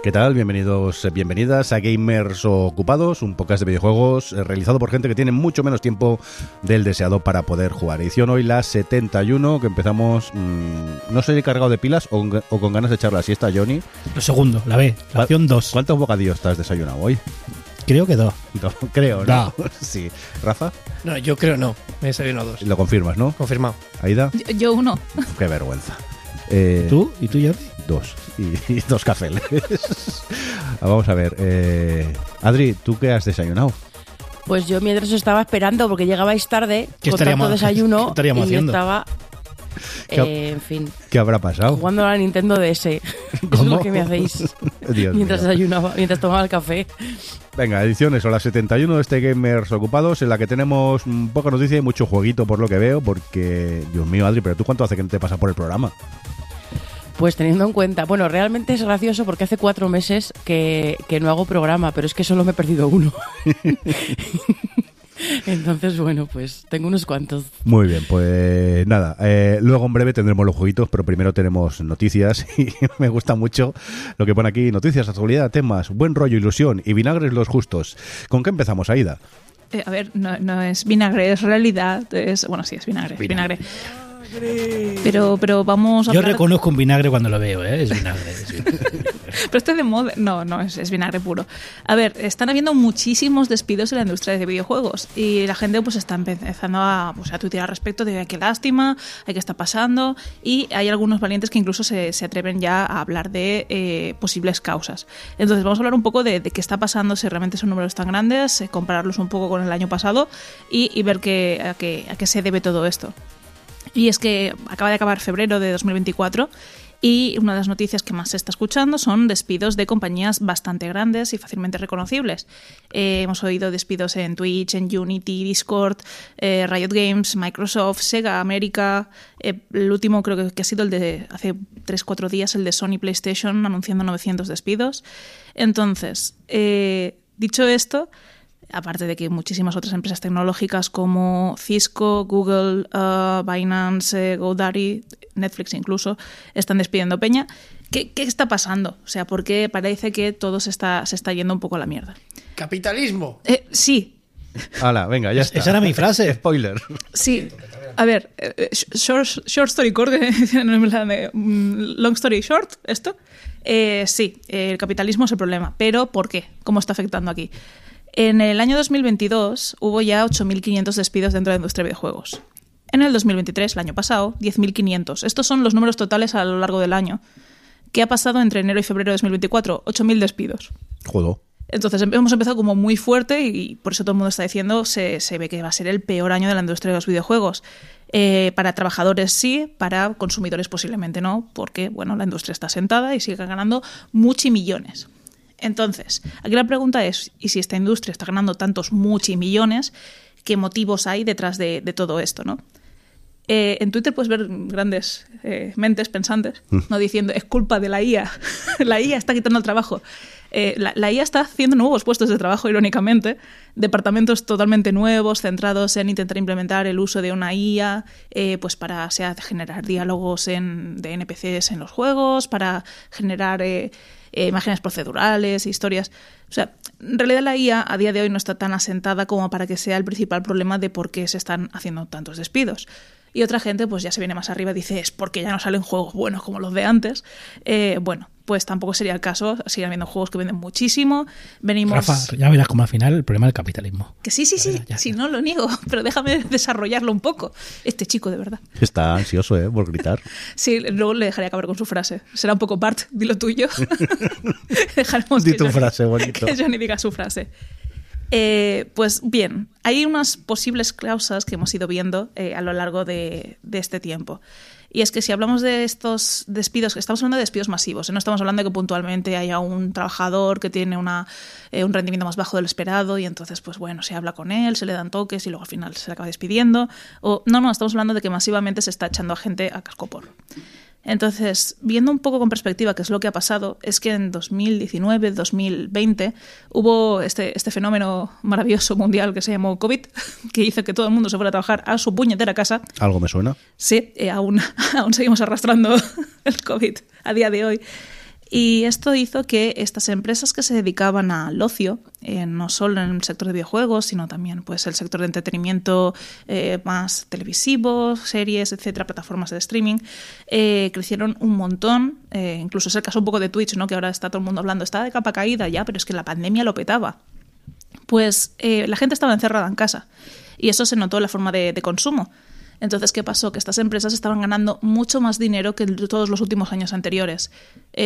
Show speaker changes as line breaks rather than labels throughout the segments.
¿Qué tal? Bienvenidos, bienvenidas a Gamers Ocupados, un podcast de videojuegos realizado por gente que tiene mucho menos tiempo del deseado para poder jugar. Edición hoy la 71, que empezamos, no sé si cargado de pilas o con ganas de echar la siesta, Johnny.
Lo segundo, la B, la opción 2.
¿Cuántos bocadillos te has desayunado hoy?
Creo que 2.
Creo, ¿no?
No.
Sí. ¿Rafa?
No, yo creo no. Me he desayunado 2.
Lo confirmas, ¿no?
Confirmado.
¿Aida?
Yo uno.
Qué vergüenza.
¿Tú? ¿Y tú, Jordi?
2. Y 2 cafés. Vamos a ver. Adri, ¿tú qué has desayunado?
Pues yo mientras os estaba esperando porque llegabais tarde
¿Qué
con
estaríamos-
tanto desayuno
qué estaríamos
y yo
haciendo?
estaba,
¿Qué-
en fin,
¿Qué habrá pasado?
jugando a la Nintendo DS. Eso es
¿Cómo?
lo que me hacéis
Dios
mientras
mío.
desayunaba, mientras tomaba el café.
Venga, ediciones o la 71 de este Gamers Ocupados, en la que tenemos poca noticia y mucho jueguito por lo que veo, porque, Dios mío, Adri, ¿pero tú cuánto hace que no te pasas por el programa?
Pues teniendo en cuenta, bueno, realmente es gracioso porque hace 4 meses que no hago programa, pero es que solo me he perdido uno. Entonces, bueno, pues tengo unos cuantos.
Muy bien, pues nada, luego en breve tendremos los jueguitos, pero primero tenemos noticias y me gusta mucho lo que pone aquí: noticias, actualidad, temas, buen rollo, ilusión y vinagres los justos. ¿Con qué empezamos, Aida?
A ver, no es vinagre, es realidad. Bueno, sí, es vinagre. Pero vamos a
Yo
hablar...
reconozco un vinagre cuando lo veo, ¿eh? Es vinagre.
Pero este de moda... No, es vinagre puro. A ver, están habiendo muchísimos despidos en la industria de videojuegos y la gente pues está empezando a tuitear al respecto de qué lástima, qué está pasando, y hay algunos valientes que incluso se atreven ya a hablar de posibles causas. Entonces vamos a hablar un poco de qué está pasando, si realmente son números tan grandes, compararlos un poco con el año pasado y ver a qué se debe todo esto. Y es que acaba de acabar febrero de 2024 y una de las noticias que más se está escuchando son despidos de compañías bastante grandes y fácilmente reconocibles. Hemos oído despidos en Twitch, en Unity, Discord, Riot Games, Microsoft, Sega América. El último creo que ha sido el de hace 3-4 días, el de Sony PlayStation, anunciando 900 despidos. Entonces, dicho esto, aparte de que muchísimas otras empresas tecnológicas como Cisco, Google, Binance, GoDaddy, Netflix incluso, están despidiendo peña. ¿Qué está pasando? O sea, ¿por qué parece que todo se está yendo un poco a la mierda?
¡Capitalismo!
Sí,
Hala, venga, ya está.
Esa era mi frase.
Spoiler.
sí. A ver, short story short, long story short, ¿esto? Sí, el capitalismo es el problema. Pero ¿por qué? ¿Cómo está afectando aquí? En el año 2022 hubo ya 8.500 despidos dentro de la industria de videojuegos. En el 2023, el año pasado, 10.500. Estos son los números totales a lo largo del año. ¿Qué ha pasado entre enero y febrero de 2024? 8.000 despidos.
Joder.
Entonces hemos empezado como muy fuerte y por eso todo el mundo está diciendo se ve que va a ser el peor año de la industria de los videojuegos. Para trabajadores sí, para consumidores posiblemente no, porque bueno, la industria está sentada y sigue ganando muchimillones. Entonces, aquí la pregunta es, ¿y si esta industria está ganando tantos muchimillones, qué motivos hay detrás de todo esto, ¿no? En Twitter puedes ver grandes mentes pensantes, ¿no? Diciendo, es culpa de la IA, la IA está quitando el trabajo. La IA está haciendo nuevos puestos de trabajo, irónicamente, departamentos totalmente nuevos, centrados en intentar implementar el uso de una IA, pues para generar diálogos de NPCs en los juegos, para generar imágenes procedurales, historias. O sea, en realidad la IA a día de hoy no está tan asentada como para que sea el principal problema de por qué se están haciendo tantos despidos. Y otra gente pues ya se viene más arriba y dice, es porque ya no salen juegos buenos como los de antes. Bueno, pues tampoco sería el caso. Siguen habiendo juegos que venden muchísimo. Venimos...
Rafa, ya verás como al final el problema del capitalismo.
Que sí,
Ya.
sí, no lo niego, pero déjame desarrollarlo un poco. Este chico, de verdad.
Está ansioso, por gritar.
Sí, luego le dejaré acabar con su frase. Será un poco Bart, dilo tuyo. Dejaremos
Di
que
tu
Johnny-
frase, bonito.
Que Johnny diga su frase. Pues bien, hay unas posibles causas que hemos ido viendo a lo largo de este tiempo. Y es que si hablamos de estos despidos, estamos hablando de despidos masivos, no estamos hablando de que puntualmente haya un trabajador que tiene un rendimiento más bajo del esperado y entonces, pues bueno, se habla con él, se le dan toques y luego al final se le acaba despidiendo. No, estamos hablando de que masivamente se está echando a gente a cascoporro. Entonces, viendo un poco con perspectiva qué es lo que ha pasado, es que en 2019, 2020 hubo este fenómeno maravilloso mundial que se llamó COVID, que hizo que todo el mundo se fuera a trabajar a su puñetera casa.
¿Algo me suena?
Sí, aún seguimos arrastrando el COVID a día de hoy. Y esto hizo que estas empresas que se dedicaban al ocio, no solo en el sector de videojuegos, sino también pues el sector de entretenimiento más televisivo, series, etcétera, plataformas de streaming, crecieron un montón. Incluso es el caso un poco de Twitch, ¿no? Que ahora está todo el mundo hablando, está de capa caída ya, pero es que la pandemia lo petaba. Pues la gente estaba encerrada en casa y eso se notó en la forma de consumo. Entonces, ¿qué pasó? Que estas empresas estaban ganando mucho más dinero que en todos los últimos años anteriores.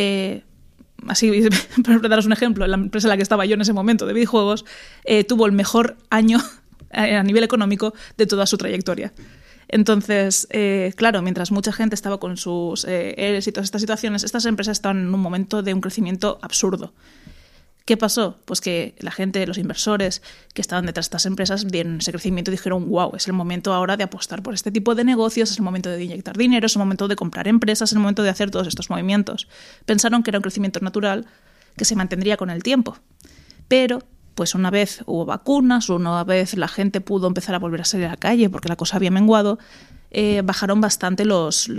Así, para daros un ejemplo, la empresa en la que estaba yo en ese momento de videojuegos tuvo el mejor año a nivel económico de toda su trayectoria. Entonces, claro, mientras mucha gente estaba con sus ERES y todas estas situaciones, estas empresas estaban en un momento de un crecimiento absurdo. ¿Qué pasó? Pues que la gente, los inversores que estaban detrás de estas empresas vieron ese crecimiento y dijeron, wow, es el momento ahora de apostar por este tipo de negocios, es el momento de inyectar dinero, es el momento de comprar empresas, es el momento de hacer todos estos movimientos. Pensaron que era un crecimiento natural que se mantendría con el tiempo. Pero, pues una vez hubo vacunas, una vez la gente pudo empezar a volver a salir a la calle porque la cosa había menguado, bajaron bastante los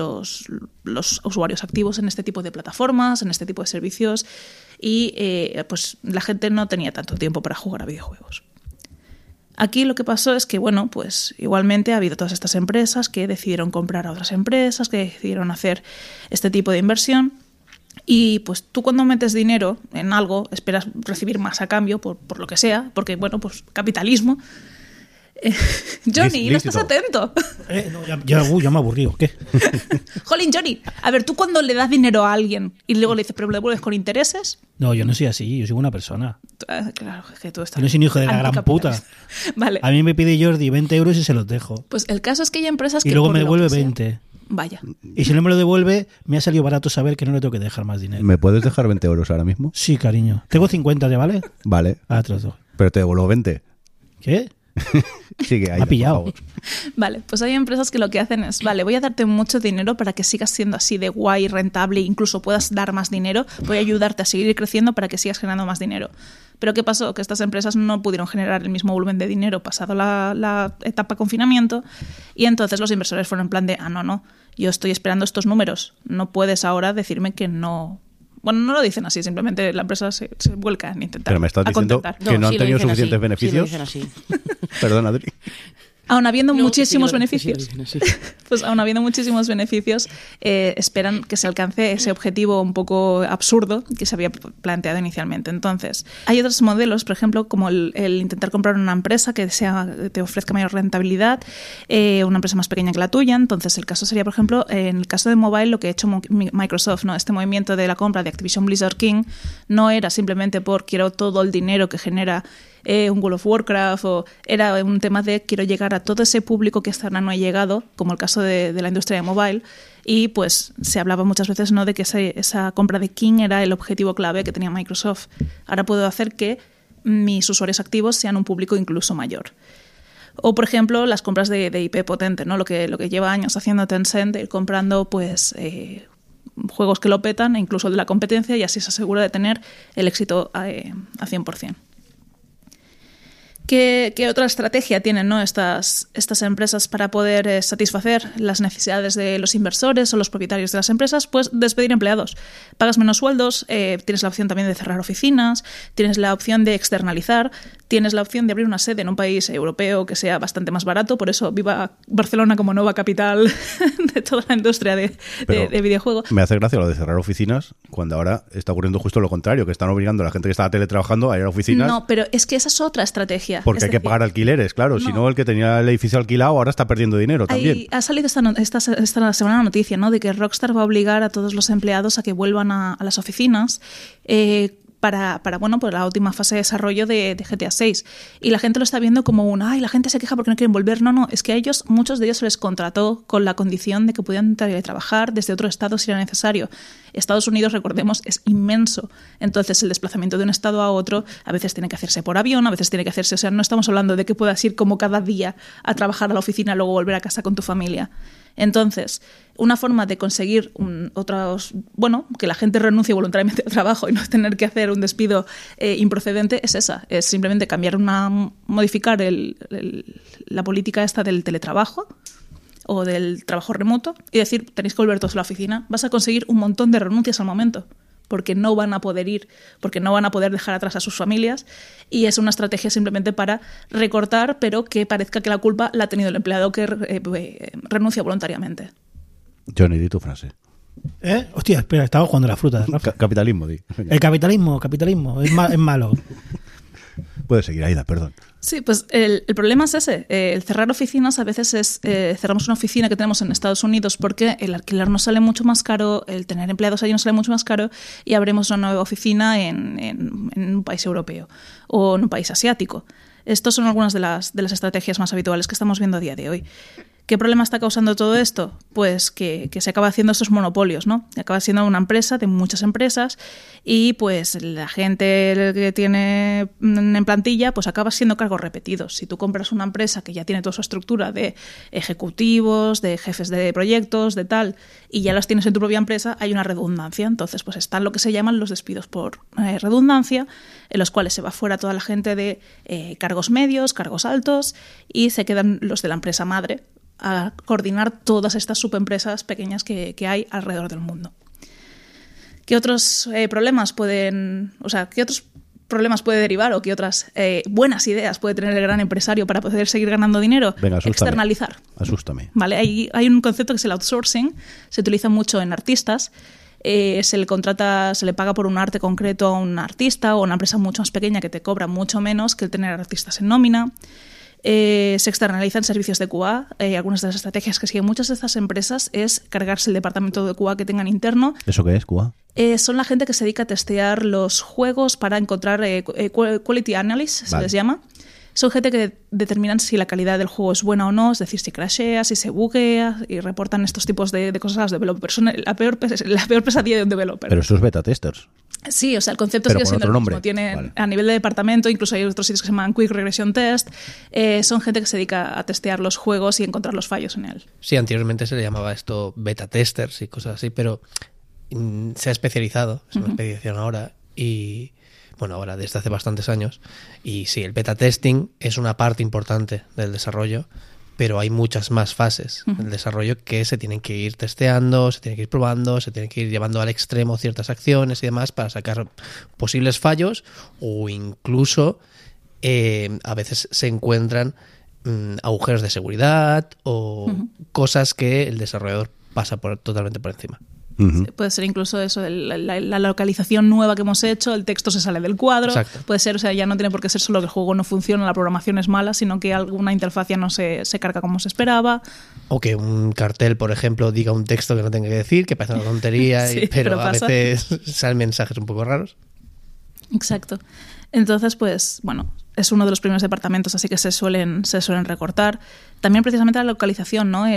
usuarios activos en este tipo de plataformas, en este tipo de servicios y pues la gente no tenía tanto tiempo para jugar a videojuegos. Aquí lo que pasó es que, bueno, pues igualmente ha habido todas estas empresas que decidieron comprar a otras empresas, que decidieron hacer este tipo de inversión y pues tú cuando metes dinero en algo esperas recibir más a cambio por lo que sea, porque, bueno, pues capitalismo. Johnny, no estás atento.
No, ya me aburrí, ¿o qué?
Jolín, Johnny, a ver, tú cuando le das dinero a alguien y luego le dices, pero le devuelves con intereses.
No, yo no soy así, yo soy una persona.
Claro, es que tú estás.
Yo no soy un hijo de la gran puta.
Vale.
A mí me pide Jordi 20 euros y se los dejo.
Pues el caso es que hay empresas que.
Y luego
por
me
lo
devuelve
que sea,
20.
Vaya.
Y si no me lo devuelve, me ha salido barato saber que no le tengo que dejar más dinero.
¿Me puedes dejar 20 euros ahora mismo?
Sí, cariño. Tengo 50, ¿te vale?
Vale.
Ah, te los doy.
Pero te devuelvo 20.
¿Qué?
Sigue ahí.
Me ha pillado.
Vale, pues hay empresas que lo que hacen es, vale, voy a darte mucho dinero para que sigas siendo así de guay, rentable, incluso puedas dar más dinero, voy a ayudarte a seguir creciendo para que sigas generando más dinero. Pero ¿qué pasó? Que estas empresas no pudieron generar el mismo volumen de dinero pasado la etapa confinamiento y entonces los inversores fueron en plan de, no, yo estoy esperando estos números, no puedes ahora decirme que no. Bueno, no lo dicen así, simplemente la empresa se vuelca en intentar.
Pero me estás diciendo que no han tenido suficientes beneficios.
Sí, lo dicen así.
Perdón, Adri.
Aun habiendo muchísimos
sí lo
beneficios,
dicen así.
pues aun habiendo muchísimos beneficios, esperan que se alcance ese objetivo un poco absurdo que se había planteado inicialmente. Entonces, hay otros modelos, por ejemplo, como el intentar comprar una empresa que te ofrezca mayor rentabilidad, una empresa más pequeña que la tuya. Entonces, el caso sería, por ejemplo, en el caso de mobile, lo que ha hecho Microsoft, ¿no? Este movimiento de la compra de Activision Blizzard King no era simplemente por quiero todo el dinero que genera un World of Warcraft, o era un tema de quiero llegar a todo ese público que hasta ahora no ha llegado, como el caso de la industria de mobile, y pues se hablaba muchas veces, ¿no?, de que esa compra de King era el objetivo clave que tenía Microsoft. Ahora puedo hacer que mis usuarios activos sean un público incluso mayor. O, por ejemplo, las compras de IP potente, ¿no? Lo que lleva años haciendo Tencent, ir comprando pues juegos que lo petan, e incluso de la competencia, y así se asegura de tener el éxito a 100%. ¿Qué otra estrategia tienen, ¿no?, estas empresas para poder satisfacer las necesidades de los inversores o los propietarios de las empresas? Pues despedir empleados. Pagas menos sueldos, tienes la opción también de cerrar oficinas, tienes la opción de externalizar, tienes la opción de abrir una sede en un país europeo que sea bastante más barato. Por eso viva Barcelona como nueva capital de toda la industria de videojuegos.
Me hace gracia lo de cerrar oficinas cuando ahora está ocurriendo justo lo contrario, que están obligando a la gente que está teletrabajando a ir a oficinas.
No, pero es que esa es otra estrategia.
Porque hay que pagar alquileres, claro. No. Si no, el que tenía el edificio alquilado ahora está perdiendo dinero también.
Ha salido esta semana la noticia, ¿no?, de que Rockstar va a obligar a todos los empleados a que vuelvan a las oficinas para la última fase de desarrollo de GTA 6. Y la gente lo está viendo como la gente se queja porque no quieren volver. No, es que a muchos de ellos se les contrató con la condición de que pudieran trabajar desde otro estado si era necesario. Estados Unidos, recordemos, es inmenso. Entonces, el desplazamiento de un estado a otro a veces tiene que hacerse por avión, a veces tiene que hacerse... O sea, no estamos hablando de que puedas ir como cada día a trabajar a la oficina y luego volver a casa con tu familia. Entonces, una forma de conseguir que la gente renuncie voluntariamente al trabajo y no tener que hacer un despido improcedente es esa. Es simplemente modificar la política esta del teletrabajo o del trabajo remoto y decir, tenéis que volver todos a la oficina. Vas a conseguir un montón de renuncias al momento. porque no van a poder ir, porque no van a poder dejar atrás a sus familias, y es una estrategia simplemente para recortar, pero que parezca que la culpa la ha tenido el empleado que renuncia voluntariamente.
Johnny, di tu frase.
Hostia, espera, estaba jugando la fruta.
Capitalismo, di.
El capitalismo es malo.
Puedes seguir, Aida, perdón.
Sí, pues el problema es ese. El cerrar oficinas a veces es... cerramos una oficina que tenemos en Estados Unidos porque el alquiler nos sale mucho más caro, el tener empleados allí nos sale mucho más caro, y abrimos una nueva oficina en un país europeo o en un país asiático. Estas son algunas de las estrategias más habituales que estamos viendo a día de hoy. ¿Qué problema está causando todo esto? Pues que se acaba haciendo estos monopolios, ¿no? Acaba siendo una empresa de muchas empresas, y pues la gente que tiene en plantilla pues acaba siendo cargos repetidos. Si tú compras una empresa que ya tiene toda su estructura de ejecutivos, de jefes de proyectos, de tal, y ya las tienes en tu propia empresa, hay una redundancia. Entonces pues están lo que se llaman los despidos por redundancia, en los cuales se va fuera toda la gente de cargos medios, cargos altos, y se quedan los de la empresa madre a coordinar todas estas subempresas pequeñas que hay alrededor del mundo. ¿Qué otros problemas pueden derivar, o qué otras buenas ideas puede tener el gran empresario para poder seguir ganando dinero?
Venga, asústame.
Externalizar.
Asústame.
¿Vale? Hay un concepto que es el outsourcing, se utiliza mucho en artistas. Se le paga por un arte concreto a un artista o a una empresa mucho más pequeña que te cobra mucho menos que el tener artistas en nómina. Se externalizan servicios de QA. Algunas de las estrategias que siguen muchas de estas empresas es cargarse el departamento de QA que tengan interno.
¿Eso qué es, QA?
Son la gente que se dedica a testear los juegos para encontrar quality analysis, se les llama. Son gente que determinan si la calidad del juego es buena o no, es decir, si crashea, si se buguea, y reportan estos tipos de cosas a los developers. Son la peor pesadilla de un developer.
Pero esos beta testers.
Sí, o sea, el concepto
pero
sigue siendo el mismo.
Nombre.
Tiene,
vale.
A nivel de departamento, incluso hay otros sitios que se llaman Quick Regression Test. Son gente que se dedica a testear los juegos y encontrar los fallos en él.
Sí, anteriormente se le llamaba esto beta testers y cosas así, pero se ha especializado, es una especialización ahora, y bueno, ahora desde hace bastantes años. Y sí, el beta testing es una parte importante del desarrollo, pero hay muchas más fases del desarrollo que se tienen que ir testeando, se tienen que ir probando, se tienen que ir llevando al extremo ciertas acciones y demás para sacar posibles fallos, o incluso a veces se encuentran agujeros de seguridad o cosas que el desarrollador pasa totalmente por encima.
Puede ser incluso eso, la localización nueva que hemos hecho, el texto se sale del cuadro.
Exacto.
Puede ser, o sea, ya no tiene por qué ser solo que el juego no funciona, la programación es mala, sino que alguna interfaz ya no se carga como se esperaba.
O que un cartel, por ejemplo, diga un texto que no tenga que decir, que parece una tontería,
Sí,
pero a
pasa.
veces salen mensajes un poco raros.
Exacto. Entonces, pues, bueno, es uno de los primeros departamentos, así que se suelen recortar. También precisamente la localización, ¿no?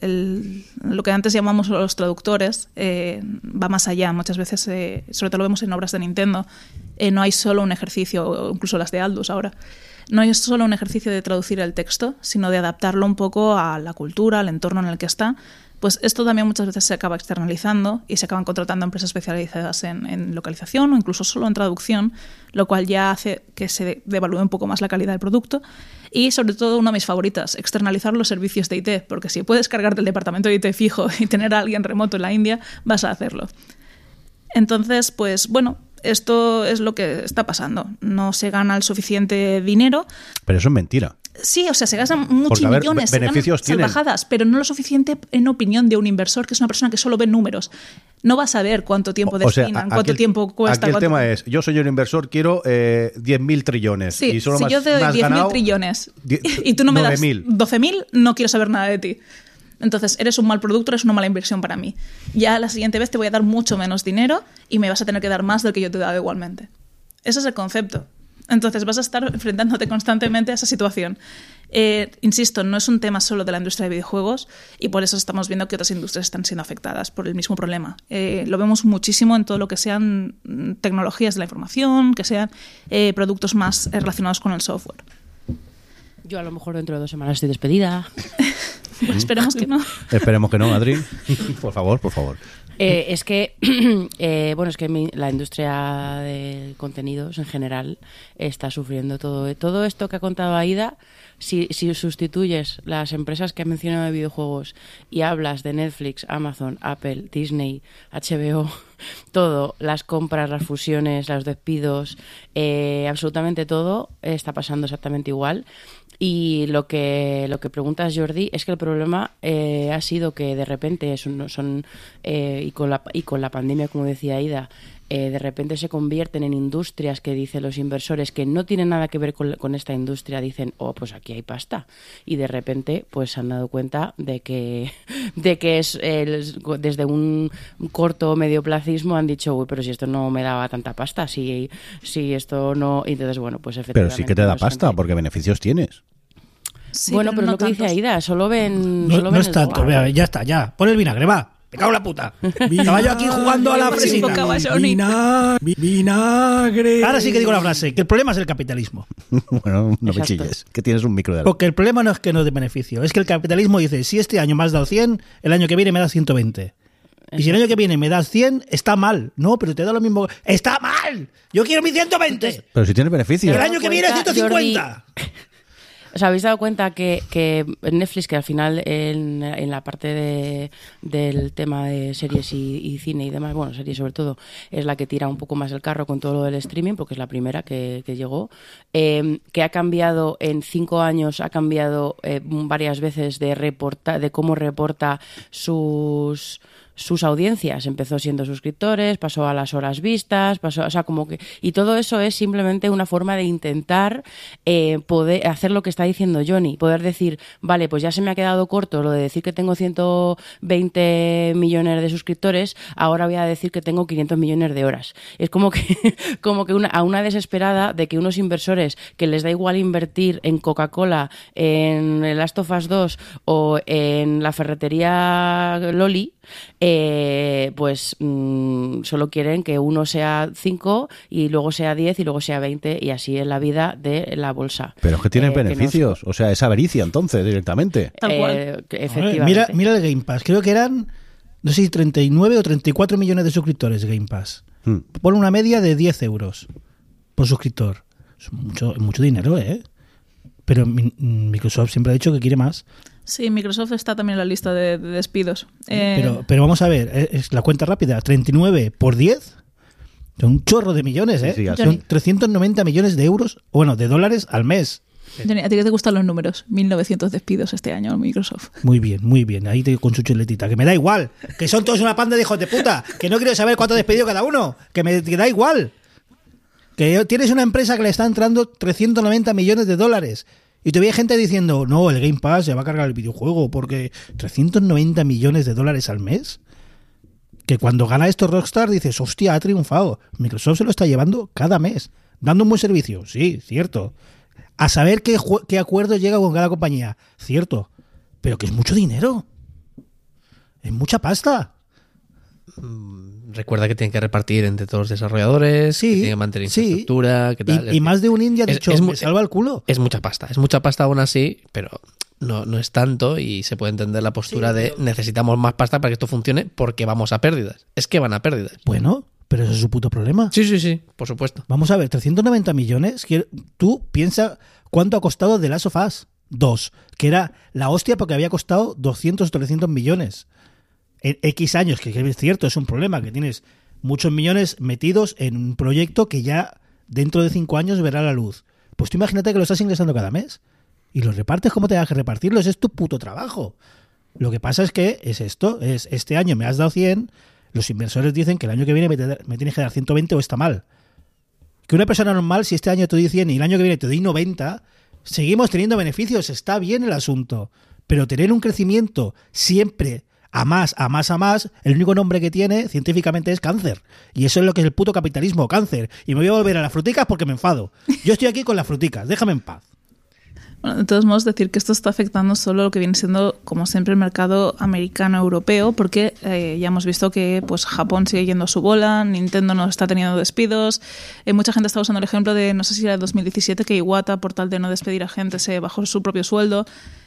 Lo que antes llamamos los traductores va más allá. Muchas veces, sobre todo lo vemos en obras de Nintendo, no hay solo un ejercicio, o incluso las de Aldus ahora, no hay solo un ejercicio de traducir el texto, sino de adaptarlo un poco a la cultura, al entorno en el que está. Pues esto también muchas veces se acaba externalizando y se acaban contratando empresas especializadas en localización o incluso solo en traducción, lo cual ya hace que se devalúe un poco más la calidad del producto. Y sobre todo, una de mis favoritas, externalizar los servicios de IT, porque si puedes cargarte el departamento de IT fijo y tener a alguien remoto en la India, vas a hacerlo. Entonces, pues bueno, esto es lo que está pasando. No se gana el suficiente dinero.
Pero eso es mentira.
Sí, o sea, se gastan muchos
Porque, a ver,
millones,
beneficios
se ganan salvajadas, pero no lo suficiente en opinión de un inversor, que es una persona que solo ve números. No va a saber cuánto tiempo destinan, cuánto tiempo cuesta.
Aquí el tema es, yo soy un inversor, quiero 10.000 trillones.
Sí,
y solo
si yo te doy 10.000 trillones y tú no me das 12.000, no quiero saber nada de ti. Entonces, eres un mal producto, eres una mala inversión para mí. Ya la siguiente vez te voy a dar mucho menos dinero y me vas a tener que dar más del que yo te he dado igualmente. Ese es el concepto. Entonces vas a estar enfrentándote constantemente a esa situación. Insisto, no es un tema solo de la industria de videojuegos, y por eso estamos viendo que otras industrias están siendo afectadas por el mismo problema. Lo vemos muchísimo en todo lo que sean tecnologías de la información, que sean productos más relacionados con el software.
Yo a lo mejor dentro de 2 semanas estoy despedida.
Esperemos que no.
Esperemos que no, Adri. Por favor, por favor.
Es que, bueno, es que la industria de contenidos en general está sufriendo todo esto que ha contado Aida. Si sustituyes las empresas que ha mencionado de videojuegos y hablas de Netflix, Amazon, Apple, Disney, HBO, todo, las compras, las fusiones, los despidos, absolutamente todo está pasando exactamente igual. Y lo que preguntas, Jordi, es que el problema ha sido que de repente y con la pandemia, como decía Aida, de repente se convierten en industrias que dicen los inversores que no tienen nada que ver con esta industria, dicen, oh, pues aquí hay pasta. Y de repente pues se han dado cuenta de que es desde un corto medioplacismo han dicho, uy, pero si esto no me daba tanta pasta, si esto no... Y entonces, bueno, pues efectivamente...
Pero sí que te da pasta, porque beneficios tienes.
Sí,
bueno, pero
no
lo que dice
tantos.
Aida, solo ven...
No,
solo
no
ven
es
el
tanto,
dólar.
vea, ya está, ya. Pon el vinagre, va. Me cago en la puta. Estaba yo aquí jugando a la
Sí,
fresita.
invocaba a Johnny.
Vinagre. Ahora sí que digo la frase, que el problema es el capitalismo.
Bueno, no me
Exacto.
chilles, que tienes un micro de...
Porque el problema no es que no dé beneficio, es que el capitalismo dice, si este año me has dado 100, el año que viene me das 120. Y si el año que viene me das 100, está mal. No, pero te da lo mismo. ¡Está mal! ¡Yo quiero mis 120!
Pero si tienes beneficios.
El año que viene 150.
¿Os habéis dado cuenta que Netflix, que al final en la parte del tema de series y cine y demás, bueno, series sobre todo, es la que tira un poco más el carro con todo lo del streaming, porque es la primera que llegó, que ha cambiado en 5 años, ha cambiado varias veces de cómo reporta sus audiencias. Empezó siendo suscriptores, pasó a las horas vistas, o sea, como que... Y todo eso es simplemente una forma de intentar poder hacer lo que está diciendo Johnny, poder decir, vale, pues ya se me ha quedado corto lo de decir que tengo 120 millones de suscriptores, ahora voy a decir que tengo 500 millones de horas. Es como que a una desesperada de que unos inversores que les da igual invertir en Coca-Cola, en el Last of Us 2 o en la ferretería Loli, pues solo quieren que uno sea 5 y luego sea 10 y luego sea 20, y así es la vida de la bolsa.
Pero es que tienen beneficios, o sea, es avaricia entonces directamente.
Tal cual.
Efectivamente.
Mira el Game Pass, creo que eran, no sé si 39 o 34 millones de suscriptores de Game Pass. Por una media de 10 euros por suscriptor. Es mucho dinero, ¿eh? Pero Microsoft siempre ha dicho que quiere más.
Sí, Microsoft está también en la lista de despidos.
Pero vamos a ver, es la cuenta rápida, 39 por 10, son un chorro de millones, ¿eh?
Sí, sí,
son 390 millones de euros, bueno, de dólares al mes.
Johnny, ¿a ti qué te gustan los números? 1.900 despidos este año en Microsoft.
Muy bien, ahí te con su chuletita, que me da igual, que son todos una panda de hijos de puta, que no quiero saber cuánto ha despedido cada uno, que me da igual. Que tienes una empresa que le está entrando 390 millones de dólares. Y todavía hay gente diciendo, no, el Game Pass se va a cargar el videojuego porque 390 millones de dólares al mes. Que cuando gana esto Rockstar dices, hostia, ha triunfado. Microsoft se lo está llevando cada mes, dando un buen servicio, sí, cierto. A saber qué acuerdo llega con cada compañía, cierto. Pero que es mucho dinero. Es mucha pasta.
Recuerda que tienen que repartir entre todos los desarrolladores,
Sí,
que tienen que mantener
sí.
infraestructura, que tal.
Y más de un indie ha dicho,
es
me salva el culo.
Es mucha pasta aún así, pero no es tanto, y se puede entender la postura de necesitamos más pasta para que esto funcione porque vamos a pérdidas. Es que van a pérdidas.
Bueno, pero eso es su puto problema.
Sí, por supuesto.
Vamos a ver, 390 millones, tú piensa cuánto ha costado The Last of Us 2, que era la hostia porque había costado 200 o 300 millones. En X años, que es cierto, es un problema, que tienes muchos millones metidos en un proyecto que ya dentro de 5 años verá la luz. Pues tú imagínate que lo estás ingresando cada mes y los repartes como tengas que repartirlos, es tu puto trabajo. Lo que pasa es que es esto, es este año me has dado 100, los inversores dicen que el año que viene me tienes que dar 120 o está mal. Que una persona normal, si este año te doy 100 y el año que viene te doy 90, seguimos teniendo beneficios, está bien el asunto. Pero tener un crecimiento siempre a más, el único nombre que tiene científicamente es cáncer. Y eso es lo que es el puto capitalismo, cáncer. Y me voy a volver a las fruticas porque me enfado. Yo estoy aquí con las fruticas, déjame en paz.
Bueno, de todos modos, decir que esto está afectando solo lo que viene siendo, como siempre, el mercado americano-europeo, porque ya hemos visto que pues Japón sigue yendo a su bola, Nintendo no está teniendo despidos, mucha gente está usando el ejemplo de, no sé si era 2017, que Iwata, por tal de no despedir a gente, se bajó su propio sueldo.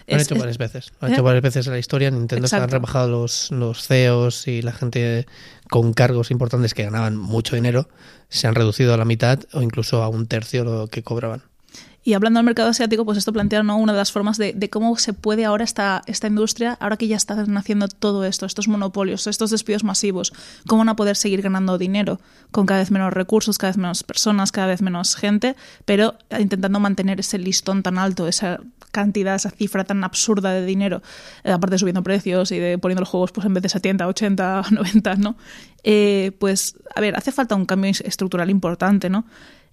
Lo han hecho varias veces. Lo han hecho varias veces en la historia. Nintendo se han rebajado los CEOs y la gente con cargos importantes que ganaban mucho dinero. Se han reducido a la mitad o incluso a un tercio lo que cobraban.
Y hablando del mercado asiático, pues esto plantea, ¿no?, una de las formas de cómo se puede ahora esta industria, ahora que ya están haciendo todo esto, estos monopolios, estos despidos masivos, cómo van a poder seguir ganando dinero con cada vez menos recursos, cada vez menos personas, cada vez menos gente, pero intentando mantener ese listón tan alto, esa cantidad, esa cifra tan absurda de dinero, aparte de subiendo precios y de poniendo los juegos pues en vez de 70, 80, 90, ¿no? Pues, a ver, hace falta un cambio estructural importante, ¿no?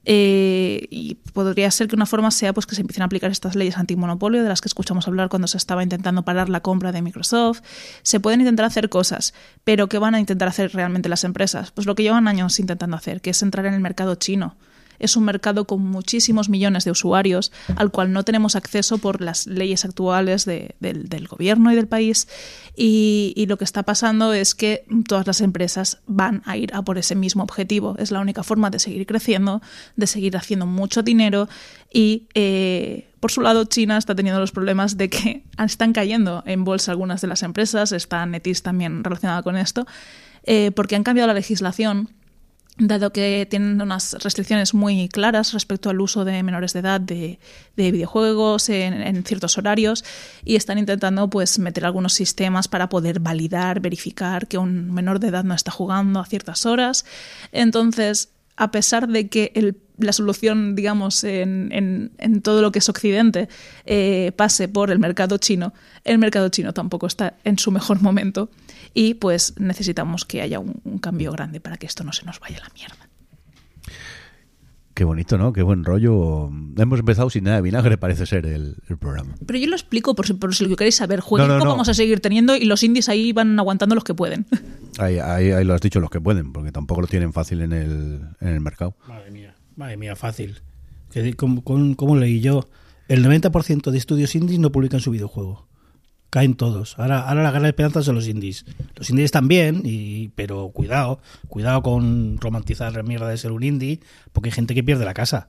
Y podría ser que una forma sea pues que se empiecen a aplicar estas leyes antimonopolio de las que escuchamos hablar cuando se estaba intentando parar la compra de Microsoft. Se pueden intentar hacer cosas, pero ¿qué van a intentar hacer realmente las empresas? Pues lo que llevan años intentando hacer, que es entrar en el mercado chino. Es un mercado con muchísimos millones de usuarios al cual no tenemos acceso por las leyes actuales del gobierno y del país, y lo que está pasando es que todas las empresas van a ir a por ese mismo objetivo. Es la única forma de seguir creciendo, de seguir haciendo mucho dinero y por su lado China está teniendo los problemas de que están cayendo en bolsa algunas de las empresas. Está NetEase también relacionada con esto, porque han cambiado la legislación, dado que tienen unas restricciones muy claras respecto al uso de menores de edad de videojuegos en ciertos horarios, y están intentando pues meter algunos sistemas para poder validar, verificar que un menor de edad no está jugando a ciertas horas. Entonces, a pesar de que la solución, digamos, en todo lo que es Occidente pase por el mercado chino tampoco está en su mejor momento, y pues necesitamos que haya un cambio grande para que esto no se nos vaya a la mierda.
Qué bonito, ¿no? Qué buen rollo. Hemos empezado sin nada de vinagre, parece ser el programa.
Pero yo lo explico por si lo queréis saber. Jueguito vamos a seguir teniendo, y los indies ahí van aguantando los que pueden.
Ahí lo has dicho, los que pueden, porque tampoco lo tienen fácil en el mercado.
Madre mía, fácil. ¿Cómo leí yo? El 90% de estudios indies no publican su videojuego. Caen todos. Ahora la gran esperanza son los indies. Los indies están bien, pero cuidado con romantizar la mierda de ser un indie, porque hay gente que pierde la casa.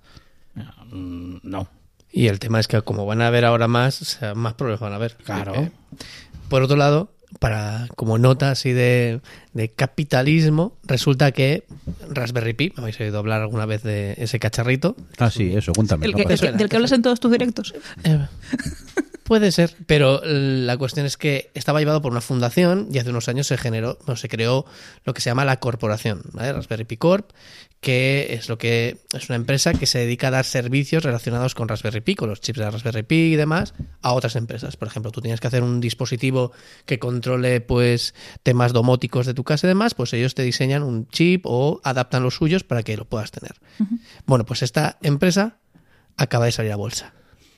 No.
Y el tema es que como van a haber ahora más, o sea, más problemas van a haber.
Claro.
Por otro lado, como nota así de capitalismo, resulta que Raspberry Pi, ¿habéis oído hablar alguna vez de ese cacharrito?
Ah, sí, eso, cuéntame.
¿Del que hablas en todos tus directos?
Puede ser, pero la cuestión es que estaba llevado por una fundación y hace unos años se creó lo que se llama la corporación, ¿vale? Raspberry Pi Corp, que es una empresa que se dedica a dar servicios relacionados con Raspberry Pi, con los chips de Raspberry Pi y demás, a otras empresas. Por ejemplo, tú tienes que hacer un dispositivo que controle pues temas domóticos de tu casa y demás, pues ellos te diseñan un chip o adaptan los suyos para que lo puedas tener. Uh-huh. Bueno, pues esta empresa acaba de salir a bolsa.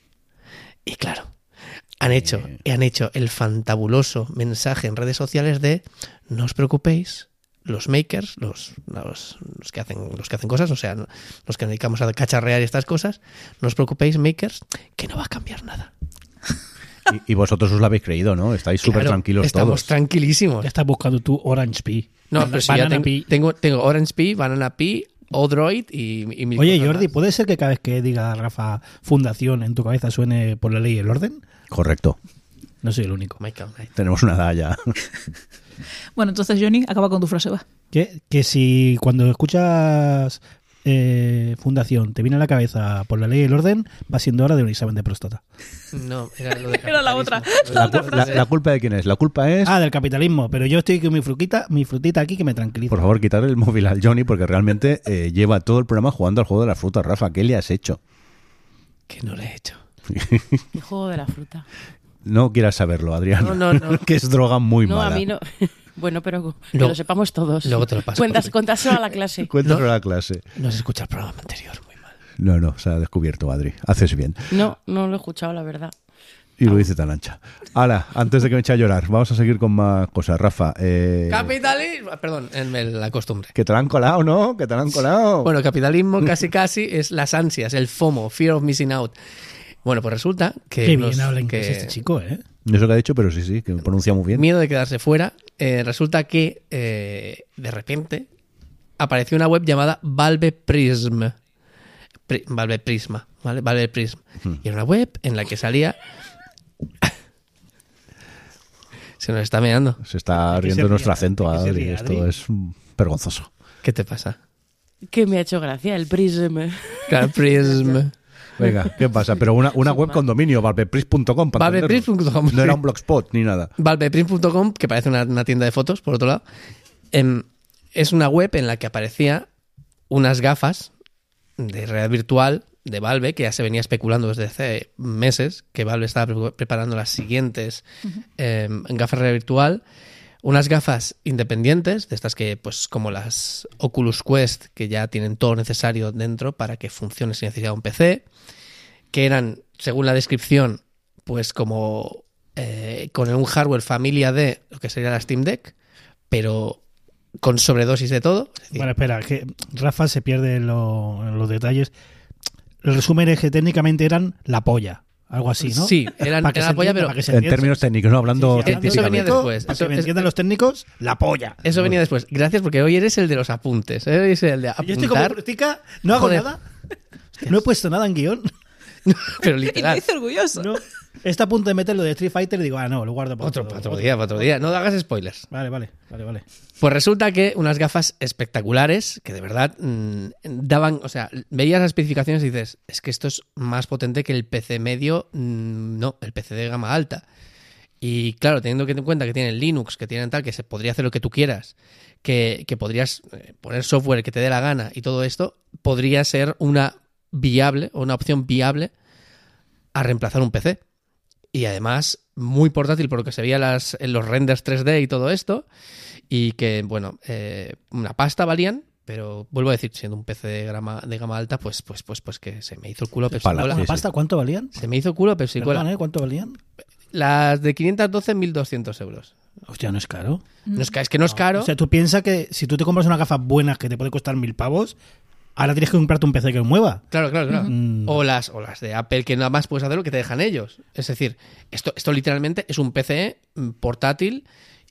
Y claro, han hecho el fantabuloso mensaje en redes sociales de no os preocupéis, los makers, los que hacen cosas, o sea, los que nos dedicamos a cacharrear estas cosas, no os preocupéis, makers, que no va a cambiar nada.
Y vosotros os lo habéis creído, ¿no? Estáis súper tranquilos
estamos
todos.
Estamos tranquilísimos.
Ya estás buscando tú Orange Pi.
No, pero si ya tengo Orange Pi, Banana Pi, Odroid y mil
Oye,
cosas
Jordi,
más.
¿puede ser que cada vez que diga Rafa Fundación en tu cabeza suene por la ley el orden?
Correcto.
No soy el único.
Michael Knight.
Tenemos una edad ya.
Bueno, entonces, Johnny, acaba con tu frase, va.
Que si cuando escuchas Fundación te viene a la cabeza por la ley y el orden, va siendo hora de un examen de próstata.
No, era lo de
Era la otra.
¿La culpa de quién es? La culpa es...
Del capitalismo. Pero yo estoy con mi frutita aquí que me tranquiliza.
Por favor, quitarle el móvil al Johnny, porque realmente lleva todo el programa jugando al juego de la fruta. Rafa, ¿qué le has hecho?
Que no le he hecho.
El juego de la fruta.
No quieras saberlo, Adrián.
No.
Que es droga muy mala.
No, a mí no. Bueno, pero que lo sepamos todos.
Luego te lo paso.
Cuéntaselo a la clase.
Cuéntaselo a la clase.
No se escucha el programa anterior, muy mal.
No, se ha descubierto, Adri. Haces bien.
No lo he escuchado, la verdad.
Y lo dice tan ancha. Hala, antes de que me eche a llorar, vamos a seguir con más cosas. Rafa.
Capitalismo. Perdón, la costumbre.
Que te la han colado, ¿no? Que te la han colado.
Bueno, capitalismo casi es las ansias, el FOMO, Fear of Missing Out. Bueno, pues resulta que...
Qué bien habla inglés este chico, ¿eh?
No sé lo que ha dicho, pero sí, que pronuncia muy bien.
Miedo de quedarse fuera. Resulta que de repente apareció una web llamada Valve Prism. Valve Prisma, ¿vale? Valve Prism. Y era una web en la que salía... Se nos está meando.
Se está
Hay que
riendo
ser
nuestro
ría,
acento,
hay que ser
Adri.
ría,
Esto
Adri.
es vergonzoso.
¿Qué te pasa?
Que me ha hecho gracia el Prism.
Prism.
Venga, ¿qué pasa? Pero una web con dominio, valvepris.com.
Valvepris.com.
No era un blogspot ni nada.
Valvepris.com, que parece una tienda de fotos, por otro lado, es una web en la que aparecía unas gafas de realidad virtual de Valve, que ya se venía especulando desde hace meses, que Valve estaba preparando las siguientes gafas de realidad virtual. Unas gafas independientes, de estas que, pues como las Oculus Quest, que ya tienen todo necesario dentro para que funcione sin necesidad de un PC, que eran, según la descripción, pues como con un hardware familia de lo que sería la Steam Deck, pero con sobredosis de todo. Es decir,
Bueno, espera, que Rafa se pierde en los detalles. El resumen es que técnicamente eran la polla. Algo así, ¿no?
Sí, eran
Para que
la
se
polla,
entienda,
pero
para que se
En
entienda.
términos técnicos, no hablando
Sí, sí,
eso venía
científicamente.
después.
Para que me
Eso-
entiendan los técnicos, la polla.
Eso venía después. Gracias, porque hoy eres el de los apuntes. Hoy eres el de
Yo estoy como
apuntar,
política, no hago
Joder.
nada. No he puesto nada en guión.
pero
Y me
literal.
hizo orgulloso.
No. Está a punto de meter lo de Street Fighter y digo, lo guardo para
Otro día. No hagas spoilers.
Vale.
Pues resulta que unas gafas espectaculares que de verdad daban, o sea, veías las especificaciones y dices, es que esto es más potente que el PC medio, no, el PC de gama alta. Y claro, teniendo en cuenta que tienen Linux, que tienen tal, que se podría hacer lo que tú quieras, que podrías poner software que te dé la gana y todo esto, podría ser una opción viable a reemplazar un PC. Y además, muy portátil por lo que se veía en los renders 3D y todo esto. Y que, bueno, una pasta valían, pero vuelvo a decir, siendo un PC de gama alta, pues que se me hizo el culo Pepsi
Pala,
Cola.
sí,
¿Una pasta cuánto valían?
Se me hizo el culo Pepsi Cola.
Perdón, ¿cuánto valían?
Las de 512, 1.200 euros.
Hostia, no es caro.
No es, es que no es caro.
O sea, tú piensas que si tú te compras unas gafas buenas que te puede costar 1.000 pavos, ahora tienes que comprarte un PC que lo mueva.
Claro.
Mm.
O las de Apple, que nada más puedes hacer lo que te dejan ellos. Es decir, esto literalmente es un PC portátil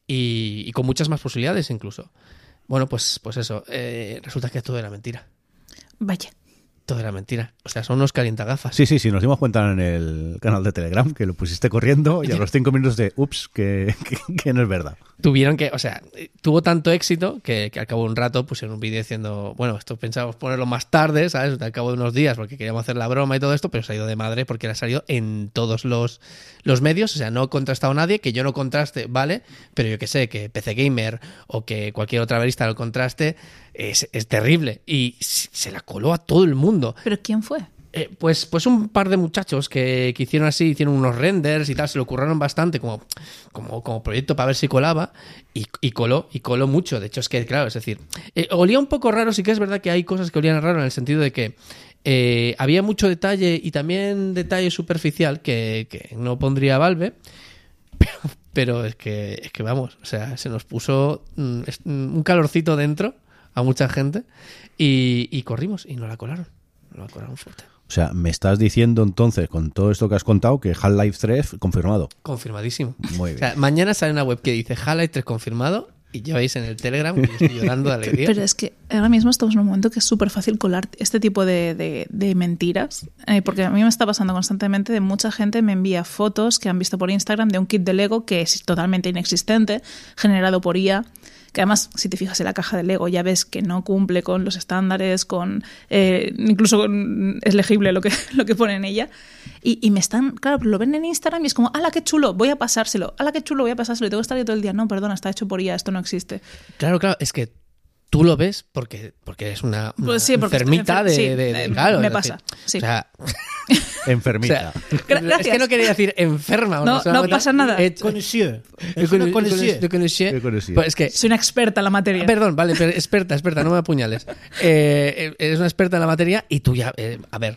y con muchas más posibilidades incluso. Bueno, pues eso. Resulta que todo era mentira.
Vaya.
Todo era mentira. O sea, son unos calientagafas.
Sí, nos dimos cuenta en el canal de Telegram que lo pusiste corriendo y a los 5 minutos de ups, que no es verdad.
Tuvieron que, o sea, tuvo tanto éxito que al cabo de un rato pusieron un vídeo diciendo, bueno, esto pensábamos ponerlo más tarde, ¿sabes? Al cabo de unos días porque queríamos hacer la broma y todo esto, pero se ha ido de madre porque ha salido en todos los medios, o sea, no ha contrastado nadie, que yo no contraste, ¿vale? Pero yo que sé, que PC Gamer o que cualquier otra revista lo contraste, es terrible. Y se la coló a todo el mundo.
¿Pero quién fue?
Pues un par de muchachos que hicieron así, hicieron unos renders y tal, se lo curraron bastante como proyecto para ver si colaba y coló mucho. De hecho, es que, claro, es decir, olía un poco raro, sí que es verdad que hay cosas que olían raro en el sentido de que había mucho detalle y también detalle superficial que no pondría Valve, pero es que vamos, o sea, se nos puso un calorcito dentro a mucha gente y corrimos y nos la colaron fuerte.
O sea, me estás diciendo entonces, con todo esto que has contado, que Half-Life 3 confirmado.
Confirmadísimo.
Muy
O
bien.
sea, mañana sale una web que dice Half-Life 3 confirmado y ya veis en el Telegram que yo estoy llorando de alegría.
Pero es que ahora mismo estamos en un momento que es súper fácil colar este tipo de mentiras, porque a mí me está pasando constantemente de mucha gente me envía fotos que han visto por Instagram de un kit de Lego que es totalmente inexistente, generado por IA, que además, si te fijas en la caja de Lego, ya ves que no cumple con los estándares, incluso es legible lo que pone en ella. Y me están, claro, lo ven en Instagram y es como, ¡hala, qué chulo! Voy a pasárselo. ¡Hala, qué chulo! Voy a pasárselo. Y tengo que estar ahí todo el día. No, perdona, está hecho por IA, esto no existe.
Claro, es que tú lo ves porque eres una
Pues sí, porque
enfermita
estoy
claro,
me
es
pasa,
decir,
sí.
O sea,
Enfermita.
Gracias.
es que no quería decir enferma. o
No,
se
no
me
pasa nada.
Connoisseur. Es una connoisseur.
Qué conocido.
Pues es que
Soy una experta en la materia.
Perdón, vale, pero experta, no me apuñales. Eres una experta en la materia y tú ya, a ver,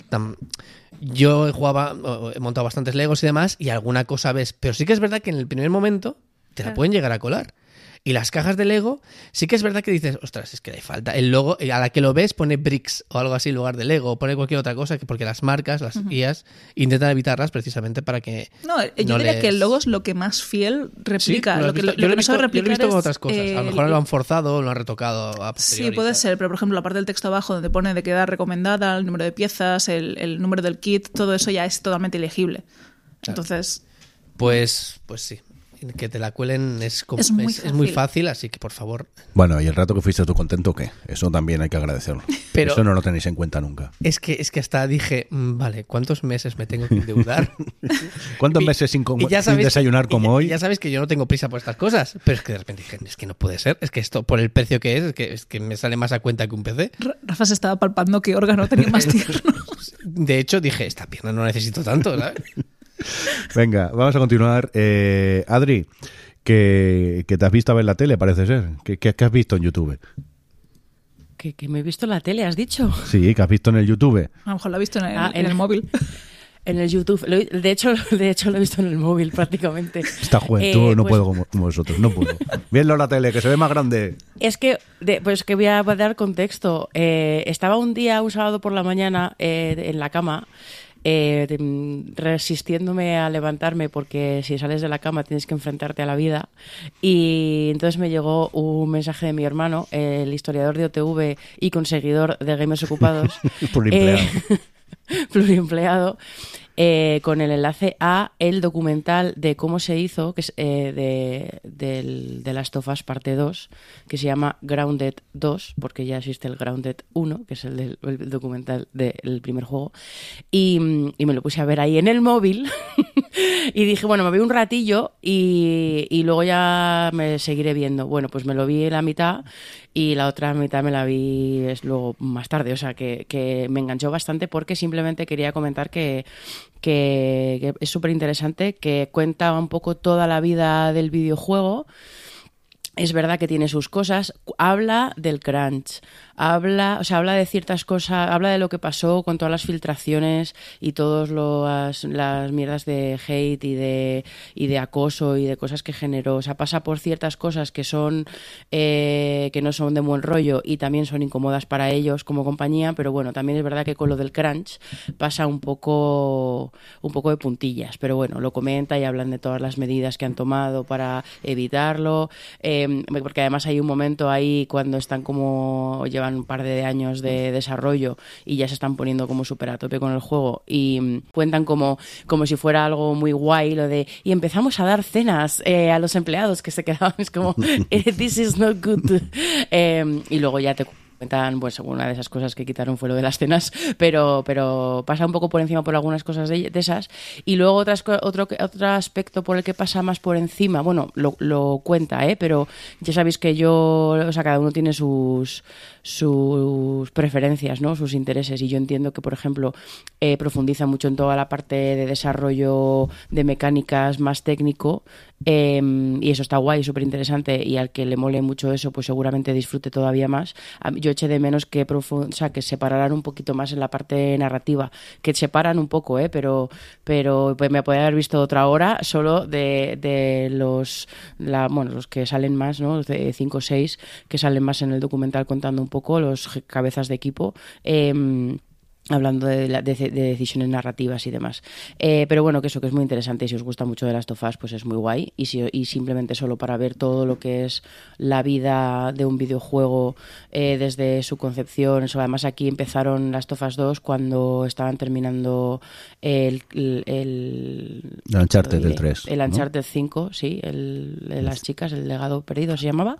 yo he montado bastantes Legos y demás y alguna cosa ves, pero sí que es verdad que en el primer momento te la pueden llegar a colar. Y las cajas de Lego, sí que es verdad que dices, ostras, es que le falta. El logo, a la que lo ves, pone Bricks o algo así en lugar de Lego, o pone cualquier otra cosa, porque las marcas, las IAs, intentan evitarlas precisamente para que.
No, yo diría que el logo es lo que más fiel replica.
Sí,
Lo que
yo lo he
no sabe
visto
replicar
con
es,
otras cosas. A lo mejor lo han forzado o lo han retocado a posteriori.
Sí, puede ser, pero por ejemplo, la parte del texto abajo donde pone de queda recomendada, el número de piezas, el número del kit, todo eso ya es totalmente ilegible. Entonces.
Pues sí. Que te la cuelen es
muy
fácil, así que por favor.
Bueno, y el rato que fuiste tú contento, ¿qué? Eso también hay que agradecerlo.
Pero
eso no lo tenéis en cuenta nunca.
Es que hasta dije, vale, ¿cuántos meses me tengo que endeudar?
¿Cuántos meses sin desayunar como hoy?
Ya sabes que yo no tengo prisa por estas cosas, pero es que de repente dije, es que no puede ser, es que esto por el precio que es que me sale más a cuenta que un PC.
Rafa se estaba palpando qué órgano tenía más tierno.
De hecho dije, esta pierna no necesito tanto, ¿sabes?
Venga, vamos a continuar. Adri, que te has visto a ver la tele, parece ser. ¿Qué has visto en YouTube?
Que me he visto en la tele, ¿has dicho?
Sí, que has visto en el YouTube.
A lo mejor lo ha visto en el móvil.
En el YouTube. De hecho, lo he visto en el móvil prácticamente.
Esta juventud no puedo como vosotros, no puedo. Vienlo la tele, que se ve más grande.
Es que, pues que voy a dar contexto. Estaba un sábado por la mañana en la cama, resistiéndome a levantarme porque si sales de la cama tienes que enfrentarte a la vida, y entonces me llegó un mensaje de mi hermano, el historiador de OTV y conseguidor de Gamers Ocupados pluriempleado, con el enlace a el documental de cómo se hizo, que es de Last of Us parte 2, que se llama Grounded 2, porque ya existe el Grounded 1, que es el documental del primer juego, y me lo puse a ver ahí en el móvil y dije, bueno, me voy un ratillo y luego ya me seguiré viendo. Bueno, pues me lo vi la mitad y la otra mitad me la vi luego más tarde, o sea que me enganchó bastante porque simplemente quería comentar que es súper interesante, que cuenta un poco toda la vida del videojuego. Es verdad que tiene sus cosas, habla del crunch, habla de ciertas cosas, habla de lo que pasó con todas las filtraciones y todas las mierdas de hate y de acoso y de cosas que generó. O sea, pasa por ciertas cosas que son que no son de buen rollo y también son incómodas para ellos como compañía, pero bueno, también es verdad que con lo del crunch pasa un poco de puntillas, pero bueno, lo comenta y hablan de todas las medidas que han tomado para evitarlo. Porque además hay un momento ahí cuando están llevan un par de años de desarrollo y ya se están poniendo como súper a tope con el juego y cuentan como si fuera algo muy guay lo de, y empezamos a dar cenas a los empleados que se quedaban, es como this is not good, y luego ya te cuentan, pues una de esas cosas que quitaron fue lo de las cenas, pero pasa un poco por encima por algunas cosas de esas, y luego otro aspecto por el que pasa más por encima, bueno, lo cuenta, pero ya sabéis que cada uno tiene sus preferencias, ¿no? Sus intereses, y yo entiendo que, por ejemplo, profundiza mucho en toda la parte de desarrollo de mecánicas más técnico, y eso está guay, súper interesante, y al que le mole mucho eso, pues seguramente disfrute todavía más. Yo eché de menos que separaran un poquito más en la parte narrativa, que separan un poco, pero pues me podría haber visto otra hora solo de los que salen más, ¿no? De 5 o 6 que salen más en el documental contando un poco los cabezas de equipo, hablando de decisiones narrativas y demás. Pero bueno, que es muy interesante, y si os gusta mucho de Last of Us, pues es muy guay. Y simplemente solo para ver todo lo que es la vida de un videojuego desde su concepción. Eso, además, aquí empezaron Last of Us 2 cuando estaban terminando el
Uncharted del 3.
El Uncharted 5, sí, las chicas, el legado perdido se llamaba.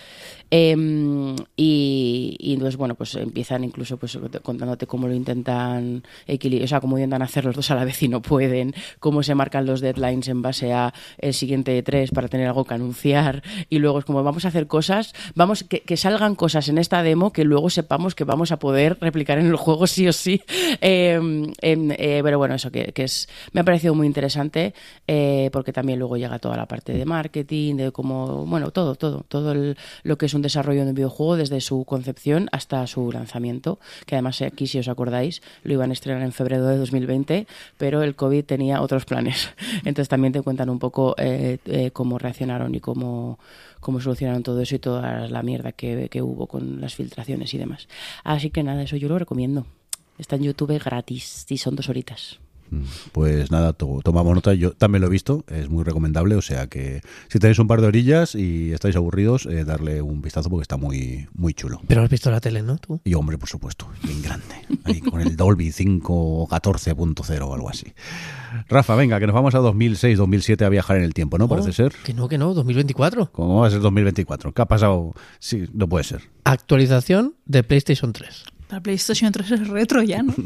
Y entonces, bueno, pues empiezan incluso pues contándote cómo lo intentan equilibrar, o sea, cómo intentan hacer los dos a la vez y no pueden, cómo se marcan los deadlines en base a el siguiente E3 para tener algo que anunciar, y luego es como vamos a hacer cosas, que salgan cosas en esta demo que luego sepamos que vamos a poder replicar en el juego sí o sí. Pero bueno, eso que me ha parecido muy interesante, porque también luego llega toda la parte de marketing, de cómo, bueno, todo lo que es un desarrollo de un videojuego desde su concepción hasta su lanzamiento, que además aquí, si os acordáis, lo iban a estrenar en febrero de 2020, pero el COVID tenía otros planes. Entonces también te cuentan un poco cómo reaccionaron y cómo solucionaron todo eso y toda la mierda que hubo con las filtraciones y demás. Así que nada, eso yo lo recomiendo. Está en YouTube gratis y son 2 horitas.
Pues nada, tomamos nota. Yo también lo he visto, es muy recomendable. O sea que si tenéis un par de orillas y estáis aburridos, darle un vistazo porque está muy, muy chulo.
Pero has visto la tele, ¿no? Tú.
Y hombre, por supuesto, bien grande. Ahí con el Dolby 5 14.0 o algo así. Rafa, venga, que nos vamos a 2006, 2007 a viajar en el tiempo, ¿no? Parece ser.
Que no, 2024.
¿Cómo va a ser 2024? ¿Qué ha pasado? Sí, no puede ser.
Actualización de PlayStation 3.
La PlayStation 3 es retro ya, ¿no?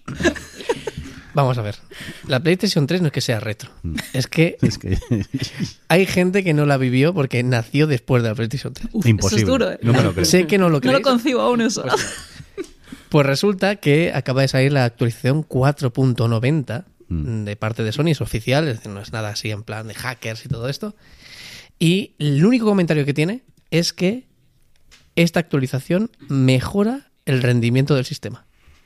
Vamos a ver. La PlayStation 3 no es que sea retro. Es que hay gente que no la vivió porque nació después de la PlayStation 3.
Uf,
imposible.
Eso es duro, ¿eh?
No me lo creo.
Sé que no lo
No
creéis.
lo concibo aún eso.
Pues resulta que acaba de salir la actualización 4.90 de parte de Sony, es oficial, es decir, no es nada así en plan de hackers y todo esto. Y el único comentario que tiene es que esta actualización mejora el rendimiento del sistema.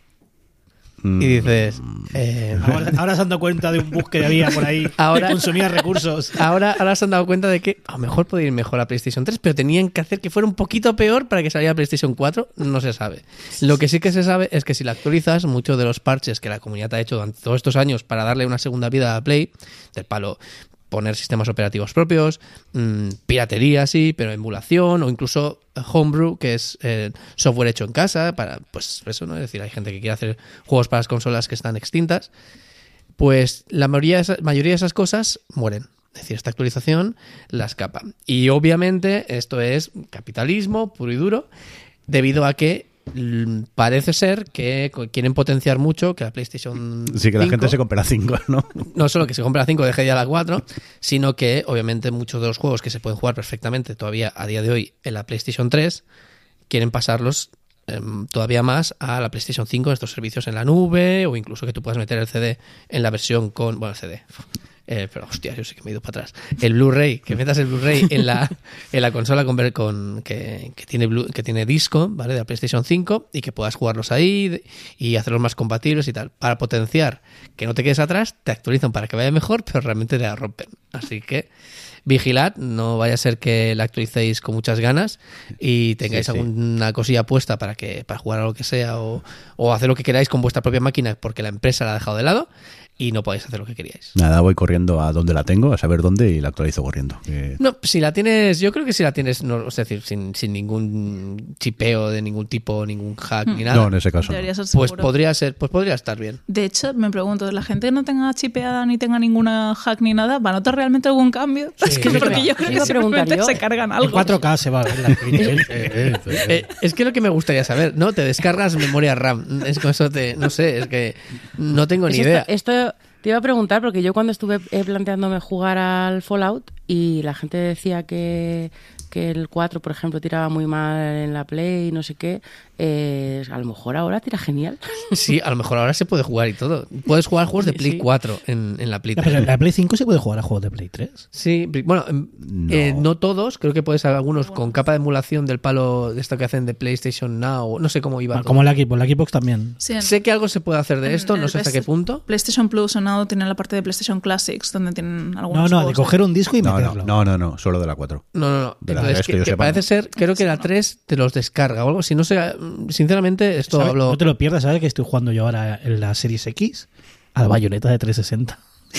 Y dices...
Ahora se han dado cuenta de un bug que había por ahí
Ahora-
que consumía recursos.
Ahora se han dado cuenta de que a lo mejor podría ir mejor a PlayStation 3, pero tenían que hacer que fuera un poquito peor para que saliera PlayStation 4, no se sabe. Lo que sí que se sabe es que si la actualizas, muchos de los parches que la comunidad ha hecho durante todos estos años para darle una segunda vida a Play, del palo poner sistemas operativos propios, piratería sí, pero emulación o incluso homebrew, que es software hecho en casa para, pues eso, ¿no? Es decir, hay gente que quiere hacer juegos para las consolas que están extintas, pues la mayoría de esas cosas mueren. Es decir, esta actualización la escapa. Y obviamente esto es capitalismo puro y duro, debido a que parece ser que quieren potenciar mucho que la PlayStation 5,
Sí, que la gente se compra 5, ¿no?
no solo que se compre la 5 deje ya la 4, sino que obviamente muchos de los juegos que se pueden jugar perfectamente todavía a día de hoy en la PlayStation 3 quieren pasarlos todavía más a la PlayStation 5 en estos servicios en la nube, o incluso que tú puedas meter el CD en la versión con... Bueno, el CD... pero hostia, yo sé que me he ido para atrás. El Blu-ray, que metas el Blu-ray en la consola que tiene disco, ¿vale? De la PlayStation 5 y que puedas jugarlos ahí y hacerlos más compatibles y tal. Para potenciar que no te quedes atrás, te actualizan para que vaya mejor, pero realmente te la rompen. Así que vigilad, no vaya a ser que la actualicéis con muchas ganas y tengáis alguna cosilla puesta para jugar a lo que sea o hacer lo que queráis con vuestra propia máquina porque la empresa la ha dejado de lado y no podéis hacer lo que queríais.
Nada, voy corriendo a donde la tengo, a saber dónde, y la actualizo corriendo.
No, si la tienes, yo creo que si la tienes, no, es decir, sin ningún chipeo de ningún tipo, ningún hack ni nada,
No, en ese caso no.
Debería ser
pues
seguro.
podría estar bien.
De hecho, me pregunto, ¿la gente que no tenga chipeada ni tenga ninguna hack ni nada, va a notar realmente algún cambio?
Sí,
Es que
sí,
porque yo
te
creo
iba
que
a preguntar
simplemente
yo.
se cargan
En
algo.
4K se va a ver la print.
Es que lo que me gustaría saber, ¿no? Te descargas memoria RAM, es con eso no sé, es que no tengo ni idea.
Esto te iba a preguntar porque yo cuando estuve planteándome jugar al Fallout y la gente decía que el 4, por ejemplo, tiraba muy mal en la Play y no sé qué, a lo mejor ahora tira genial.
Sí, a lo mejor ahora se puede jugar y todo. Puedes jugar juegos de Play
Sí.
4 en la Play 3.
Pero en la Play 5 se puede jugar a juegos de Play 3.
Sí, bueno, no todos, creo que puedes haber algunos con capa de emulación del palo de esto que hacen de PlayStation Now, no sé cómo iba. todo.
Como la Xbox también.
Sí,
Sé que algo se puede hacer de esto, no sé hasta qué punto.
PlayStation Plus o Now tienen la parte de PlayStation Classics, donde tienen algunos
No, de
juegos
coger un disco y
No,
meterlo.
no, solo de la 4.
No.
De la
Entonces,
vez que yo
que
sepa,
parece
no.
ser, creo que la 3 te los descarga o algo. Si no sé, sinceramente, esto
¿Sabes?
hablo.
No te lo pierdas, ¿sabes? Que estoy jugando yo ahora en la Series X al Bayonetta de 360.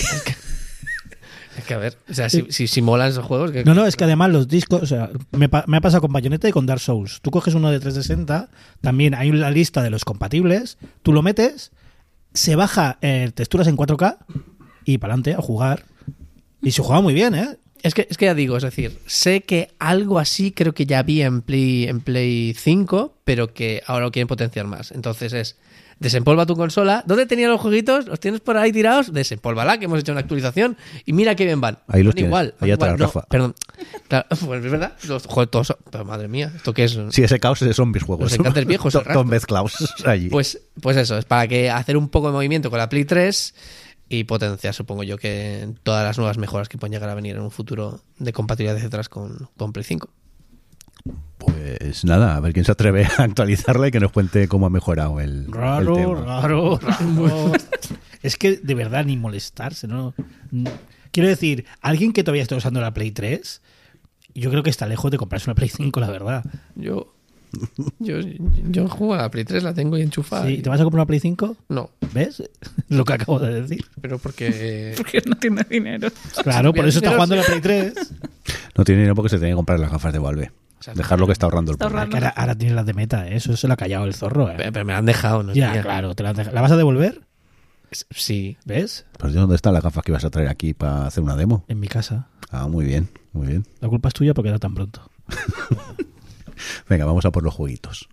Es que a ver, o sea, si molan esos juegos.
No, es que además los discos, o sea, me ha pasado con Bayonetta y con Dark Souls. Tú coges uno de 360, también hay una lista de los compatibles, tú lo metes, se baja texturas en 4K y para adelante a jugar. Y se juega muy bien, ¿eh?
Es que ya digo, es decir, sé que algo así creo que ya había en Play 5, pero que ahora lo quieren potenciar más. Entonces es, desempolva tu consola. ¿Dónde tenías los jueguitos? ¿Los tienes por ahí tirados? Desempólvala, que hemos hecho una actualización. Y mira qué bien van.
Ahí los
Van
tienes.
igual.
Ahí atrás,
No,
Rafa.
perdón. Claro, pues es verdad. Los juegos todos pero madre mía, ¿esto qué es?
Sí, ese caos son mis juegos.
Los encantes viejos, el rastro.
Son mezclados allí.
Pues eso, es para que hacer un poco de movimiento con la Play 3 y potenciar, supongo yo, que todas las nuevas mejoras que pueden llegar a venir en un futuro de compatibilidad, etcétera, con Play 5.
Pues nada, a ver quién se atreve a actualizarla y que nos cuente cómo ha mejorado el tema.
Raro. Es que de verdad ni molestarse, ¿no? Quiero decir, alguien que todavía está usando la Play 3, yo creo que está lejos de comprarse una Play 5, la verdad.
Yo Yo juego a la Play 3, la tengo ahí enchufada.
Sí, ¿te vas a comprar una Play 5?
No,
¿Ves? Lo que acabo de decir.
pero porque...
Porque no tiene dinero.
Claro, por eso está jugando en la Play 3.
No tiene dinero porque se tiene que comprar las gafas de Valve.
Exacto.
Dejar lo que está ahorrando el
Está
pobre.
ahorrando.
Que ahora tiene las de Meta, ¿eh? Eso se lo ha callado el zorro. ¿eh?
Pero me la han dejado, ¿no?
Ya,
Tía.
claro. ¿La vas a devolver?
Sí.
¿Ves?
Pues ¿dónde están las gafas que ibas a traer aquí para hacer una demo?
En mi casa.
Ah, muy bien, muy bien.
La culpa es tuya porque era tan pronto.
Venga, vamos a por los jueguitos.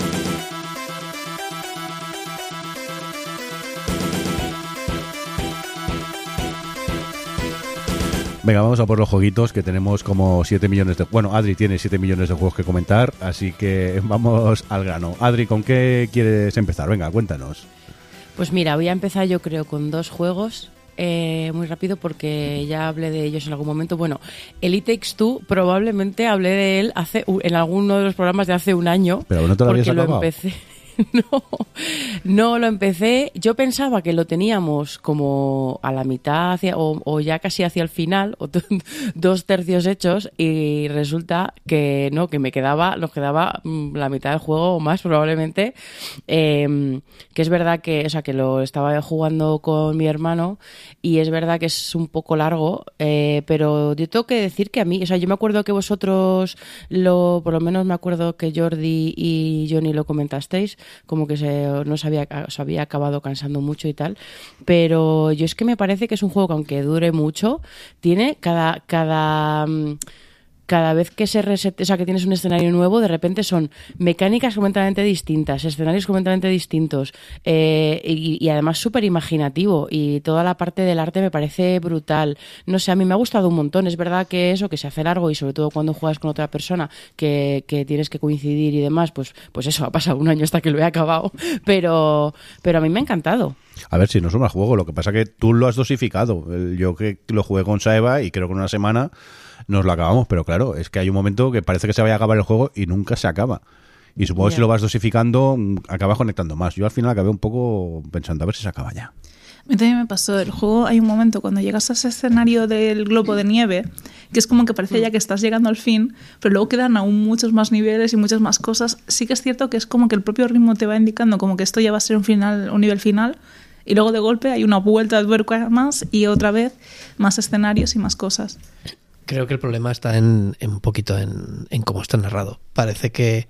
Venga, vamos a por los jueguitos que tenemos como 7 millones de... Bueno, Adri tiene 7 millones de juegos que comentar, así que vamos al grano. Adri, ¿con qué quieres empezar? Venga, cuéntanos.
Pues mira, voy a empezar yo creo con 2 juegos. Muy rápido porque ya hablé de ellos en algún momento. Bueno, el It Takes Two probablemente hablé de él en alguno de los programas de hace un año.
Pero no te lo habías
porque lo
acabado.
empecé. No lo empecé. Yo pensaba que lo teníamos como a la mitad o ya casi hacia el final, o 2/3 hechos, y resulta que no, que nos quedaba la mitad del juego o más probablemente. Que es verdad que, o sea, que lo estaba jugando con mi hermano y es verdad que es un poco largo, pero yo tengo que decir que a mí, o sea, yo me acuerdo que vosotros por lo menos me acuerdo que Jordi y Johnny lo comentasteis, como que os había acabado cansando mucho y tal, pero yo es que me parece que es un juego que aunque dure mucho, tiene cada vez que se resete, o sea, que tienes un escenario nuevo, de repente son mecánicas completamente distintas, escenarios completamente distintos, y además súper imaginativo, y toda la parte del arte me parece brutal. No sé, a mí me ha gustado un montón. Es verdad que eso, que se hace largo, y sobre todo cuando juegas con otra persona que tienes que coincidir y demás, pues eso, ha pasado un año hasta que lo he acabado, pero a mí me ha encantado.
A ver, si no es un mal juego, lo que pasa que tú lo has dosificado. Yo que lo jugué con Saeva y creo que en una semana nos lo acabamos, pero claro, es que hay un momento que parece que se vaya a acabar el juego y nunca se acaba. Y supongo que si lo vas dosificando, acabas conectando más. Yo al final acabé un poco pensando a ver si se acaba ya.
A mí también me pasó el juego. Hay un momento cuando llegas a ese escenario del globo de nieve que es como que parece ya que estás llegando al fin, pero luego quedan aún muchos más niveles y muchas más cosas. Sí que es cierto que es como que el propio ritmo te va indicando como que esto ya va a ser un nivel final, y luego de golpe hay una vuelta de tuerca más y otra vez más escenarios y más cosas.
Creo que el problema está un poquito en cómo está narrado. Parece que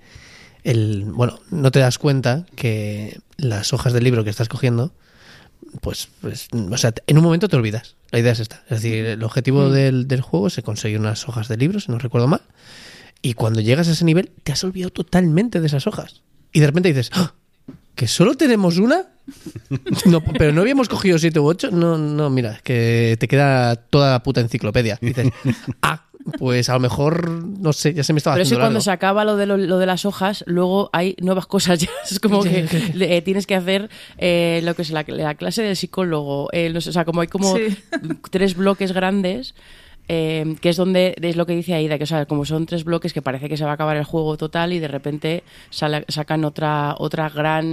no te das cuenta que las hojas del libro que estás cogiendo, pues o sea, en un momento te olvidas. La idea es esta. Es decir, el objetivo del juego es conseguir unas hojas de libro, si no recuerdo mal. Y cuando llegas a ese nivel, te has olvidado totalmente de esas hojas. Y de repente dices, ¡ah! ¿Que solo tenemos una? No, pero no habíamos cogido 7 u 8. No, mira, que te queda toda la puta enciclopedia. Y dices, pues a lo mejor, no sé, ya se me estaba
Pero es que
haciendo
cuando
largo.
se acaba lo de las hojas, luego hay nuevas cosas ya. Es como que tienes que hacer lo que es la clase del psicólogo. No sé, o sea, como hay como
Sí.
3 bloques grandes. Que es donde es lo que dice Aida, que o sea, como son 3 bloques que parece que se va a acabar el juego total y de repente sacan otro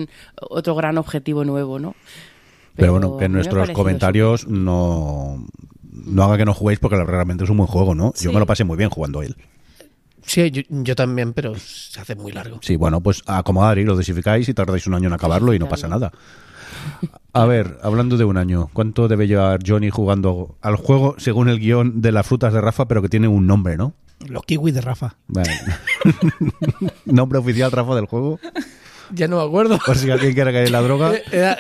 gran objetivo nuevo, ¿no?
Pero bueno, que
a
en
mí me ha
nuestros
parecido
comentarios no haga que no juguéis porque realmente es un buen juego, ¿no? Yo
Sí.
me lo pasé muy bien jugando él.
Sí, yo también, pero se hace muy largo.
Sí, bueno, pues acomodar y lo dosificáis y tardáis un año en acabarlo y no pasa nada. A ver, hablando de un año, ¿cuánto debe llevar Johnny jugando al juego según el guión de las frutas de Rafa, pero que tiene un nombre, ¿no?
Los kiwis de Rafa.
Vale. ¿Nombre oficial, Rafa, del juego?
Ya no me acuerdo.
Por si alguien quiere caer en la droga.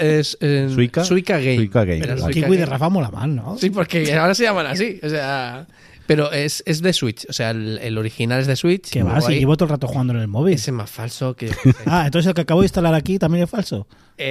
Suica Game.
Suica Game.
Era
Los
Vale.
Suica
kiwis de
Game.
Rafa mola más, ¿no?
Sí, porque ahora se llaman así. O sea, pero es de Switch. O sea, el original es de Switch.
Que va,
Luego
si
ahí
llevo todo el rato jugando en el móvil.
ese más falso que...
Ah, entonces el que acabo de instalar aquí también es falso.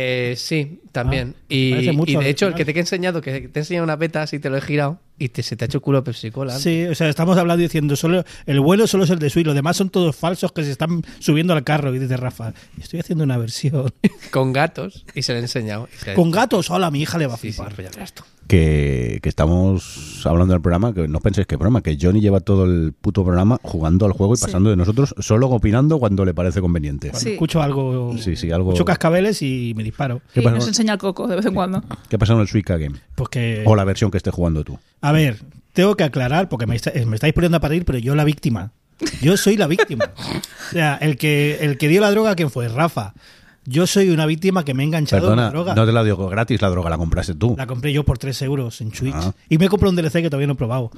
Sí, también.
parece mucho
y
al
de hecho, el
original.
que te he enseñado, que te he enseñado una beta, si te lo he girado, y se te ha hecho culo Pepsi Cola.
Sí, o sea, estamos hablando diciendo, solo el bueno solo es el de Switch, los demás son todos falsos que se están subiendo al carro. Y dice Rafa, estoy haciendo una versión.
Con gatos, y se lo he enseñado. Y se le ha
Con
dicho,
gatos, hola, a mi hija le va a
Sí, sí,
flipar.
pues ya verás tú.
Que estamos hablando del programa, que no penséis que es broma, que Johnny lleva todo el puto programa jugando al juego y
Sí.
pasando de nosotros, solo opinando cuando le parece conveniente.
Cuando
Sí.
escucho algo,
Sí, algo...
escucho cascabeles y me disparo.
¿Qué
Y
pasa?
nos enseña el coco de vez en cuando.
¿Qué pasa en el Suica Game?
Porque,
O la versión que estés jugando tú.
a ver, tengo que aclarar, porque me estáis poniendo a parir, pero yo la víctima Yo soy la víctima. O sea, el que dio la droga, ¿quién fue? Rafa. Yo soy una víctima que me he enganchado
Perdona,
en la droga.
no te la dio gratis la droga, la compraste tú.
La compré yo por 3 euros en Switch.
Ah.
Y me he comprado un DLC que todavía no he probado.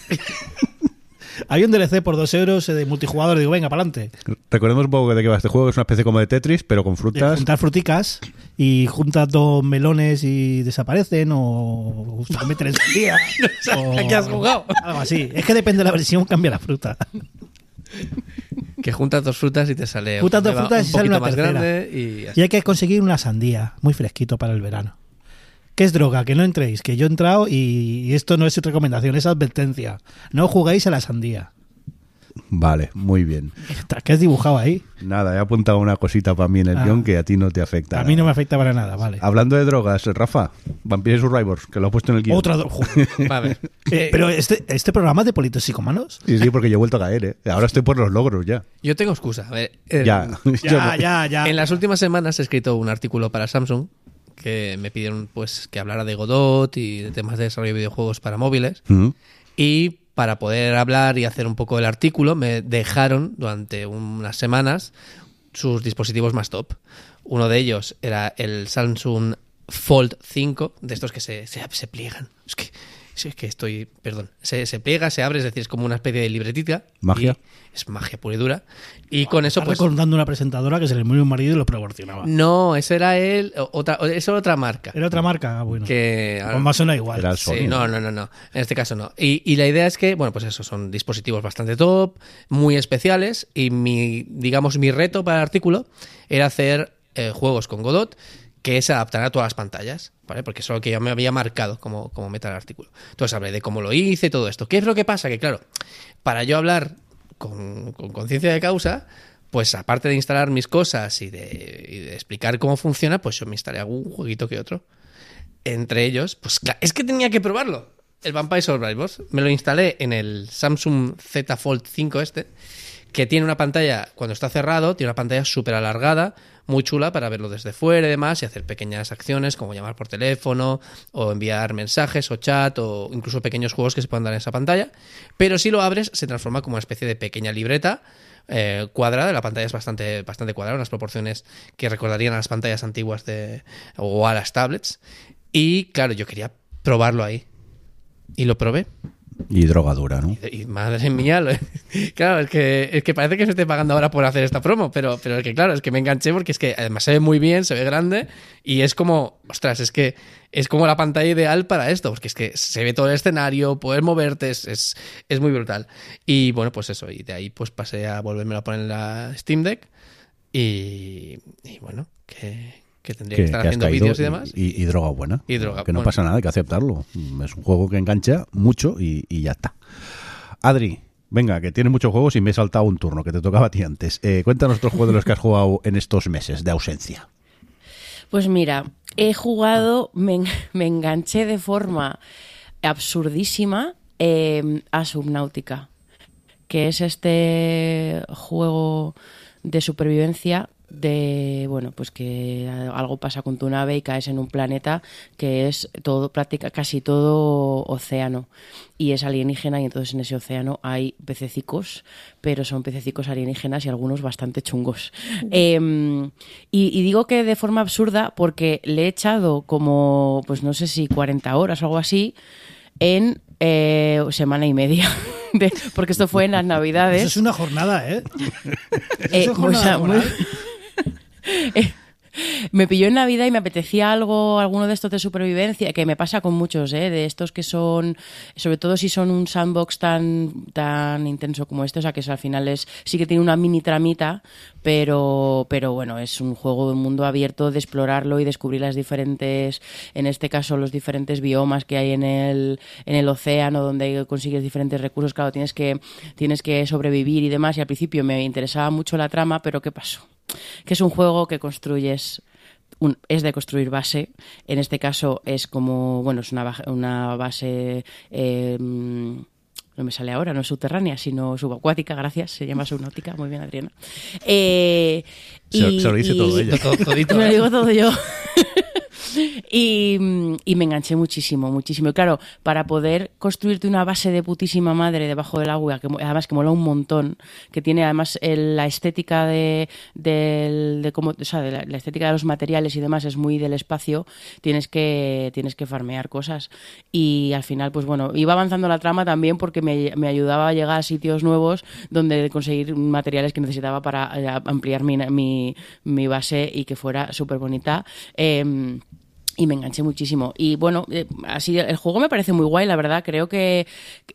Había un DLC por 2 euros de multijugador. Digo, venga, para adelante.
Recordemos un poco de qué va este juego. Es una especie como de Tetris, pero con frutas.
Juntar fruticas y juntas 2 melones y desaparecen o se convierten en sandía.
¿A qué has jugado?
Algo así. Es que depende de la versión, cambia la fruta.
Que juntas 2 frutas y te sale
Juntas 2 frutas y sale una
más
tercera.
grande y
Y hay que conseguir una sandía, muy fresquito para el verano. ¿Qué es droga? Que no entréis, que yo he entrado y esto no es recomendación, es advertencia. No jugáis a la sandía.
Vale, muy bien.
¿Qué has dibujado ahí?
Nada, he apuntado una cosita para mí en el guión que a ti no te afecta.
A mí no me afecta para nada, vale.
Hablando de drogas, Rafa, Vampire Survivors, que lo he puesto en el guión.
Otra droga.
A ver.
Pero este programa es de politoxicomanos.
Sí, porque yo he vuelto a caer, ¿eh? Ahora estoy por los logros ya.
Yo tengo excusa. A ver,
Ya. Yo no.
Ya.
En las últimas semanas he escrito un artículo para Samsung que me pidieron pues que hablara de Godot y de temas de desarrollo de videojuegos para móviles. Y para poder hablar y hacer un poco el artículo me dejaron durante unas semanas sus dispositivos más top. Uno de ellos era el Samsung Fold 5, de estos que se pliegan. Es que estoy... Perdón. Se pliega, se abre, es decir, es como una especie de libretita.
Magia.
Es magia pura y dura. Y con eso
Está
pues...
recordando una presentadora que se le murió un marido y lo proporcionaba.
No, ese era otra marca.
¿Era otra marca? Ah, bueno.
Que
Pues más suena igual.
Era el
sí,
Sony.
no. En este caso no. Y la idea es que, bueno, pues eso, son dispositivos bastante top, muy especiales, y mi reto para el artículo era hacer juegos con Godot que se adaptaran a todas las pantallas, ¿vale? Porque eso es lo que yo me había marcado como meta del artículo. Entonces hablé de cómo lo hice y todo esto. ¿Qué es lo que pasa? Que claro, para yo hablar con conciencia de causa, pues aparte de instalar mis cosas y de explicar cómo funciona, pues yo me instalé algún jueguito que otro. Entre ellos, pues claro, es que tenía que probarlo. El Vampire Survivors. Me lo instalé en el Samsung Z Fold 5 que tiene una pantalla, cuando está cerrado, tiene una pantalla súper alargada, muy chula para verlo desde fuera y demás, y hacer pequeñas acciones como llamar por teléfono, o enviar mensajes o chat, o incluso pequeños juegos que se puedan dar en esa pantalla. Pero si lo abres, se transforma como una especie de pequeña libreta cuadrada. La pantalla es bastante cuadrada, unas proporciones que recordarían a las pantallas antiguas o a las tablets. Y claro, yo quería probarlo ahí. Y lo probé.
Y drogadura, ¿no?
Y madre mía, claro, es que parece que se esté pagando ahora por hacer esta promo, pero es que claro, es que me enganché porque es que además se ve muy bien, se ve grande y es como, ostras, es que es como la pantalla ideal para esto, porque es que se ve todo el escenario, poder moverte, es muy brutal. Y bueno, pues eso, y de ahí pues pasé a volverme a poner en la Steam Deck y bueno, que tendría que estar
has
haciendo
caído
vídeos y demás.
Y droga buena.
Y droga,
que no
bueno.
pasa nada, hay que aceptarlo. Es un juego que engancha mucho y ya está. Adri, venga, que tienes muchos juegos y me he saltado un turno que te tocaba a ti antes. Cuéntanos otros juegos de los que has jugado en estos meses de ausencia.
Pues mira, he jugado, me enganché de forma absurdísima a Subnautica, que es este juego de supervivencia de, bueno, pues que algo pasa con tu nave y caes en un planeta que es casi todo océano y es alienígena, y entonces en ese océano hay pececicos, pero son pececicos alienígenas y algunos bastante chungos. Y digo que de forma absurda porque le he echado como, pues no sé si 40 horas o algo así en semana y media. Porque esto fue en las Navidades.
Eso es una jornada, ¿eh? Eso es jornada laboral.
Me pilló en Navidad y me apetecía alguno de estos de supervivencia, que me pasa con muchos, de estos que son, sobre todo si son un sandbox tan intenso como este, o sea que eso al final sí que tiene una mini tramita, pero bueno, es un juego de mundo abierto, de explorarlo y descubrir las diferentes, en este caso los diferentes biomas que hay en el océano, donde consigues diferentes recursos. Claro, tienes que sobrevivir y demás, y al principio me interesaba mucho la trama, pero ¿qué pasó? Que es un juego que construyes, es de construir base. En este caso es como, bueno, es una base, no me sale ahora, no es subterránea, sino subacuática, gracias, se llama Subnautica, muy bien, Adriana.
Se lo dice todo ella.
Todito,
me lo digo todo yo. Y me enganché muchísimo, muchísimo. Y claro, para poder construirte una base de putísima madre debajo del agua, que además que mola un montón, que tiene además la estética de cómo, o sea, de la estética de los materiales y demás es muy del espacio, tienes que farmear cosas. Y al final, pues bueno, iba avanzando la trama también porque me ayudaba a llegar a sitios nuevos donde conseguir materiales que necesitaba para ampliar mi base y que fuera súper bonita. Y me enganché muchísimo. Y bueno, así el juego me parece muy guay, la verdad. Creo que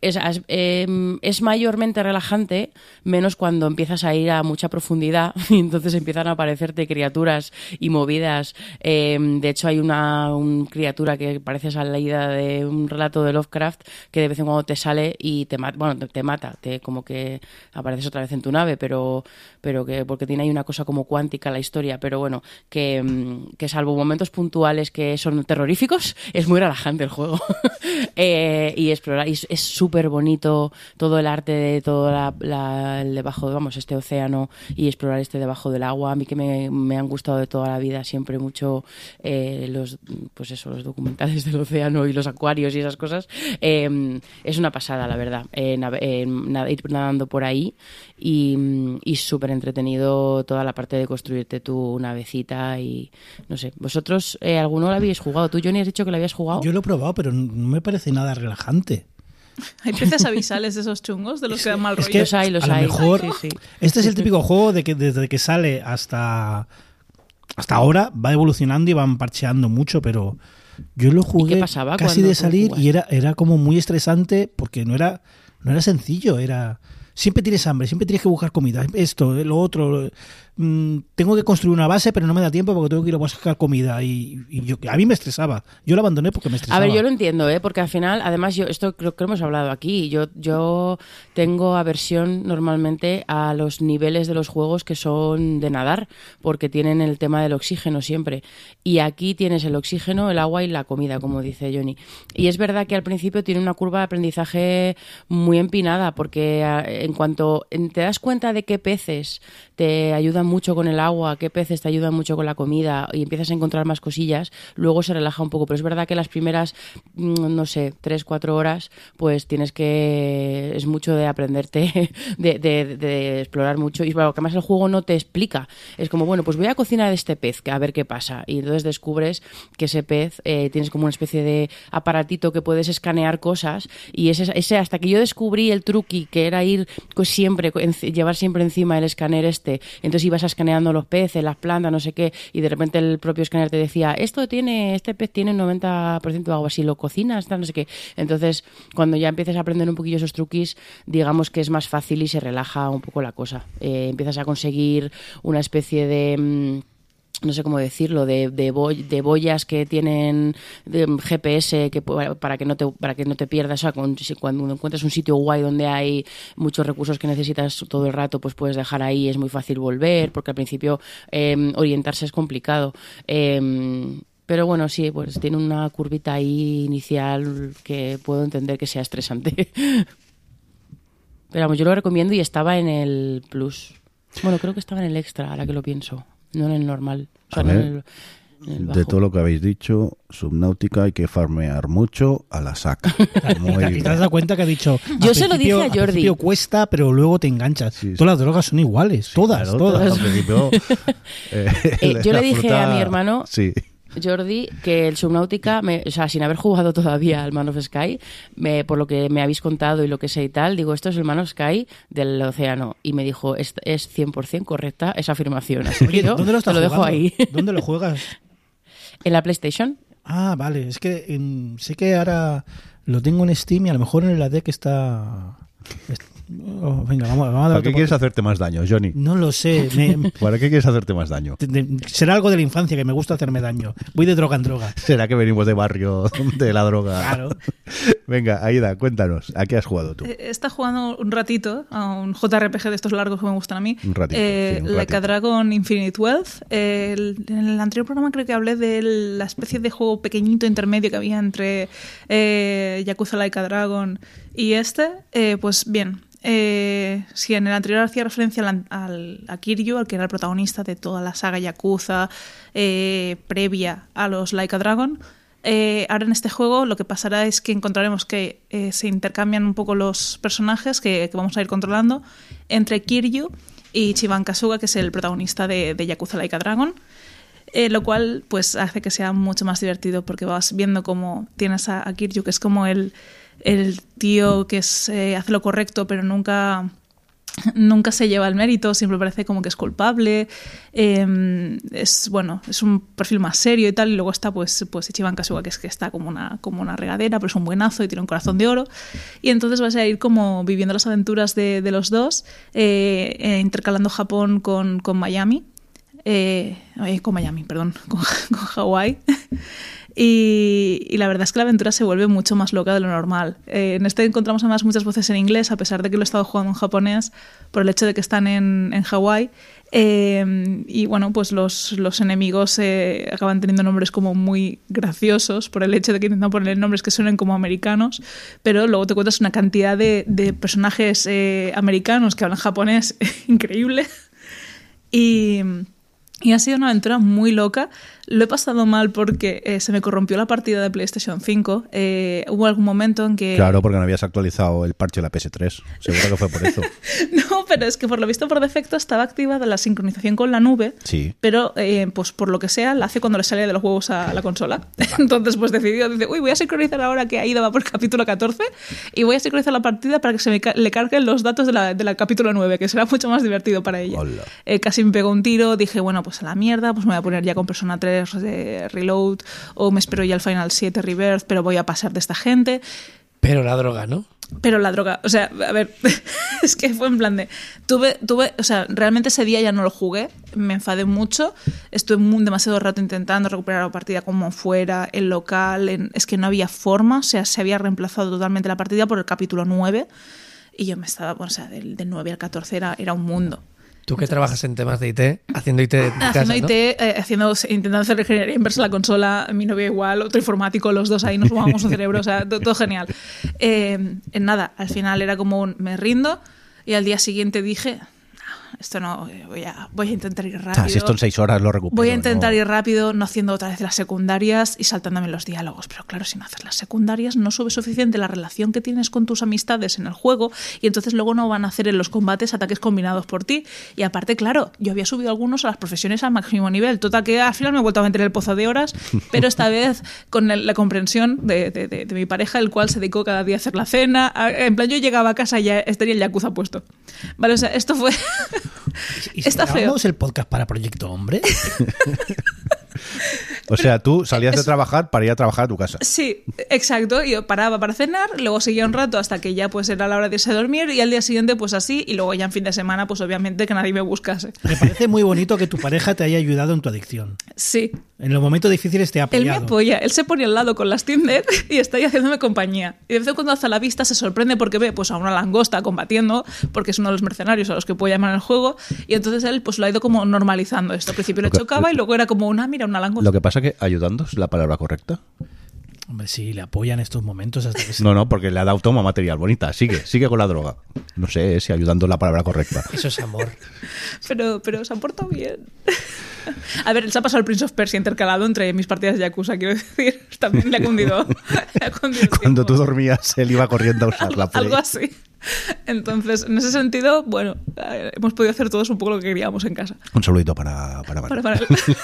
es mayormente relajante, menos cuando empiezas a ir a mucha profundidad y entonces empiezan a aparecerte criaturas y movidas. De hecho, hay una criatura que parece salida de un relato de Lovecraft que de vez en cuando te sale y te mata. Como que apareces otra vez en tu nave, pero que porque tiene ahí una cosa como cuántica la historia. Pero bueno, que salvo momentos puntuales que son terroríficos, es muy relajante el juego. Y explorar, y es súper bonito todo el arte de todo el debajo, este océano, y explorar debajo del agua. A mí que me han gustado de toda la vida siempre mucho los documentales del océano y los acuarios y esas cosas. Es una pasada, la verdad, ir nadando por ahí y súper entretenido toda la parte de construirte tu navecita. Y no sé, vosotros ¿alguno lo habéis jugado? ¿Tú, Johnny, has dicho que lo habías jugado?
Yo lo he probado, pero no me parece nada relajante.
Hay peces avisales de esos chungos, de los que dan mal rollo.
Es que
los hay.
A lo mejor
Sí.
este es el típico juego de que desde que sale hasta ahora va evolucionando y van parcheando mucho, pero yo lo jugué casi de salir y era como muy estresante porque no era sencillo, siempre tienes hambre, siempre tienes que buscar comida, esto, lo otro. Tengo que construir una base, pero no me da tiempo porque tengo que ir a buscar comida. Y a mí me estresaba. Yo lo abandoné porque me estresaba.
A ver, yo lo entiendo, porque al final, además, esto creo que hemos hablado aquí. Yo tengo aversión normalmente a los niveles de los juegos que son de nadar, porque tienen el tema del oxígeno siempre. Y aquí tienes el oxígeno, el agua y la comida, como dice Johnny. Y es verdad que al principio tiene una curva de aprendizaje muy empinada, porque en cuanto te das cuenta de qué peces te ayudan mucho con el agua, qué peces te ayudan mucho con la comida y empiezas a encontrar más cosillas, luego se relaja un poco. Pero es verdad que las primeras, 3-4 horas, pues es mucho de aprenderte, de explorar mucho. Y claro, que además el juego no te explica. Es como, bueno, pues voy a cocinar este pez, a ver qué pasa. Y entonces descubres que ese pez tienes como una especie de aparatito que puedes escanear cosas. Y ese hasta que yo descubrí el truqui, que era ir llevar siempre encima el escáner entonces ibas escaneando los peces, las plantas, no sé qué, y de repente el propio escáner te decía, este pez tiene un 90% de agua, si lo cocinas, no sé qué. Entonces, cuando ya empiezas a aprender un poquillo esos truquis, digamos que es más fácil y se relaja un poco la cosa. Empiezas a conseguir una especie de... no sé cómo decirlo, de boyas que tienen GPS para que no te pierdas. O sea, cuando encuentras un sitio guay donde hay muchos recursos que necesitas todo el rato, pues puedes dejar ahí, es muy fácil volver, porque al principio orientarse es complicado. Pero bueno, sí, pues tiene una curvita ahí inicial que puedo entender que sea estresante. Pero vamos, yo lo recomiendo y estaba en el Plus. Bueno, creo que estaba en el Extra, ahora que lo pienso. No en el normal. O sea,
a ver, no en el bajo. De todo lo que habéis dicho, Subnautica hay que farmear mucho a la saca.
¿Te has dado cuenta que ha dicho?
Yo se lo dije a Jordi.
Al principio cuesta, pero luego te enganchas. Sí. Todas las drogas son iguales. Todas.
Al principio,
yo le dije a mi hermano...
Sí.
Jordi, que el Subnautica, sin haber jugado todavía al Man of Sky, por lo que me habéis contado y lo que sé y tal, digo, esto es el Man of Sky del océano. Y me dijo, es 100% correcta esa afirmación. Así que yo
¿dónde lo estás
dejo ahí.
¿Dónde lo juegas?
En la PlayStation.
Ah, vale. Es que sé que ahora lo tengo en Steam y a lo mejor en la deck está... venga, vamos a dar.
¿Para qué quieres hacerte más daño, Johnny?
No lo sé.
¿Para qué quieres hacerte más daño?
Será algo de la infancia, que me gusta hacerme daño. Voy de droga en droga.
¿Será que venimos de barrio de la droga?
Claro.
Venga, Aida, cuéntanos, ¿a qué has jugado tú?
Está jugando un ratito a un JRPG de estos largos que me gustan a mí.
Un ratito,
Like a Dragon Infinite Wealth. En el anterior programa creo que hablé de la especie de juego pequeñito intermedio que había entre Yakuza Like a Dragon y pues bien. si en el anterior hacía referencia a Kiryu, al que era el protagonista de toda la saga Yakuza previa a los Like a Dragon, ahora en este juego lo que pasará es que encontraremos que se intercambian un poco los personajes que vamos a ir controlando entre Kiryu y Chiban Kasuga, que es el protagonista de Yakuza Like a Dragon, lo cual pues hace que sea mucho más divertido porque vas viendo cómo tienes a Kiryu, que es como el tío que hace lo correcto pero nunca se lleva el mérito, siempre parece como que es culpable, es un perfil más serio y tal, y luego está pues Ichiban Kasuga, que es que está como una regadera, pero es un buenazo y tiene un corazón de oro, y entonces vas a ir como viviendo las aventuras de los dos, intercalando Japón con Miami, con Hawái. Y la verdad es que la aventura se vuelve mucho más loca de lo normal. En este encontramos además muchas voces en inglés, a pesar de que lo he estado jugando en japonés, por el hecho de que están en Hawái. Y bueno, pues los enemigos acaban teniendo nombres como muy graciosos por el hecho de que intentan poner nombres que suenen como americanos, pero luego te encuentras una cantidad de personajes americanos que hablan japonés increíble. Y ha sido una aventura muy loca. Lo he pasado mal porque se me corrompió la partida de PlayStation 5. Hubo algún momento en que...
Claro, porque no habías actualizado el parche de la PS3. Seguro que fue por eso.
No, pero es que por lo visto por defecto estaba activada la sincronización con la nube.
Sí.
Pero pues por lo que sea la hace cuando le sale de los huevos a la consola. Entonces pues decidió, voy a sincronizar ahora que Aida va por el capítulo 14 y voy a sincronizar la partida para que le carguen los datos de la capítulo 9, que será mucho más divertido para ella. Casi me pegó un tiro, dije, bueno, pues a la mierda, pues me voy a poner ya con Persona 3 de Reload, o me espero ya el Final 7 Rebirth, pero voy a pasar de esta gente.
Pero la droga, ¿no?
Pero la droga, o sea, a ver, es que fue en plan de... o sea, realmente ese día ya no lo jugué, me enfadé mucho, estuve demasiado rato intentando recuperar la partida como fuera, el local, es que no había forma, o sea, se había reemplazado totalmente la partida por el capítulo 9, y yo me estaba, o sea, del 9 al 14 era un mundo.
Tú que trabajas en temas de IT, haciendo IT en casa,
haciendo IT, ¿no? Intentando hacer ingeniería inversa en la consola, mi novio igual, otro informático, los dos ahí nos fumamos un cerebro, o sea, todo genial. En nada, al final era como me rindo, y al día siguiente dije, esto no, voy a intentar ir rápido.
Si esto en 6 horas lo recupero.
Voy a intentar ir rápido, no haciendo otra vez las secundarias y saltándome los diálogos. Pero claro, si no haces las secundarias, no sube suficiente la relación que tienes con tus amistades en el juego, y entonces luego no van a hacer en los combates ataques combinados por ti. Y aparte, claro, yo había subido algunos a las profesiones al máximo nivel. Total, que al final me he vuelto a meter en el pozo de horas, pero esta vez con la comprensión de mi pareja, el cual se dedicó cada día a hacer la cena. En plan, yo llegaba a casa y ya estaría el Yakuza puesto. Vale, o sea, esto fue...
¿Y si
está feo.
grabamos el podcast para Proyecto Hombre?
O sea, tú salías de trabajar para ir a trabajar a tu casa.
Sí, exacto. Yo paraba para cenar, luego seguía un rato hasta que ya pues era la hora de irse a dormir, y al día siguiente pues así, y luego ya en fin de semana pues obviamente que nadie me buscase.
Me parece muy bonito que tu pareja te haya ayudado en tu adicción.
Sí.
En los momentos difíciles te ha apoyado.
Él me apoya, él se pone al lado con la Steam Deck y está ahí haciéndome compañía. Y de vez en cuando alza la vista, se sorprende porque ve pues a una langosta combatiendo, porque es uno de los mercenarios a los que puede llamar en el juego, y entonces él pues lo ha ido como normalizando esto. Al principio le chocaba y luego era como mira, una langosta.
Lo que pasa que ayudando es la palabra correcta.
Hombre, sí, le apoya en estos momentos. Hasta que
No, porque le ha dado toma material. Bonita, sigue con la droga. No sé si ayudando es la palabra correcta.
Eso es amor.
Pero se ha portado bien. A ver, él se ha pasado el Prince of Persia intercalado entre mis partidas de Yakuza, quiero decir. También le ha cundido.
Cuando tú dormías, él iba corriendo a usar la Play.
Algo así. Entonces, en ese sentido, bueno, hemos podido hacer todos un poco lo que queríamos en casa.
Un saludito para él.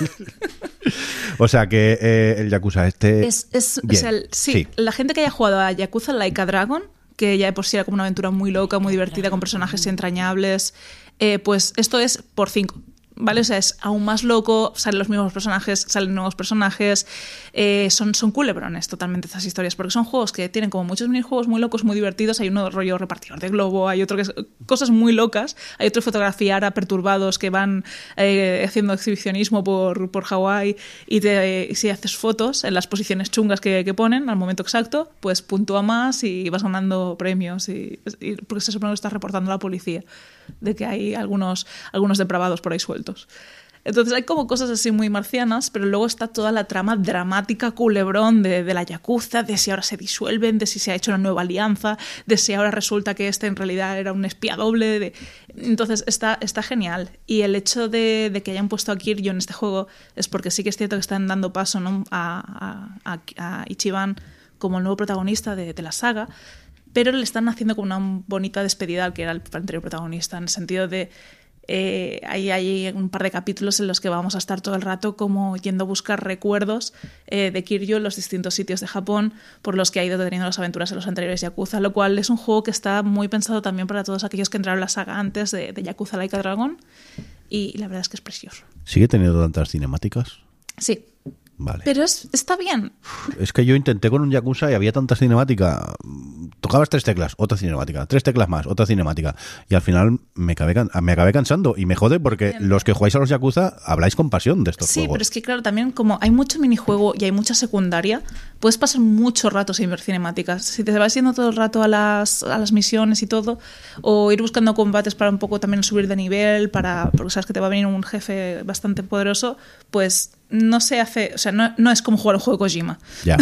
O sea que el Yakuza
o sea, sí, la gente que haya jugado a Yakuza Like a Dragon, que ya de por sí era como una aventura muy loca, muy divertida, con personajes entrañables, pues esto es por 5. ¿Vale? O sea, es aún más loco, salen los mismos personajes, salen nuevos personajes, son culebrones totalmente estas historias, porque son juegos que tienen como muchos minijuegos muy locos, muy divertidos. Hay uno rollo repartidor de globo, hay otro que es cosas muy locas, hay otro fotografiar a perturbados que van haciendo exhibicionismo por Hawái, y si haces fotos en las posiciones chungas que ponen al momento exacto, pues puntúa más y vas ganando premios, y porque se supone que estás reportando a la policía de que hay algunos depravados por ahí sueltos. Entonces hay como cosas así muy marcianas, pero luego está toda la trama dramática culebrón de la Yakuza, de si ahora se disuelven, de si se ha hecho una nueva alianza, de si ahora resulta que este en realidad era un espía doble. Entonces está genial. Y el hecho de que hayan puesto a Kiryu en este juego es porque sí que es cierto que están dando paso, ¿no?, a Ichiban como el nuevo protagonista de la saga, pero le están haciendo como una bonita despedida al que era el anterior protagonista, en el sentido de hay un par de capítulos en los que vamos a estar todo el rato como yendo a buscar recuerdos de Kiryu en los distintos sitios de Japón por los que ha ido teniendo las aventuras en los anteriores Yakuza, lo cual es un juego que está muy pensado también para todos aquellos que entraron a la saga antes de Yakuza Like a Dragon, y la verdad es que es precioso.
¿Sigue teniendo tantas cinemáticas?
Sí.
Vale.
Pero está bien.
Es que yo intenté con un Yakuza y había tanta cinemática. Tocabas 3 teclas, otra cinemática, 3 teclas más, otra cinemática. Y al final me acabé cansando. Y me jode porque los que jugáis a los Yakuza habláis con pasión de estos juegos.
Sí, pero es que claro, también como hay mucho minijuego y hay mucha secundaria, puedes pasar mucho rato sin ver cinemáticas. Si te vas yendo todo el rato a las misiones y todo, o ir buscando combates para un poco también subir de nivel, porque sabes que te va a venir un jefe bastante poderoso, pues no se hace, o sea, no es como jugar un juego de Kojima.
Ya.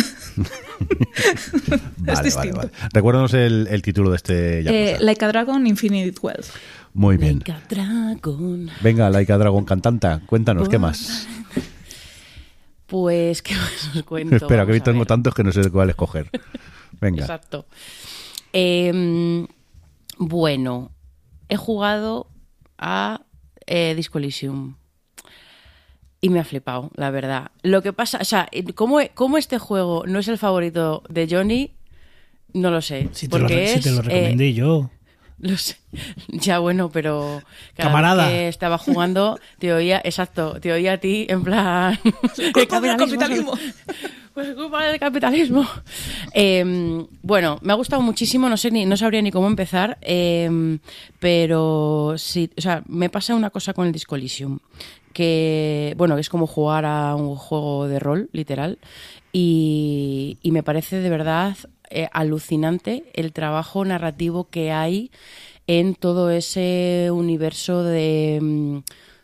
Es distinto.
Vale. Recuérdanos el título de este Yakuza.
Like a Dragon Infinite Wealth.
Muy bien.
Like a Dragon.
Venga, Like a Dragon cantanta, cuéntanos, ¿qué más?
Pues, ¿qué más os cuento?
Espera, que hoy
Vamos a
tengo
ver.
tantos que no sé cuál escoger. Venga.
Exacto. Bueno, he jugado a Disco Elysium y me ha flipado, la verdad. Lo que pasa, o sea, cómo este juego no es el favorito de Johnny, no lo sé.
Si te lo recomendé yo.
Lo sé. Ya bueno, pero cada
Camarada.
vez que estaba jugando te oía a ti en plan
Culpa del capitalismo.
Pues culpa del capitalismo. Bueno, me ha gustado muchísimo, no sabría ni cómo empezar, pero sí, o sea, me pasa una cosa con el Disco Elysium, que bueno, es como jugar a un juego de rol, literal, y me parece de verdad alucinante el trabajo narrativo que hay en todo ese universo de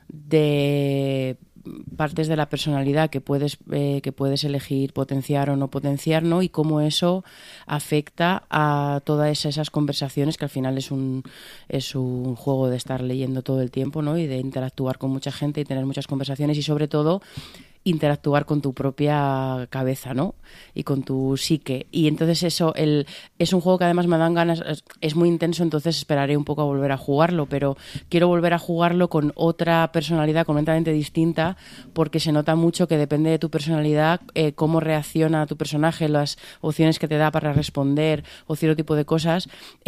partes de la personalidad que puedes elegir potenciar o no potenciar, ¿no? Y cómo eso afecta a todas esas conversaciones, que al final es un juego de estar leyendo todo el tiempo, ¿no? Y de interactuar con mucha gente y tener muchas conversaciones, y sobre todo interactuar con tu propia cabeza, ¿no? Y con tu psique. Y entonces eso, es un juego que además me dan ganas, es muy intenso, entonces esperaré un poco a volver a jugarlo, pero quiero volver a jugarlo con otra personalidad completamente distinta, porque se nota mucho que depende de tu personalidad, cómo reacciona tu personaje, las opciones que te da para responder o cierto tipo de cosas,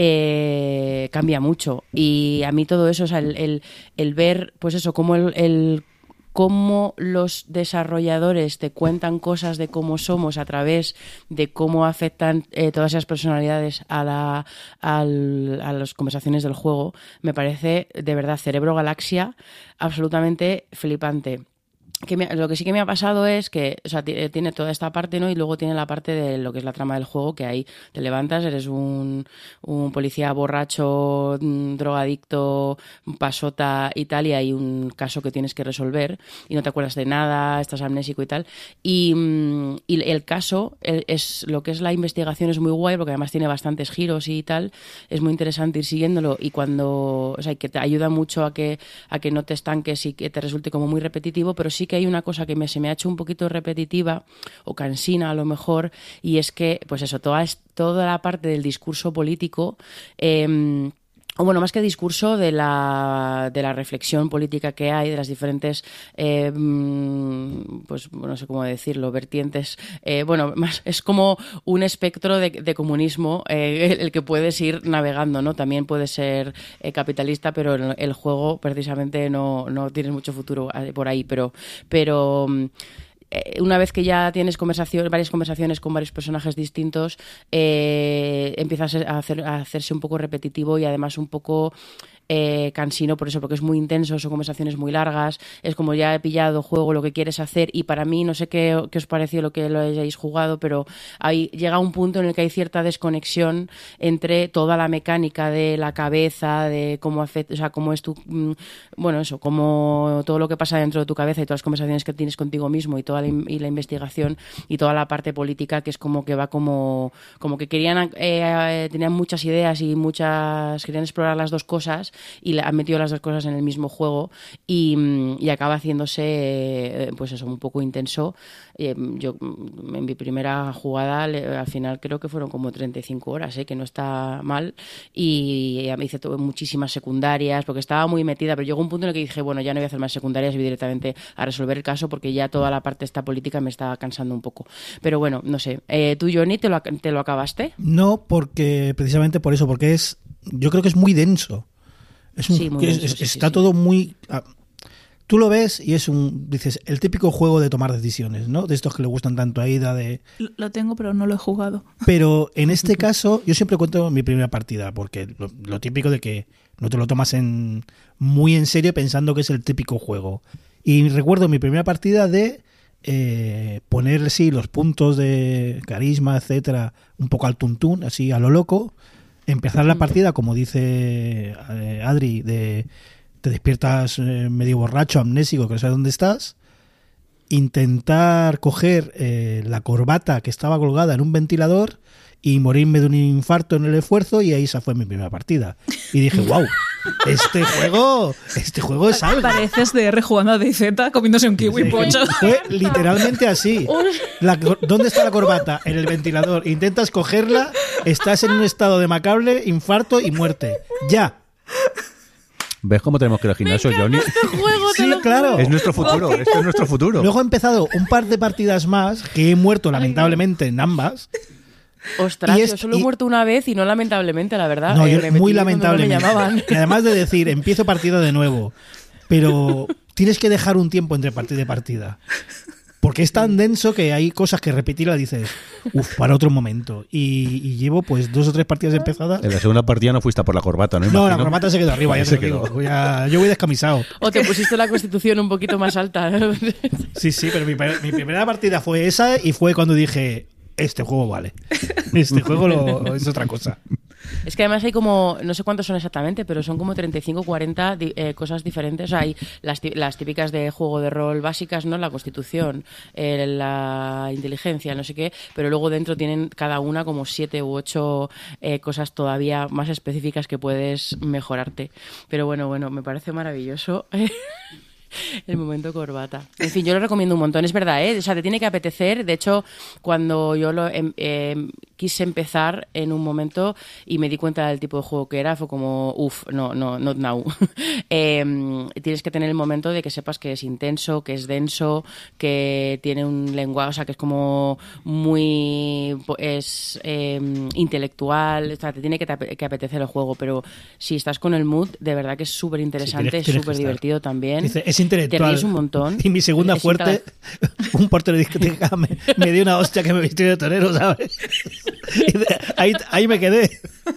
cambia mucho. Y a mí todo eso, o sea, el ver, pues eso, cómo los desarrolladores te cuentan cosas de cómo somos a través de cómo afectan todas esas personalidades a las conversaciones del juego, me parece de verdad cerebro galaxia absolutamente flipante. Lo que sí que me ha pasado es que, o sea, tiene toda esta parte, ¿no? Y luego tiene la parte de lo que es la trama del juego, que ahí te levantas, eres un policía borracho, drogadicto, pasota y tal, y hay un caso que tienes que resolver y no te acuerdas de nada, estás amnésico y tal. Y el caso, es lo que es la investigación, es muy guay, porque además tiene bastantes giros y tal, es muy interesante ir siguiéndolo, y o sea, que te ayuda mucho a que no te estanques y que te resulte como muy repetitivo, pero sí que hay una cosa que se me ha hecho un poquito repetitiva o cansina a lo mejor, y es que, pues eso, toda la parte del discurso político, o bueno, más que discurso, de la reflexión política que hay, de las diferentes, pues no sé cómo decirlo, vertientes, bueno, más es como un espectro de comunismo, el que puedes ir navegando, ¿no? También puede ser capitalista, pero el juego precisamente no tiene mucho futuro por ahí, pero una vez que ya tienes varias conversaciones con varios personajes distintos, empiezas a hacerse un poco repetitivo, y además un poco cansino por eso, porque es muy intenso, son conversaciones muy largas, es como ya he pillado juego lo que quieres hacer y para mí, no sé qué os pareció lo que lo hayáis jugado, pero llega un punto en el que hay cierta desconexión entre toda la mecánica de la cabeza, de cómo afecta, o sea, cómo es tu, bueno, eso, como todo lo que pasa dentro de tu cabeza y todas las conversaciones que tienes contigo mismo y toda la investigación y toda la parte política que es como que va como que querían, tenían muchas ideas y querían explorar las dos cosas y han metido las dos cosas en el mismo juego y acaba haciéndose pues eso, un poco intenso. Yo en mi primera jugada al final creo que fueron como 35 horas, que no está mal, y me hice muchísimas secundarias porque estaba muy metida, pero llegó un punto en el que dije, bueno, ya no voy a hacer más secundarias, voy directamente a resolver el caso porque ya toda la parte esta política me estaba cansando un poco. Pero bueno, no sé. ¿Tú, Johnny, te lo acabaste?
No, porque precisamente por eso, porque yo creo que es muy denso. Está todo muy... Tú lo ves y dices, el típico juego de tomar decisiones, ¿no? De estos que le gustan tanto a Ida de...
Lo tengo, pero no lo he jugado.
Pero en este caso, yo siempre cuento mi primera partida, porque lo típico de que no te lo tomas muy en serio pensando que es el típico juego. Y recuerdo mi primera partida de poner, sí, los puntos de carisma, etcétera, un poco al tuntún, así a lo loco. Empezar la partida, como dice Adri, te despiertas medio borracho, amnésico, que no sabes dónde estás, intentar coger la corbata que estaba colgada en un ventilador y morirme de un infarto en el esfuerzo, y ahí esa fue mi primera partida. Y dije, wow, este juego es algo.
Pareces de R jugando a DZ comiéndose un kiwi, pocho.
Fue literalmente así. ¿Dónde está la corbata? En el ventilador. Intentas cogerla, estás en un estado de macable, infarto y muerte. Ya.
¿Ves cómo tenemos que ir al gimnasio, Johnny?
Sí, claro.
Es nuestro futuro, esto es nuestro futuro.
Luego he empezado un par de partidas más, que he muerto lamentablemente en ambas.
Ostras, yo solo he muerto una vez y no lamentablemente, la verdad.
No, yo muy
lamentablemente.
Y además de decir, empiezo partida de nuevo, pero tienes que dejar un tiempo entre partida y partida. Porque es tan denso que hay cosas que repetirlas dices, para otro momento. Y llevo pues 2 o 3 partidas empezadas.
En la segunda partida no fuiste a por la corbata, ¿no?
No, la corbata se quedó arriba, ya te lo digo. Yo voy descamisado.
O te pusiste la constitución un poquito más alta.
Sí, pero mi primera partida fue esa y fue cuando dije, este juego vale. Este juego es otra cosa.
Es que además hay como, no sé cuántos son exactamente, pero son como 35 40 cosas diferentes. O sea, hay las típicas de juego de rol básicas, ¿no? La constitución, la inteligencia, no sé qué, pero luego dentro tienen cada una como 7 u 8 cosas todavía más específicas que puedes mejorarte. Pero bueno, me parece maravilloso. El momento corbata. En fin, yo lo recomiendo un montón, es verdad, ¿eh? O sea, te tiene que apetecer. De hecho, cuando yo quise empezar en un momento y me di cuenta del tipo de juego que era, fue como, no, not now. Tienes que tener el momento de que sepas que es intenso, que es denso, que tiene un lenguaje, o sea, que es como muy intelectual. O sea, te tiene que apetecer el juego, pero si estás con el mood, de verdad que es súper interesante, es súper divertido también.
Es intelectual.
Te ríes un montón.
Y mi segunda fuerte, un portero de discoteca me dio una hostia que me vistió de torero, ¿sabes? Y ahí me quedé.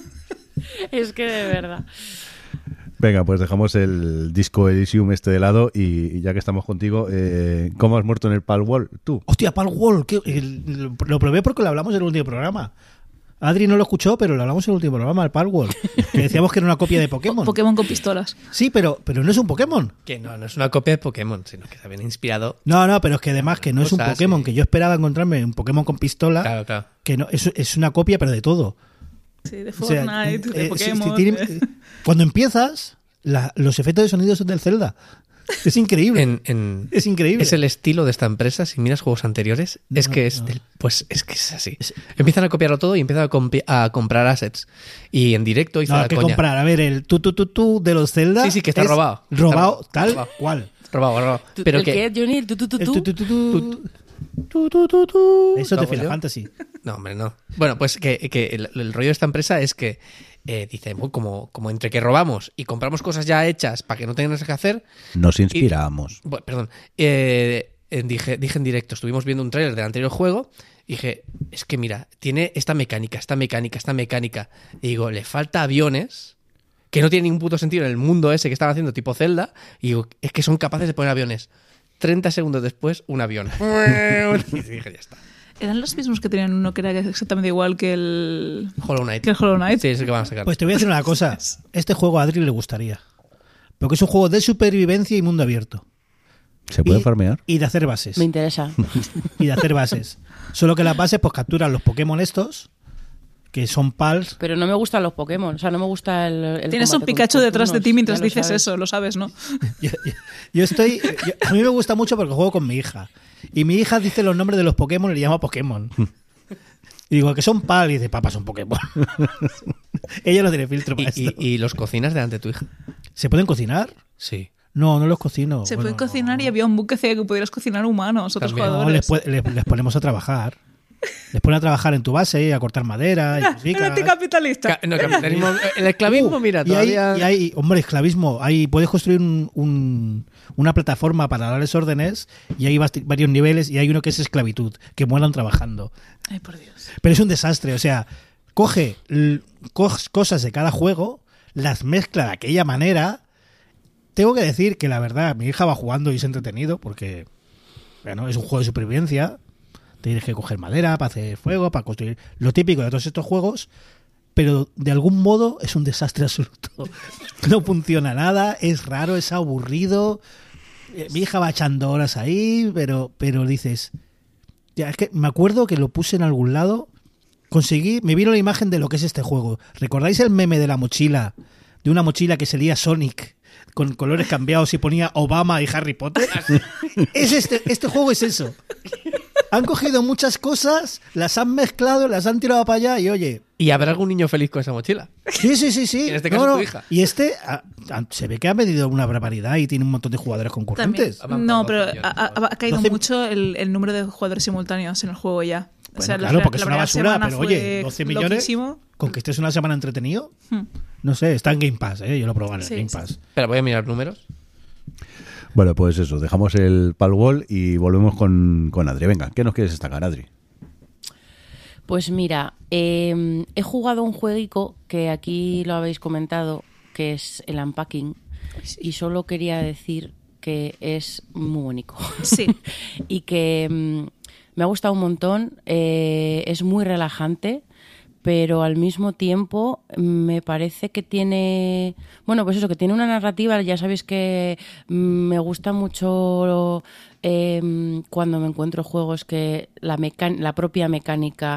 Es que de verdad.
Venga, pues dejamos el Disco Elysium de lado y ya que estamos contigo, ¿cómo has muerto en el Palworld tú?
Hostia, Palworld, lo probé porque lo hablamos en el último programa. Adri no lo escuchó, pero lo hablamos en el último programa, el Palworld, que decíamos que era una copia de Pokémon.
Pokémon con pistolas.
Sí, pero no es un Pokémon.
Que no es una copia de Pokémon, sino que se habían inspirado.
No, pero es que además que no es un Pokémon, que yo esperaba encontrarme un Pokémon con pistola.
Claro.
Que no, es una copia, pero de todo.
Sí, de Fortnite, de Pokémon.
Cuando empiezas, los efectos de sonido son del Zelda. Es increíble. Es increíble.
Es el estilo de esta empresa. Si miras juegos anteriores, pues es que es así. Empiezan a copiarlo todo y empiezan a comprar assets. Y en directo hizo la coña.
Comprar. A ver, el tú de los Zelda.
Sí, que está robado.
Robado, tal cual.
Robado.
Pero ¿el qué, Johnny? ¿El
Eso de Final Fantasy.
No, hombre, no. Bueno, pues que el rollo de esta empresa es que dice, como entre que robamos y compramos cosas ya hechas para que no tengas que hacer.
Nos inspiramos.
Perdón. Dije en directo, estuvimos viendo un tráiler del anterior juego. Dije, es que mira, tiene esta mecánica. Y digo, le falta aviones que no tiene ningún puto sentido en el mundo ese que están haciendo tipo Zelda, y digo, es que son capaces de poner aviones. 30 segundos después, un avión. Y dije, ya está.
¿Eran los mismos que tenían uno que era exactamente igual que el
Hollow Knight.
Que el Hollow Knight?
Sí, es el que van a sacar.
Pues te voy a decir una cosa. Este juego a Adri le gustaría. Porque es un juego de supervivencia y mundo abierto.
¿Se puede farmear?
Y de hacer bases.
Me interesa.
Y de hacer bases. Solo que las bases pues capturan los Pokémon estos, que son pals.
Pero no me gustan los Pokémon. O sea, no me gusta el
Tienes un
combate
Pikachu
con
detrás de ti
turnos,
mientras
ya lo
dices
sabes.
eso, lo sabes, ¿no?
A mí me gusta mucho porque juego con mi hija. Y mi hija dice los nombres de los Pokémon y le llama Pokémon. Y digo, que son pal. Y dice, papá, son Pokémon. Ella no tiene filtro para esto.
¿Y los cocinas delante de tu hija?
¿Se pueden cocinar?
Sí.
No, no los cocino.
Se
Bueno,
pueden cocinar
no.
y había un bug que decía que pudieras cocinar humanos, otros
También.
No,
jugadores.
les ponemos a trabajar. Les ponen a trabajar en tu base, a cortar madera. Y
El
cositas.
anticapitalista.
No, capitalismo, el esclavismo, mira,
y hay,
todavía...
y hay, hombre, esclavismo. Puedes construir una plataforma para darles órdenes y hay varios niveles y hay uno que es esclavitud, que mueran trabajando.
Ay, por Dios.
Pero es un desastre, o sea, coge cosas de cada juego, las mezcla de aquella manera. Tengo que decir que la verdad, mi hija va jugando y es entretenido porque, bueno, es un juego de supervivencia. Tienes que coger madera para hacer fuego, para construir lo típico de todos estos juegos, pero de algún modo es un desastre absoluto. No funciona nada, es raro, es aburrido. Mi hija va echando horas ahí, pero dices, ya, es que me acuerdo que lo puse en algún lado, me vino la imagen de lo que es este juego. ¿Recordáis el meme de la mochila? De una mochila que salía Sonic con colores cambiados y ponía Obama y Harry Potter. Es este juego es eso. Han cogido muchas cosas, las han mezclado, las han tirado para allá y oye...
¿Y habrá algún niño feliz con esa mochila?
Sí.
En este caso tu hija.
Y se ve que ha medido una barbaridad y tiene un montón de jugadores concurrentes.
También. No, pero
12
ha caído
12
mucho el número de jugadores simultáneos en el juego ya.
Bueno, claro, porque es una
primera
basura,
semana
pero
fue
oye, 12 millones,
loquísimo.
con que estés una semana entretenido, no sé, está en Game Pass, yo lo probé en el
Sí,
Game
sí.
Pass.
Espera, voy a mirar números.
Bueno, pues eso, dejamos el Palworld y volvemos con Adri. Venga, ¿qué nos quieres destacar, Adri?
Pues mira, he jugado un jueguico que aquí lo habéis comentado, que es el Unpacking, y solo quería decir que es muy bonito.
Sí.
Y que me ha gustado un montón, es muy relajante, pero al mismo tiempo me parece que tiene, bueno, pues eso, que tiene una narrativa. Ya sabéis que me gusta mucho cuando me encuentro juegos que la propia mecánica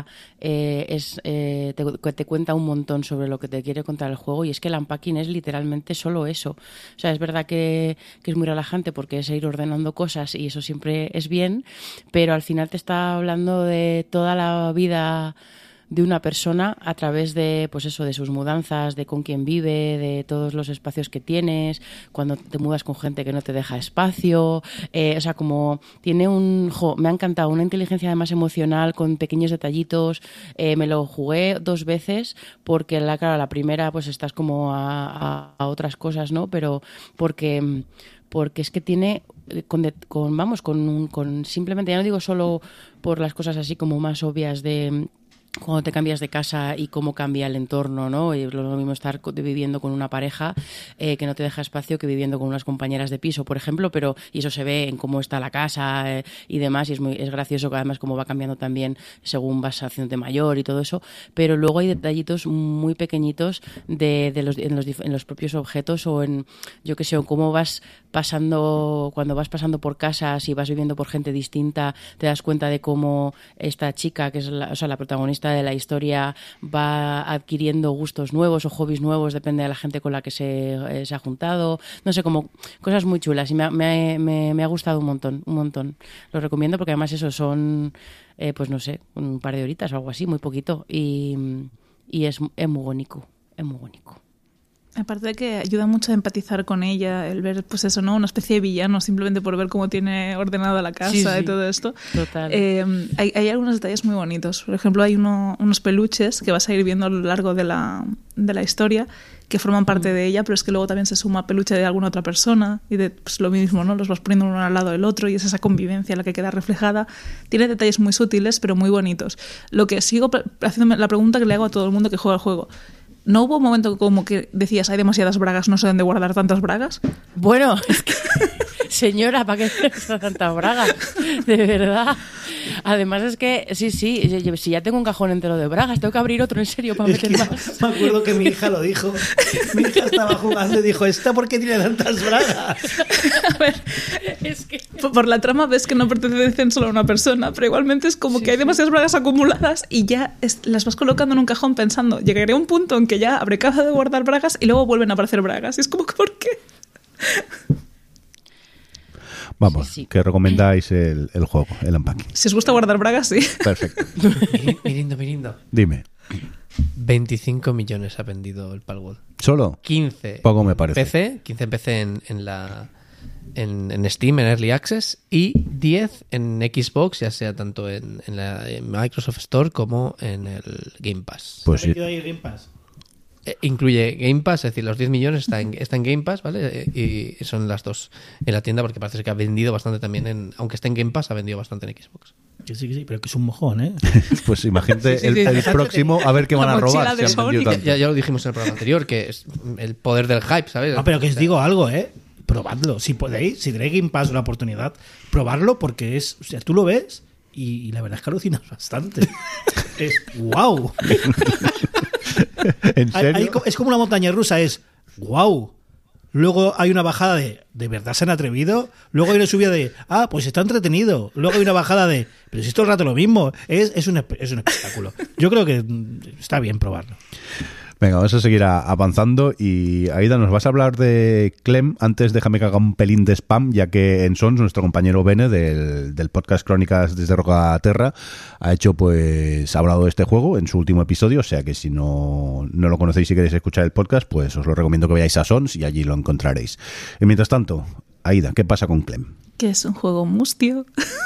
te cuenta un montón sobre lo que te quiere contar el juego, y es que el Unpacking es literalmente solo eso. O sea, es verdad que es muy relajante porque es ir ordenando cosas y eso siempre es bien, pero al final te está hablando de toda la vida de una persona a través de, pues eso, de sus mudanzas, de con quién vive, de todos los espacios que tienes, cuando te mudas con gente que no te deja espacio, o sea, como tiene me ha encantado, una inteligencia además emocional con pequeños detallitos. Me lo jugué 2 veces porque claro, la primera pues estás como a otras cosas, ¿no? Pero porque es que tiene con simplemente, ya no digo solo por las cosas así como más obvias de cuando te cambias de casa y cómo cambia el entorno, ¿no? Y lo mismo estar viviendo con una pareja que no te deja espacio que viviendo con unas compañeras de piso, por ejemplo, y eso se ve en cómo está la casa y demás, y es gracioso que además cómo va cambiando también según vas haciéndote mayor y todo eso, pero luego hay detallitos muy pequeñitos en los propios objetos, o en, yo qué sé, o cómo vas pasando, cuando vas pasando por casas y vas viviendo por gente distinta, te das cuenta de cómo esta chica, que es la protagonista de la historia, va adquiriendo gustos nuevos o hobbies nuevos, depende de la gente con la que se ha juntado, no sé, como cosas muy chulas, y me ha gustado un montón. Lo recomiendo porque además eso son, pues no sé, un par de horitas o algo así, muy poquito, y es muy bonito,
Aparte de que ayuda mucho a empatizar con ella, el ver, pues eso, ¿no? Una especie de villano simplemente por ver cómo tiene ordenada la casa,
Sí.
y todo esto.
Total.
Hay algunos detalles muy bonitos. Por ejemplo, hay unos peluches que vas a ir viendo a lo largo de la historia que forman parte de ella, pero es que luego también se suma peluche de alguna otra persona y pues lo mismo, ¿no? Los vas poniendo uno al lado del otro y es esa convivencia la que queda reflejada. Tiene detalles muy sutiles, pero muy bonitos. Lo que sigo haciéndome la pregunta que le hago a todo el mundo que juega el juego: ¿No hubo un momento como que decías, hay demasiadas bragas, no sé dónde guardar tantas bragas?
Bueno, es que, señora, ¿para qué necesitas tantas bragas? De verdad. Además es que, sí, si ya tengo un cajón entero de bragas, tengo que abrir otro en serio para
Es que
meter más.
me acuerdo que mi hija lo dijo. Mi hija estaba jugando y dijo, ¿esta por qué tiene tantas bragas?
A ver,
Es que...
por la trama ves que no pertenecen solo a una persona, pero igualmente es como que hay demasiadas bragas acumuladas y ya las vas colocando en un cajón pensando, llegaré a un punto en que ya habré acabado de guardar bragas y luego vuelven a aparecer bragas. Y es como, ¿por qué?
Vamos,
Sí.
que recomendáis el juego, el unpacking.
Si os gusta guardar bragas, sí.
Perfecto.
Mirindo.
Dime,
25 millones ha vendido el Palworld.
¿solo?
15
Poco me parece.
PC, 15 en PC en Steam, en Early Access, y 10 en Xbox, ya sea tanto en Microsoft Store como en el Game Pass.
Pues sí.
Ahí Game Pass.
Incluye Game Pass, es decir, los 10 millones está en Game Pass, ¿vale? Y son las dos en la tienda, porque parece que ha vendido bastante también, aunque está en Game Pass, ha vendido bastante en Xbox.
Que sí, pero que es un mojón, ¿eh?
Pues imagínate
Sí,
el
sí.
próximo a ver qué
La
van a
mochila
robar.
de
si han vendido
Sony.
tanto.
Ya lo dijimos en el programa anterior, que es el poder del hype, ¿sabes?
No, pero que os digo algo, ¿eh? Probadlo. Si podéis, si tenéis Game Pass una oportunidad, probadlo porque es... O sea, tú lo ves y la verdad es que alucinas bastante. Es wow.
¿En serio?
Es como una montaña rusa, es wow. Luego hay una bajada de verdad se han atrevido. Luego hay una subida de, pues está entretenido. Luego hay una bajada de, pero si es todo el rato lo mismo. Es un espectáculo. Yo creo que está bien probarlo.
Venga, vamos a seguir avanzando y Aida, nos vas a hablar de Clem. Antes déjame que haga un pelín de spam, ya que en Sons, nuestro compañero Bene del podcast Crónicas desde Rocaterra, ha hablado de este juego en su último episodio, o sea que si no lo conocéis y queréis escuchar el podcast, pues os lo recomiendo que vayáis a Sons y allí lo encontraréis. Y mientras tanto, Aida, ¿qué pasa con Clem?
Que es un juego mustio.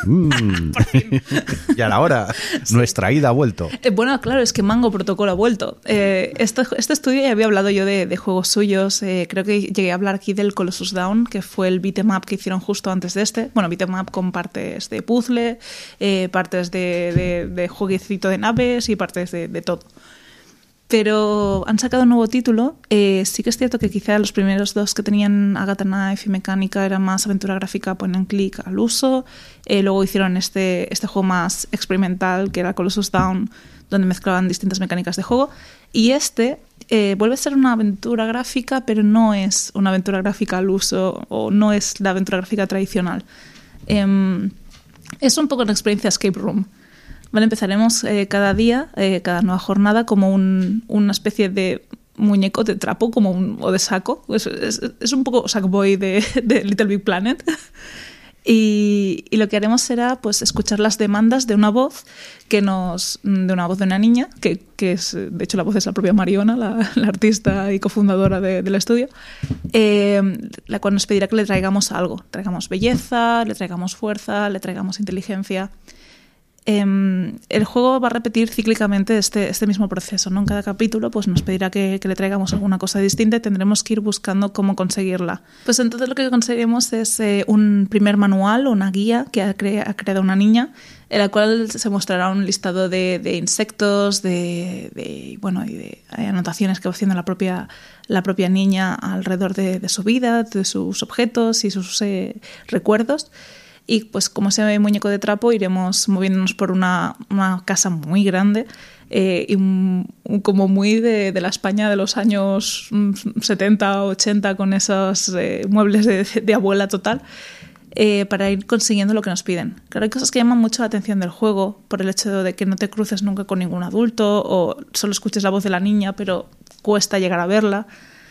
Y a la hora, nuestra Aida ha vuelto.
Bueno, claro, es que Mango Protocol ha vuelto. Este estudio ya había hablado yo de juegos suyos. Creo que llegué a hablar aquí del Colossus Dawn, que fue el beat'em up que hicieron justo antes de este. Bueno, beat'em up con partes de puzzle, partes de jueguecito de naves y partes de todo. Pero han sacado un nuevo título. Sí que es cierto que quizá los primeros dos que tenían Agatha Knife y Mecánica eran más aventura gráfica, point and click al uso. Luego hicieron este juego más experimental, que era Colossus Dawn, donde mezclaban distintas mecánicas de juego. Y vuelve a ser una aventura gráfica, pero no es una aventura gráfica al uso, o no es la aventura gráfica tradicional. Es un poco una experiencia escape room. Vale, empezaremos cada día, cada nueva jornada, como una especie de muñeco de trapo o de saco. Es un poco Sackboy de Little Big Planet. Y lo que haremos será pues escuchar las demandas de una voz de una niña, que es, de hecho la voz es la propia Mariona, la artista y cofundadora del estudio, la cual nos pedirá que le traigamos algo. Traigamos belleza, le traigamos fuerza, le traigamos inteligencia. El juego va a repetir cíclicamente este mismo proceso, ¿no? En cada capítulo pues nos pedirá que le traigamos alguna cosa distinta y tendremos que ir buscando cómo conseguirla. Pues entonces lo que conseguiremos es un primer manual o una guía que ha creado una niña, en la cual se mostrará un listado de insectos, y de anotaciones que va haciendo la propia niña alrededor de su vida, de sus objetos y sus recuerdos. Y pues como ese muñeco de trapo iremos moviéndonos por una casa muy grande y como muy de la España de los años 70, 80 con esos muebles de abuela total, para ir consiguiendo lo que nos piden. Claro, hay cosas que llaman mucho la atención del juego por el hecho de que no te cruces nunca con ningún adulto o solo escuches la voz de la niña pero cuesta llegar a verla.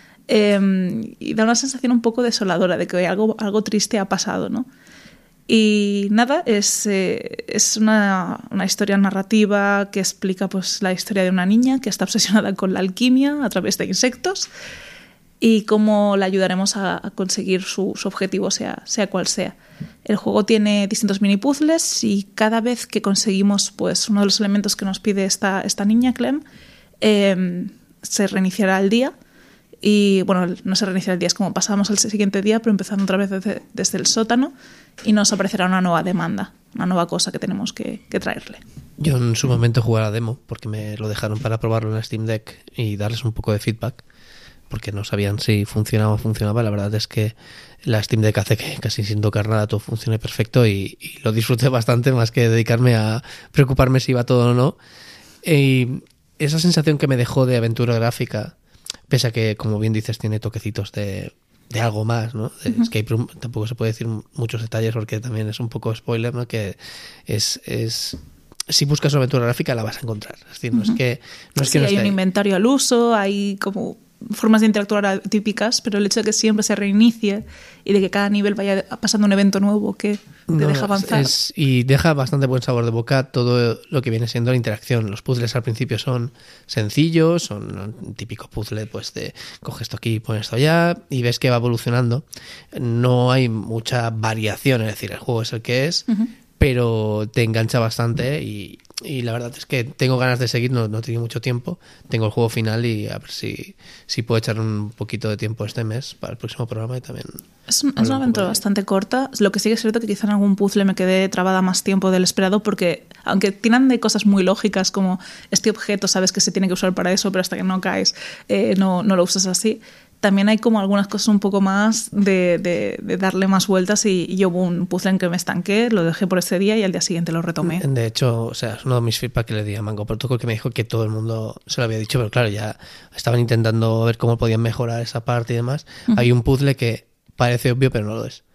Y da una sensación un poco desoladora de que algo triste ha pasado, ¿no? Y nada, es una historia narrativa que explica pues, la historia de una niña que está obsesionada con la alquimia a través de insectos y cómo la ayudaremos a conseguir su objetivo, sea cual sea. El juego tiene distintos mini puzzles y cada vez que conseguimos pues, uno de los elementos que nos pide esta niña, Clem, se reiniciará el día. Y bueno, no se reinicia el día, es como pasamos al siguiente día, pero empezando otra vez desde el sótano y nos aparecerá una nueva demanda. una nueva cosa que tenemos que traerle.
Yo en su momento jugué a la demo porque me lo dejaron para probarlo en la Steam Deck y darles un poco de feedback porque no sabían si funcionaba o funcionaba. La verdad es que la Steam Deck hace que casi sin tocar nada todo funcione perfecto y lo disfruté bastante más que dedicarme a preocuparme si iba todo o no. Y esa sensación que me dejó de aventura gráfica, pese a que, como bien dices, tiene toquecitos de algo más, ¿no? De Escape Room, tampoco se puede decir muchos detalles porque también es un poco spoiler, ¿no? Que es si buscas una aventura gráfica la vas a encontrar. Es decir, no es que no
Sí, hay un inventario al uso, hay como formas de interactuar típicas, pero el hecho de que siempre se reinicie y de que cada nivel vaya pasando un evento nuevo que te deja avanzar.
Y deja bastante buen sabor de boca todo lo que viene siendo la interacción. Los puzzles al principio son sencillos, son un típico puzzle pues de coge esto aquí y pones esto allá y ves que va evolucionando. No hay mucha variación, es decir, el juego es el que es, pero te engancha bastante y la verdad es que tengo ganas de seguir, no he tenido mucho tiempo, tengo el juego final y a ver si puedo echar un poquito de tiempo este mes para el próximo programa y también...
Es una aventura bastante corta, lo que sí que es cierto que quizá en algún puzzle me quedé trabada más tiempo del esperado porque aunque tienen de cosas muy lógicas como este objeto sabes que se tiene que usar para eso pero hasta que no caes no lo usas así, también hay como algunas cosas un poco más de darle más vueltas y yo hubo un puzzle en que me estanqué, lo dejé por ese día y al día siguiente lo retomé.
De hecho, o sea, es uno de mis feedback que le di a Mango Protocol que me dijo que todo el mundo se lo había dicho, pero claro, ya estaban intentando ver cómo podían mejorar esa parte y demás. Hay un puzzle que parece obvio pero no lo es.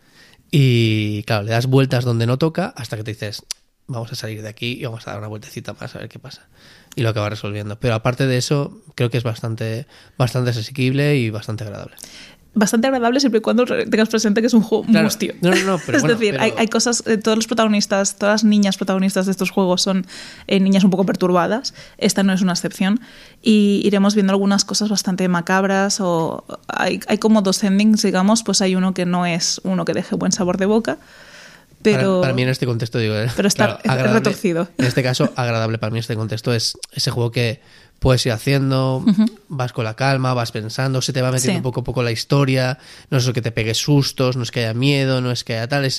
Y claro, le das vueltas donde no toca hasta que te dices, vamos a salir de aquí y vamos a dar una vueltecita más a ver qué pasa. Y lo acabas resolviendo. Pero aparte de eso, creo que es bastante asequible y bastante agradable.
Bastante agradable siempre y cuando tengas presente que es un juego mustio.
No, pero
es decir, hay cosas, todos los protagonistas, todas las niñas protagonistas de estos juegos son niñas un poco perturbadas. Esta no es una excepción. Y iremos viendo algunas cosas bastante macabras o hay como dos endings, digamos, pues hay uno que no es uno que deje buen sabor de boca. Pero
para mí en este contexto digo,
pero está retorcido.
En este caso, agradable para mí en este contexto es ese juego que puedes ir haciendo, vas con la calma, vas pensando, se te va metiendo poco a poco la historia, no es que te pegues sustos, no es que haya miedo, no es que haya tal,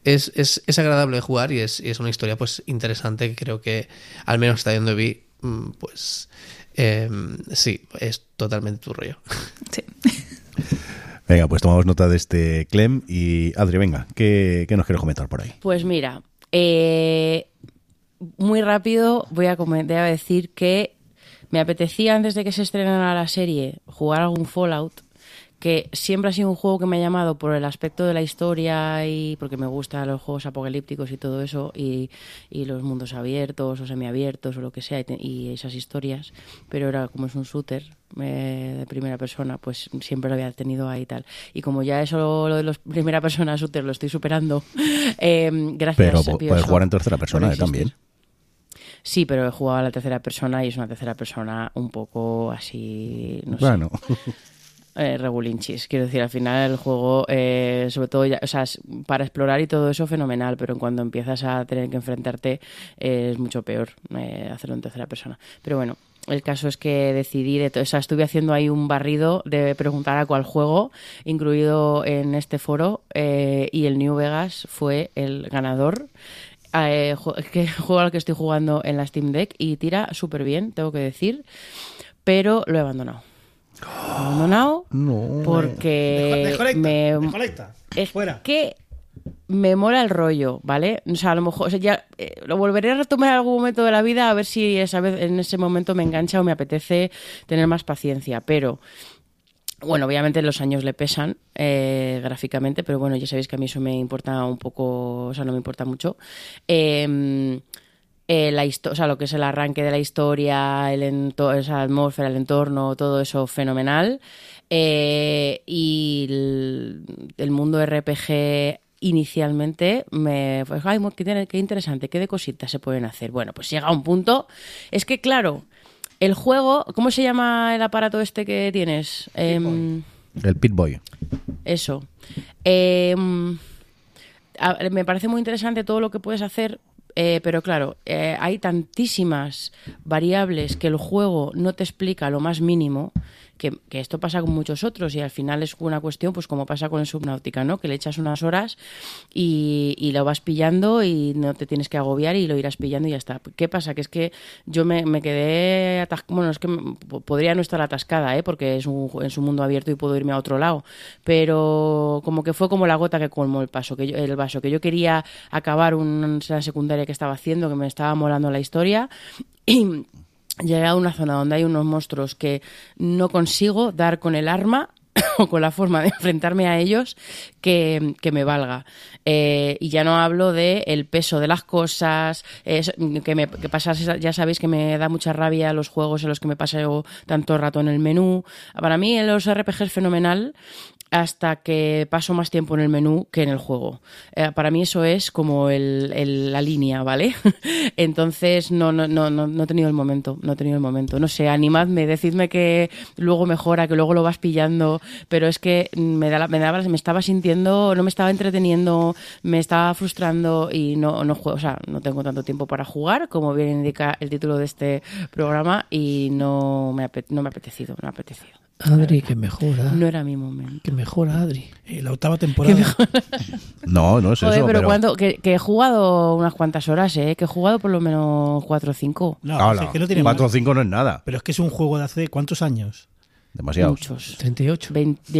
es agradable de jugar y es una historia pues interesante que creo que al menos hasta donde vi pues sí, es totalmente tu rollo.
Sí.
Venga, pues tomamos nota de este Clem y Adri, venga, ¿qué nos quieres comentar por ahí?
Pues mira, muy rápido voy a decir que me apetecía antes de que se estrenara la serie jugar algún Fallout, que siempre ha sido un juego que me ha llamado por el aspecto de la historia y porque me gustan los juegos apocalípticos y todo eso y los mundos abiertos o semiabiertos o lo que sea y esas historias, pero era como es un shooter de primera persona, pues siempre lo había tenido ahí y tal. Y como ya eso lo de los primera persona shooter lo estoy superando, gracias.
Pero puedes jugar en tercera persona también.
Sí, pero he jugado a la tercera persona y es una tercera persona un poco así, no
bueno.
sé. Regulinchis, quiero decir, al final el juego, sobre todo, o sea, para explorar y todo eso, fenomenal, pero cuando empiezas a tener que enfrentarte es mucho peor hacerlo en tercera persona. Pero bueno, el caso es que decidí, o sea, estuve haciendo ahí un barrido de preguntar a cuál juego, incluido en este foro, y el New Vegas fue el ganador. Que juego al que estoy jugando en la Steam Deck y tira súper bien, tengo que decir, pero lo he abandonado.
No.
Porque
desconecta.
Fuera. Que me mola el rollo, ¿vale? O sea, a lo mejor, o sea, ya lo volveré a retomar en algún momento de la vida a ver si esa vez en ese momento me engancha o me apetece tener más paciencia, pero bueno, obviamente los años le pesan gráficamente, pero bueno, ya sabéis que a mí eso me importa un poco, o sea, no me importa mucho. O sea, lo que es el arranque de la historia, esa atmósfera, el entorno, todo eso fenomenal. Y el mundo RPG inicialmente pues, ay, qué interesante, qué de cositas se pueden hacer. Bueno, pues llega a un punto, es que claro, el juego, ¿cómo se llama el aparato este que tienes?
El Pip-Boy.
Eso. Me parece muy interesante todo lo que puedes hacer, pero claro, hay tantísimas variables que el juego no te explica lo más mínimo que esto pasa con muchos otros y al final es una cuestión, pues como pasa con el Subnautica, ¿no? Que le echas unas horas y lo vas pillando y no te tienes que agobiar y lo irás pillando y ya está. ¿Qué pasa? Que es que yo me quedé atascada. Bueno, es que podría no estar atascada, porque es un mundo abierto y puedo irme a otro lado, pero como que fue como la gota que colmó el vaso, que yo quería acabar una secundaria que estaba haciendo, que me estaba molando la historia, y llegué a una zona donde hay unos monstruos que no consigo dar con el arma o con la forma de enfrentarme a ellos que me valga. Y ya no hablo de el peso de las cosas, que pasa, ya sabéis que me da mucha rabia los juegos en los que me paso tanto rato en el menú. Para mí los RPG es fenomenal hasta que paso más tiempo en el menú que en el juego. Para mí eso es como la línea, ¿vale? Entonces no he tenido el momento, No sé, animadme, decidme que luego mejora, que luego lo vas pillando, pero es que me estaba sintiendo, no me estaba entreteniendo, me estaba frustrando y no juego, o sea, no tengo tanto tiempo para jugar, como bien indica el título de este programa, y no me ha apetecido.
Adri, que mejora.
No era mi momento.
Que mejora, Adri.
La 8ª temporada.
No es
Joder,
eso.
pero cuando que he jugado unas cuantas horas, que he jugado por lo menos 4 o 5.
No, es que no tiene
4 o
más.
5 no es nada.
Pero es que es un juego de hace ¿cuántos años?
Demasiado.
Muchos.
38.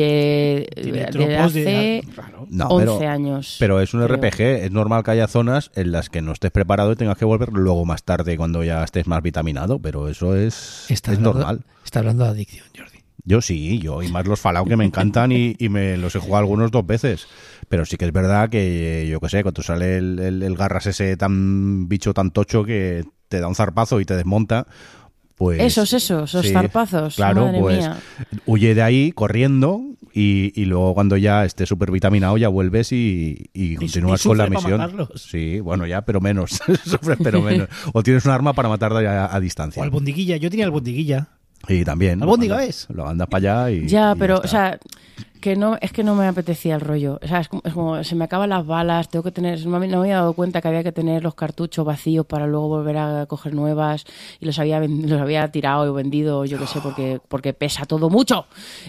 Tiene
De
tropos
hace
No,
11 años.
Pero es un
creo.
RPG, es normal que haya zonas en las que no estés preparado y tengas que volver luego más tarde cuando ya estés más vitaminado, pero eso es normal.
Está hablando de adicción, Jordi.
Yo y más los Fallout que me encantan y me los he jugado algunos 2 veces. Pero sí que es verdad que, yo qué sé, cuando sale el garras ese bicho tan tocho que te da un zarpazo y te desmonta, pues...
Esos
sí,
zarpazos,
claro,
madre
pues
mía.
huye de ahí corriendo y luego cuando ya estés súper vitaminado ya vuelves y continúas
y
con la
sufre para
misión.
matarlos.
Sí, bueno, ya, pero menos. Sufres, pero menos. O tienes un arma para matar a distancia.
O albondiguilla. Yo tenía albondiguilla.
Y también.
Albóndiga, ¿ves?
Lo andas para allá y...
Ya,
y
pero,
está.
o sea, que no, es que no me apetecía el rollo. O sea, es como se me acaban las balas, tengo que tener... No me había dado cuenta que había que tener los cartuchos vacíos para luego volver a coger nuevas y los había tirado y vendido, yo qué sé, porque pesa todo mucho.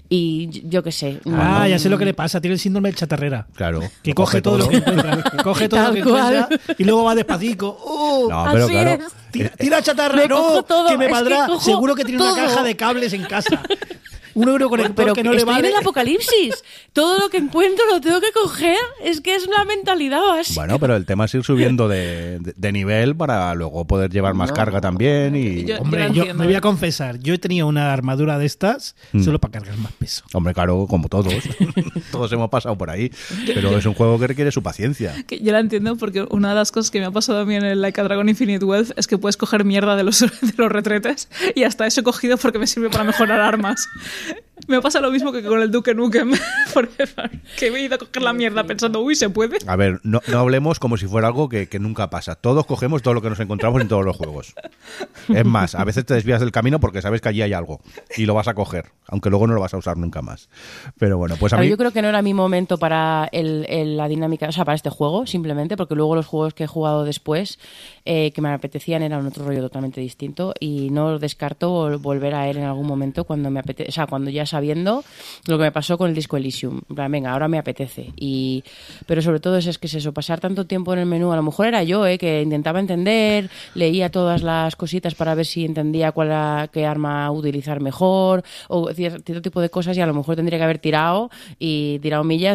Y yo qué sé.
Ya sé lo que le pasa. Tiene el síndrome de chatarrera.
Claro.
Que coge todo lo que encuentra. Coge todo lo que
Tal cual.
encuentra y luego va despacito.
No, pero
Así
claro.
es.
Tira chatarra,
Me
no,
cojo todo,
que me
es que
valdrá.
cojo
Seguro que tiene
todo.
una caja de cables en casa. €1 conector
Pero
que no le
estoy
vale.
en el apocalipsis. Todo lo que encuentro lo tengo que coger. Es que es una mentalidad básica.
Bueno, pero el tema es ir subiendo de nivel para luego poder llevar más carga también y...
Yo-
Hombre,
la
yo
entiendo.
me voy a confesar. Yo he tenido una armadura de estas solo para cargar más peso.
Hombre, claro, como todos. Todos hemos pasado por ahí. Pero es un juego que requiere su paciencia.
Que yo la entiendo porque una de las cosas que me ha pasado a mí en el Like a Dragon Infinite Wealth es que puedes coger mierda de los retretes y hasta eso he cogido porque me sirve para mejorar armas. Me pasa lo mismo que con el Duke Nukem Forever, que me he ido a coger la mierda pensando, uy, ¿se puede?
A ver, no hablemos como si fuera algo que nunca pasa. Todos cogemos todo lo que nos encontramos en todos los juegos. Es más, a veces te desvías del camino porque sabes que allí hay algo y lo vas a coger, aunque luego no lo vas a usar nunca más. Pero bueno, pues a
Pero
mí...
yo creo que no era mi momento para la dinámica, o sea, para este juego, simplemente, porque luego los juegos que he jugado después, que me apetecían, eran otro rollo totalmente distinto y no descarto volver a él en algún momento cuando me apetece, o sea, cuando ya sabiendo lo que me pasó con el Disco Elysium. En plan, venga, ahora me apetece. Pero sobre todo es que es eso, pasar tanto tiempo en el menú. A lo mejor era yo, que intentaba entender, leía todas las cositas para ver si entendía qué arma utilizar mejor o cierto tipo de cosas, y a lo mejor tendría que haber tirado millas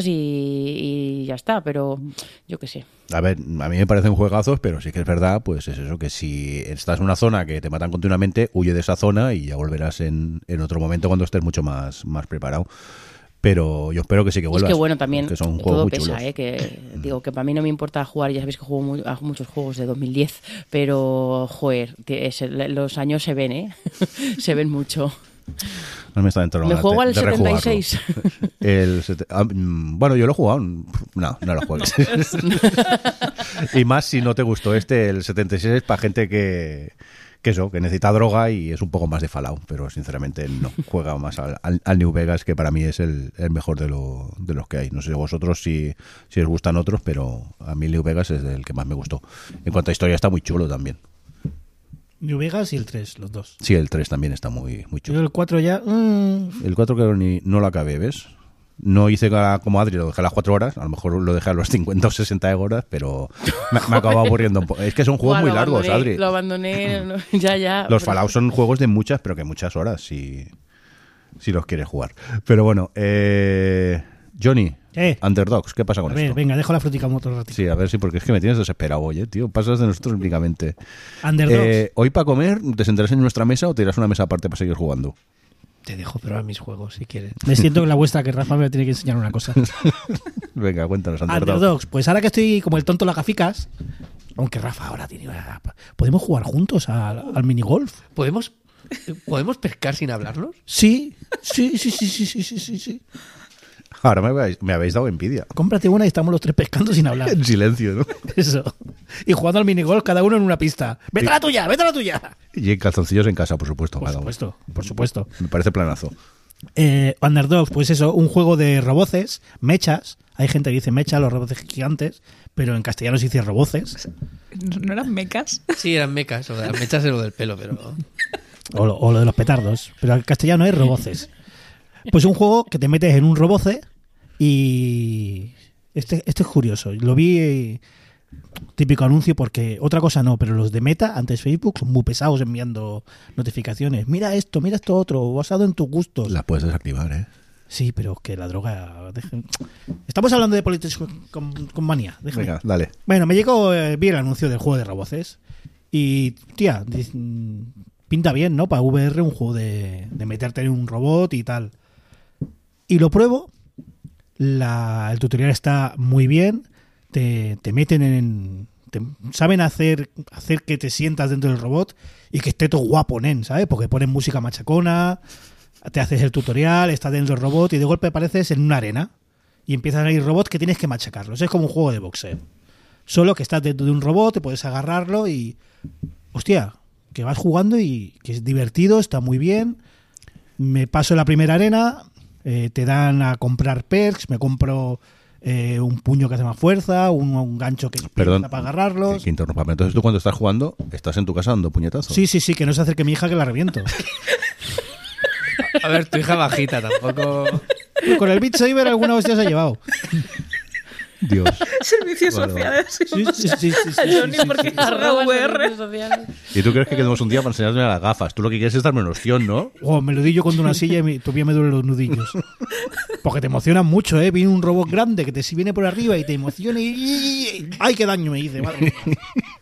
y ya está, pero yo qué sé.
A ver, a mí me parecen juegazos, pero sí que es verdad, pues es eso, que si estás en una zona que te matan continuamente, huye de esa zona y ya volverás en otro momento cuando estés mucho más preparado. Pero yo espero que sí que vuelvas.
Es que bueno, también
que son juegos
todo
muy
pesa,
chulos.
que digo que para mí no me importa jugar, ya sabéis que juego a muchos juegos de 2010, pero joder, los años se ven, se ven mucho.
No me está dentro
Me juego al
de rejugarlo.
76.
Bueno, yo lo he jugado. No lo juegues. Y más si no te gustó el 76 es para gente que necesita droga y es un poco más de Fallout, pero sinceramente no, juega más al New Vegas, que para mí es el mejor de los que hay. No sé vosotros si os gustan otros, pero a mí New Vegas es el que más me gustó. En cuanto a historia está muy chulo también.
New Vegas y el 3, los dos.
Sí, el 3 también está muy
Yo
chulo.
el 4 ya...
El 4 creo ni no lo acabé, ¿ves? No hice como Adri, lo dejé a las 4 horas. A lo mejor lo dejé a los 50 o 60 horas, pero me acababa aburriendo un poco. Es que son juegos
Buah,
muy
lo
largos,
abandoné,
Adri.
Lo abandoné, no, ya.
Los
pero-
Fallout son juegos de muchas, pero que muchas horas, si los quieres jugar. Pero bueno, Johnny, Underdogs, ¿qué pasa
A
con
ver,
esto?
venga, dejo la frutica otro ratito.
Sí, a ver si, porque es que me tienes desesperado hoy, tío. Pasas de nosotros únicamente.
Underdogs.
Hoy para comer, ¿te sentarás en nuestra mesa o te irás a una mesa aparte para seguir jugando?
Te dejo probar mis juegos si quieres.
Me siento en la vuestra que Rafa me tiene que enseñar una cosa.
Venga, cuéntanos, Underdogs.
Underdogs, pues ahora que estoy como el tonto de las gaficas, aunque Rafa ahora tiene... ¿Podemos jugar juntos al minigolf?
¿Podemos pescar sin hablarnos?
Sí.
Ahora me habéis dado envidia.
Cómprate una y estamos los tres pescando sin hablar.
En silencio, ¿no?
Eso. Y jugando al minigolf cada uno en una pista. ¡Vete a la tuya! ¡Vete a la tuya!
Y en calzoncillos en casa, por supuesto.
Por
cada uno.
supuesto, por supuesto.
Me parece planazo.
Underdogs, pues eso, un juego de roboces, mechas. Hay gente que dice mecha, los roboces gigantes, pero en castellano se dice roboces.
¿No eran mecas?
Sí, eran mecas, o de las mechas es lo del pelo, pero...
O lo de los petardos. Pero en castellano es roboces. Pues un juego que te metes en un roboce y... Este es curioso. Lo vi... Típico anuncio porque otra cosa no, pero los de Meta, antes Facebook, son muy pesados enviando notificaciones. Mira esto otro, basado en tus gustos.
La puedes desactivar, ¿eh?
Sí, pero que la droga... Estamos hablando de políticos con manía. Déjame.
Venga, dale.
Bueno, me llegó, vi el anuncio del juego de roboces y, tía, pinta bien, ¿no? Para VR un juego de meterte en un robot y tal. Y lo pruebo, el tutorial está muy bien, te meten saben hacer que te sientas dentro del robot y que esté todo guapo, nen, ¿sabes? Porque ponen música machacona, te haces el tutorial, estás dentro del robot y de golpe apareces en una arena y empiezan a ir robots que tienes que machacarlos. Es como un juego de boxeo. Solo que estás dentro de un robot, te puedes agarrarlo y... Hostia, que vas jugando y que es divertido, está muy bien. Me paso la primera arena, te dan a comprar perks, me compro un puño que hace más fuerza, un gancho que
Perdón,
para agarrarlos.
que interrumpa. Entonces tú cuando estás jugando, estás en tu casa dando puñetazos.
Sí, que no se acerque mi hija que la reviento.
A ver, tu hija bajita tampoco...
Con el Beat Saber alguna hostia se ha llevado.
Dios.
Servicios
Vale,
sociales.
Sí.
A Johnny porque juega
Arroba
VR.
servicios sociales.
¿Y tú crees que quedemos un día para enseñarme las gafas? Tú lo que quieres es darme una opción, ¿no?
Oh, me lo di yo con una silla y todavía me duelen los nudillos. Porque te emocionan mucho, ¿eh? Viene un robot grande que te viene por arriba y te emociona y... ¡Ay, qué daño me hice! Madre mía.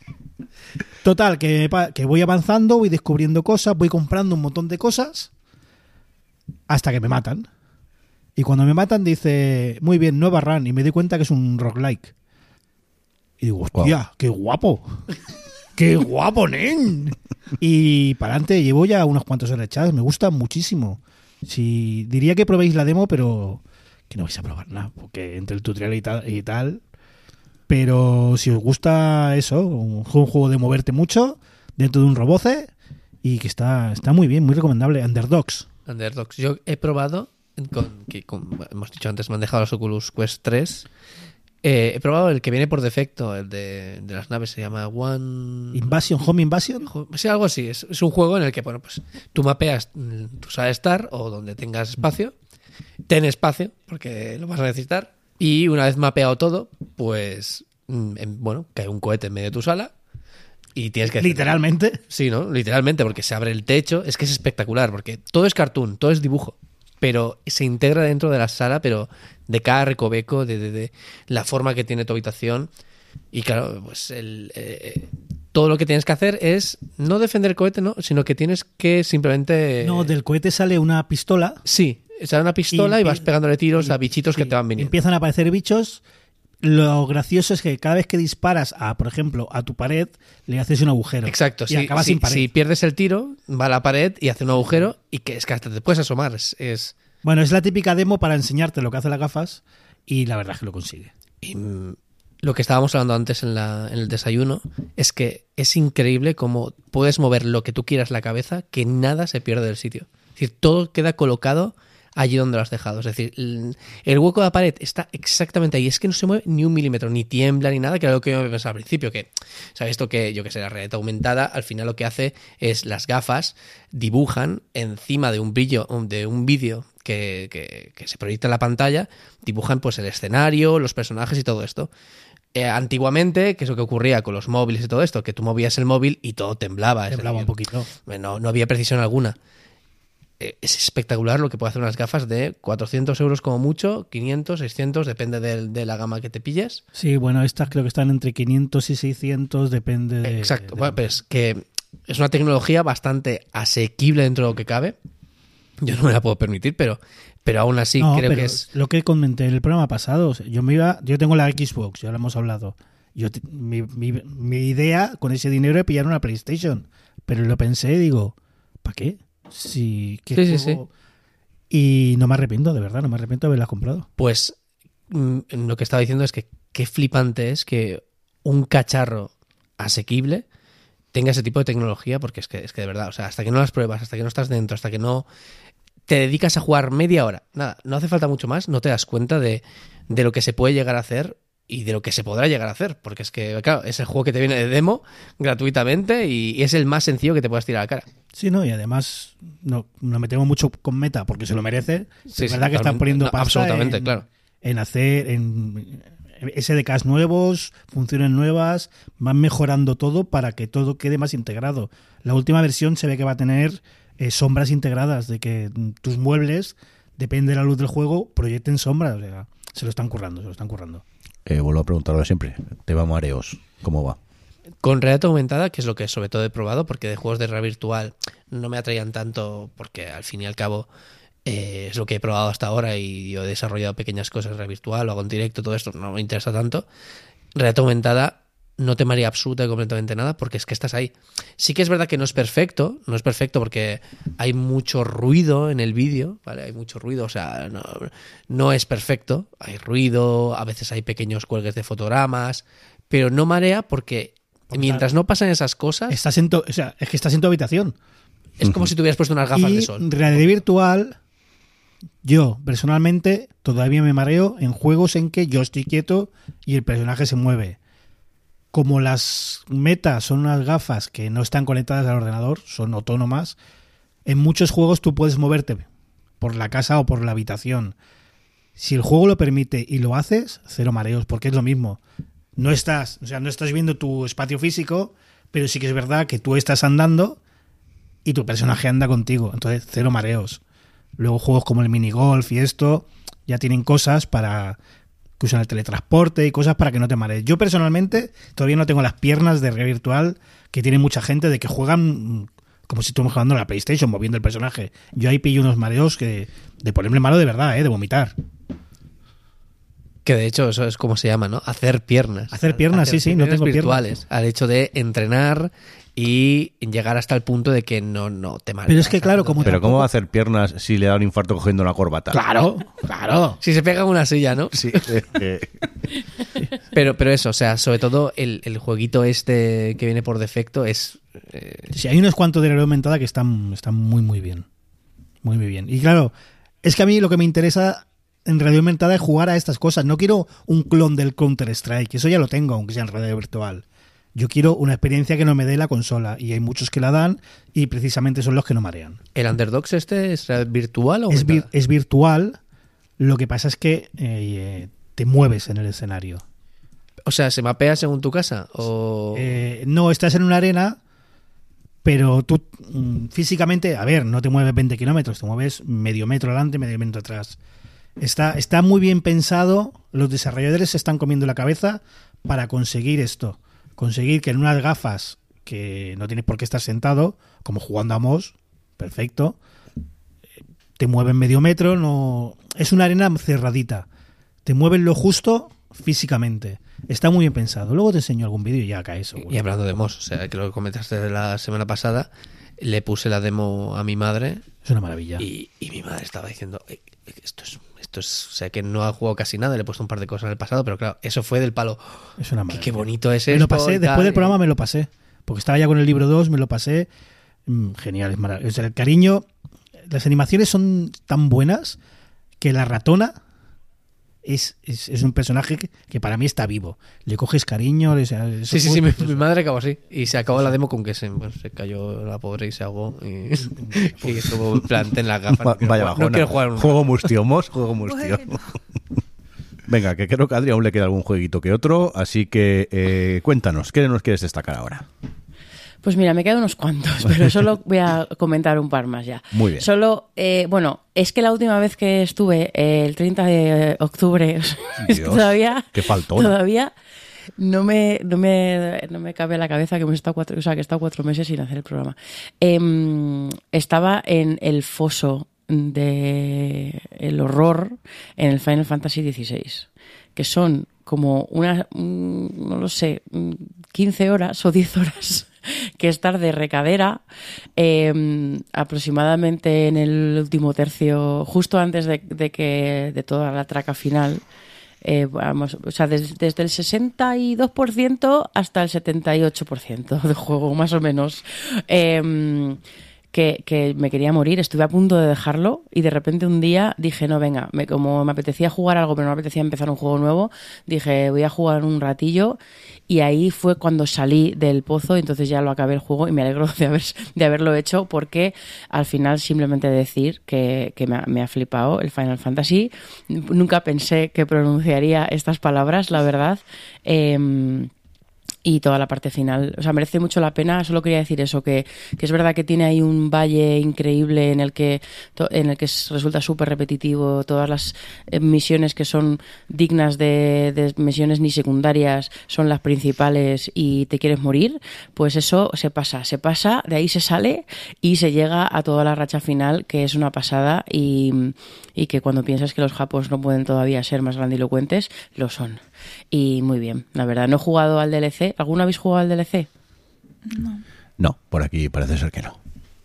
Total, que voy avanzando, voy descubriendo cosas, voy comprando un montón de cosas hasta que me matan. Y cuando me matan dice, muy bien, nueva run. Y me doy cuenta que es un roguelike. Y digo, hostia,
Wow.
qué guapo. ¡Qué guapo, nen! Y para adelante llevo ya unas cuantas horas echadas. Me gusta muchísimo. Diría que probéis la demo, pero que no vais a probar nada. Porque entre el tutorial y tal... Pero si os gusta eso, un juego de moverte mucho dentro de un roboce y que está muy bien, muy recomendable. Underdogs.
Underdogs. Yo he probado, hemos dicho antes, me han dejado los Oculus Quest 3. He probado el que viene por defecto, el de las naves, se llama
Home Invasion.
Sí, algo así. Es un juego en el que, bueno, pues tú mapeas tu sala de estar o donde tengas espacio. Ten espacio, porque lo vas a necesitar. Y una vez mapeado todo, pues, bueno, cae un cohete en medio de tu sala y tienes que...
Literalmente.
Sí, ¿no? Literalmente, porque se abre el techo. Es que es espectacular, porque todo es cartoon, todo es dibujo. Pero se integra dentro de la sala, pero de cada recoveco, de la forma que tiene tu habitación. Y claro, pues todo lo que tienes que hacer es no defender el cohete, ¿no? Sino que tienes que simplemente...
No, del cohete sale una pistola.
Sí, sale una pistola y vas pegándole tiros a bichitos que
Sí,
te van viniendo.
Empiezan a aparecer bichos. Lo gracioso es que cada vez que disparas por ejemplo, a tu pared, le haces un agujero.
Exacto,
y acabas sin pared.
Si pierdes el tiro, va a la pared y hace un agujero y que es que hasta te puedes asomar.
Bueno, es la típica demo para enseñarte lo que hace las gafas y la verdad es que lo consigue.
Y lo que estábamos hablando antes en el desayuno es que es increíble cómo puedes mover lo que tú quieras la cabeza, que nada se pierde del sitio. Es decir, todo queda colocado allí donde lo has dejado. Es decir, el hueco de la pared está exactamente ahí. Es que no se mueve ni un milímetro, ni tiembla, ni nada, que era lo que yo pensaba al principio, que, ¿sabes? Esto que, yo que sé, la realidad aumentada, al final lo que hace es las gafas dibujan encima de un brillo, de un vídeo que se proyecta en la pantalla, dibujan pues el escenario, los personajes y todo esto. Antiguamente, que es lo que ocurría con los móviles y todo esto, que tú movías el móvil y todo temblaba.
Temblaba un poquito.
No había precisión alguna. Es espectacular lo que puede hacer unas gafas de 400 euros como mucho, 500, 600, depende de la gama que te pilles.
Sí, bueno, estas creo que están entre 500 y 600, depende de...
Exacto, bueno, pues que es una tecnología bastante asequible dentro de lo que cabe. Yo no me la puedo permitir, pero aún así
No,
creo
pero
que es...
lo que comenté en el programa pasado, yo tengo la Xbox, ya lo hemos hablado. Mi idea con ese dinero es pillar una PlayStation, pero lo pensé y digo, ¿para qué? Sí. Y no me arrepiento, de verdad, no me arrepiento de haberla comprado.
Pues lo que estaba diciendo es que qué flipante es que un cacharro asequible tenga ese tipo de tecnología, porque es que de verdad, o sea, hasta que no las pruebas, hasta que no estás dentro, hasta que no te dedicas a jugar media hora, nada, no hace falta mucho más, no te das cuenta de lo que se puede llegar a hacer y de lo que se podrá llegar a hacer, porque es que, claro, es el juego que te viene de demo gratuitamente y es el más sencillo que te puedas tirar a la cara.
Sí, no, y además no me tengo mucho con Meta porque se lo merece.
Sí,
es verdad que están poniendo pasta
absolutamente, claro.
en hacer SDKs nuevos, funciones nuevas, van mejorando todo para que todo quede más integrado. La última versión se ve que va a tener sombras integradas, de que tus muebles, depende de la luz del juego, proyecten sombras. O sea, se lo están currando.
Vuelvo a preguntarlo de siempre. Te va mareos. ¿Cómo va?
Con realidad aumentada, que es lo que sobre todo he probado, porque de juegos de realidad virtual no me atraían tanto, porque al fin y al cabo es lo que he probado hasta ahora y yo he desarrollado pequeñas cosas en realidad virtual, lo hago en directo, todo esto no me interesa tanto. Realidad aumentada no te marea absoluta y completamente nada, porque es que estás ahí. Sí que es verdad que no es perfecto porque hay mucho ruido en el vídeo, ¿vale? Hay mucho ruido, o sea, no es perfecto, hay ruido, a veces hay pequeños cuelgues de fotogramas, pero no marea porque mientras no pasan esas cosas...
es que estás en tu habitación.
Es como si tuvieras puesto unas gafas
y
de sol.
Realidad virtual, yo personalmente todavía me mareo en juegos en que yo estoy quieto y el personaje se mueve. Como las metas son unas gafas que no están conectadas al ordenador, son autónomas, en muchos juegos tú puedes moverte por la casa o por la habitación. Si el juego lo permite y lo haces, cero mareos, porque es lo mismo. No estás viendo tu espacio físico, pero sí que es verdad que tú estás andando y tu personaje anda contigo. Entonces, cero mareos. Luego juegos como el minigolf y esto ya tienen cosas para que usan el teletransporte y cosas para que no te marees. Yo personalmente todavía no tengo las piernas de realidad virtual que tiene mucha gente, de que juegan como si estuviéramos jugando a la PlayStation, moviendo el personaje. Yo ahí pillo unos mareos de ponerme malo de verdad, de vomitar.
Que de hecho eso es como se llama, ¿no? Hacer piernas.
Hacer piernas, sí, no tengo
virtuales.
Piernas.
Al hecho de entrenar y llegar hasta el punto de que no te mareas.
Pero es que claro, como...
Pero ¿cómo va a hacer piernas si le da un infarto cogiendo una corbata?
Claro.
Si se pega en una silla, ¿no?
Sí.
Pero eso, o sea, sobre todo el jueguito este que viene por defecto es...
Sí, hay unos cuantos de realidad aumentada que están muy, muy bien. Muy, muy bien. Y claro, es que a mí lo que me interesa en realidad aumentada es jugar a estas cosas. No quiero un clon del Counter-Strike, eso ya lo tengo, aunque sea en realidad virtual. Yo quiero una experiencia que no me dé la consola, y hay muchos que la dan y precisamente son los que no marean.
¿El Underdogs este es virtual o aumentada?
Es virtual, lo que pasa es que te mueves en el escenario.
O sea, ¿se mapea según tu casa? O...
No, estás en una arena, pero tú físicamente, a ver, no te mueves 20 kilómetros, te mueves medio metro adelante, medio metro atrás. Está muy bien pensado, los desarrolladores se están comiendo la cabeza para conseguir esto. Conseguir que en unas gafas que no tienes por qué estar sentado, como jugando a MOS, perfecto, te mueven medio metro, no es una arena cerradita, te mueven lo justo físicamente. Está muy bien pensado. Luego te enseño algún vídeo y ya cae eso.
Y hablando de MOS, o sea, que lo comentaste la semana pasada, le puse la demo a mi madre.
Es una maravilla.
Y mi madre estaba diciendo, esto es, o sea, que no ha jugado casi nada, le he puesto un par de cosas en el pasado, pero claro, eso fue del palo.
Es una maravilla.
Qué bonito es
me
esto.
Lo pasé, después del programa me lo pasé, porque estaba ya con el libro 2, me lo pasé. Genial, es maravilloso. O sea, el cariño, las animaciones son tan buenas que la ratona es un personaje que para mí está vivo. Le coges cariño.
Sí, mi madre acabó así. Y se acabó la demo con que se cayó la pobre y se ahogó. Y estuvo planté en la gafas.
Vaya bajona.
No quiero jugar un
juego mustio. Bueno. Venga, que creo que a Adri aún le queda algún jueguito que otro. Así que cuéntanos, ¿qué nos quieres destacar ahora?
Pues mira, me quedan unos cuantos, pero solo voy a comentar un par más ya.
Muy bien.
Solo, es que la última vez que estuve, el 30 de octubre,
Dios,
todavía...
qué faltona.
Todavía no me cabe en la cabeza que he estado 4 meses sin hacer el programa. Estaba en el foso de el horror en el Final Fantasy XVI, que son como no lo sé, 15 horas o 10 horas que estar de recadera, aproximadamente en el último tercio, justo antes de toda la traca final. Desde el 62% hasta el 78% del juego, más o menos. Que me quería morir, estuve a punto de dejarlo y de repente un día dije, no, venga, como me apetecía jugar algo pero no me apetecía empezar un juego nuevo, dije, voy a jugar un ratillo, y ahí fue cuando salí del pozo. Entonces ya lo acabé el juego y me alegro de haberlo hecho, porque al final simplemente decir que me ha flipado el Final Fantasy. Nunca pensé que pronunciaría estas palabras, la verdad. Y toda la parte final, merece mucho la pena. Solo quería decir eso, que es verdad que tiene ahí un valle increíble en el que resulta súper repetitivo. Todas las misiones que son dignas de misiones ni secundarias son las principales y te quieres morir, pues eso se pasa, de ahí se sale y se llega a toda la racha final, que es una pasada, y que cuando piensas que los japos no pueden todavía ser más grandilocuentes, lo son. Y muy bien, la verdad. No he jugado al DLC. ¿Alguno habéis jugado al DLC?
No, por aquí parece ser que no.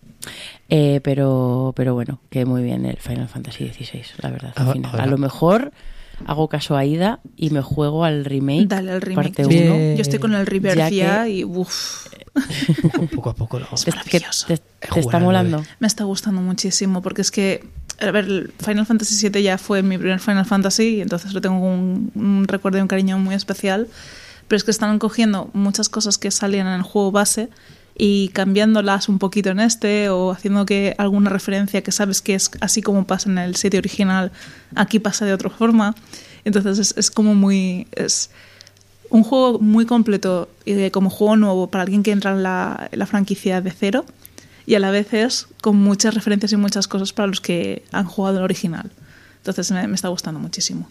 Pero bueno, que muy bien el Final Fantasy XVI, la verdad. Al final. A lo mejor hago caso a Ida y me juego al remake.
Dale al remake.
Parte 1.
Yo estoy con el Rebirth ya y uff.
Poco a poco lo
Es maravilloso.
¿Te está molando?
Me está gustando muchísimo, porque es que, a ver, el Final Fantasy VII ya fue mi primer Final Fantasy y entonces le tengo un recuerdo y un cariño muy especial, pero es que están cogiendo muchas cosas que salían en el juego base y cambiándolas un poquito en o haciendo que alguna referencia que sabes que es así como pasa en el 7 original, aquí pasa de otra forma. Entonces es como es un juego muy completo como juego nuevo para alguien que entra en la franquicia de cero, y a la vez es con muchas referencias y muchas cosas para los que han jugado el original. Entonces me está gustando muchísimo.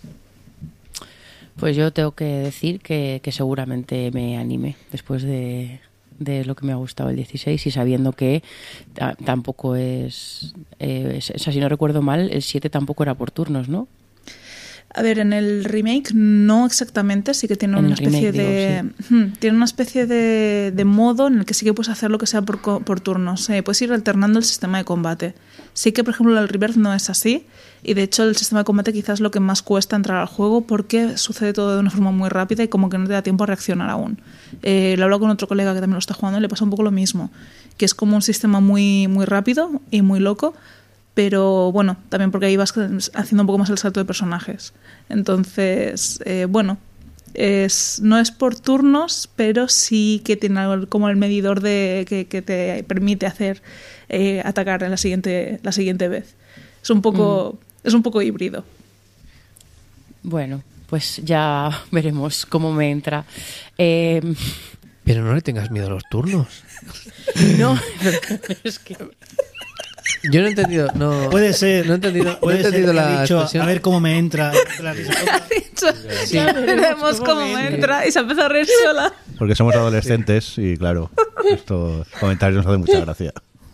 Pues yo tengo que decir que seguramente me anime después de lo que me ha gustado el 16, y sabiendo que tampoco es... si no recuerdo mal, el 7 tampoco era por turnos, ¿no?
A ver, en el remake no exactamente, sí que tiene una especie tiene una especie de modo en el que sí que puedes hacer lo que sea por turnos. Puedes ir alternando el sistema de combate. Sí que, por ejemplo, el Rebirth no es así, y de hecho el sistema de combate quizás es lo que más cuesta entrar al juego, porque sucede todo de una forma muy rápida y como que no te da tiempo a reaccionar aún. Lo he hablado con otro colega que también lo está jugando y le pasa un poco lo mismo, que es como un sistema muy, muy rápido y muy loco, pero bueno, también porque ahí vas haciendo un poco más el salto de personajes. Entonces, no es por turnos, pero sí que tiene algo como el medidor que te permite hacer atacar en la siguiente vez. Es un poco híbrido.
Bueno, pues ya veremos cómo me entra.
Pero no le tengas miedo a los turnos.
No, es que...
Yo no he entendido, no.
Puede ser.
No he entendido,
puede
no he entendido
ser que
la
ha dicho,
expresión.
a ver cómo me entra.
Sí.
Ya veremos cómo me entra, y se empezó a reír sola.
Porque somos adolescentes y claro, estos comentarios nos hacen mucha gracia.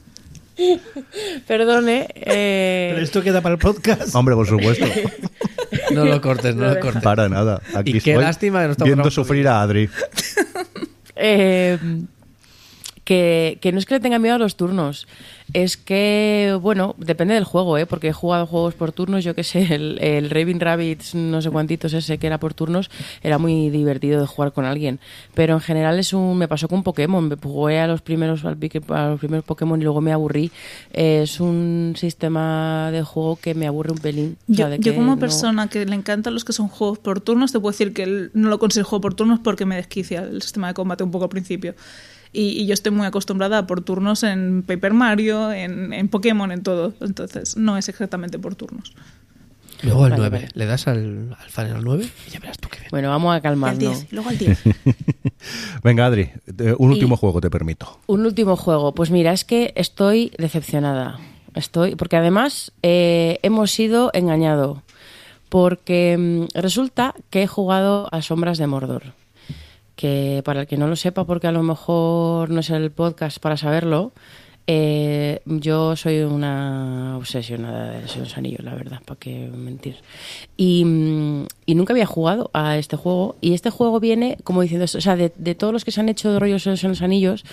Perdone.
Pero esto queda para el podcast.
Hombre, por supuesto.
No lo cortes, no lo cortes.
Para nada. Aquí
Y qué
estoy
lástima que no estamos
viendo
grabando
sufrir a Adri.
que no es que le tenga miedo a los turnos, es que, bueno, depende del juego, porque he jugado juegos por turnos, yo que sé, el Raving Rabbids, no sé cuántitos ese que era por turnos, era muy divertido de jugar con alguien, pero en general me pasó con Pokémon, me jugué a los primeros Pokémon y luego me aburrí. Es un sistema de juego que me aburre un pelín. O sea,
Yo como persona que le encantan los que son juegos por turnos, te puedo decir que no lo considero juego por turnos porque me desquicia el sistema de combate un poco al principio. Y yo estoy muy acostumbrada a por turnos en Paper Mario, en Pokémon, en todo. Entonces, no es exactamente por turnos.
Luego el
Vale,
9.
vale.
Le das al Final 9 y ya verás tú qué bien.
Bueno, vamos a
Al
calmarnos.
10, luego al 10.
Venga, Adri, un último juego te permito.
Un último juego. Pues mira, es que estoy decepcionada. Porque además hemos sido engañados. Porque resulta que he jugado a Sombras de Mordor. Que para el que no lo sepa, porque a lo mejor no es el podcast para saberlo, yo soy una obsesionada de los anillos, la verdad, para qué mentir. Y nunca había jugado a este juego. Y este juego viene, como diciendo, o sea, de todos los que se han hecho de rollos en los anillos,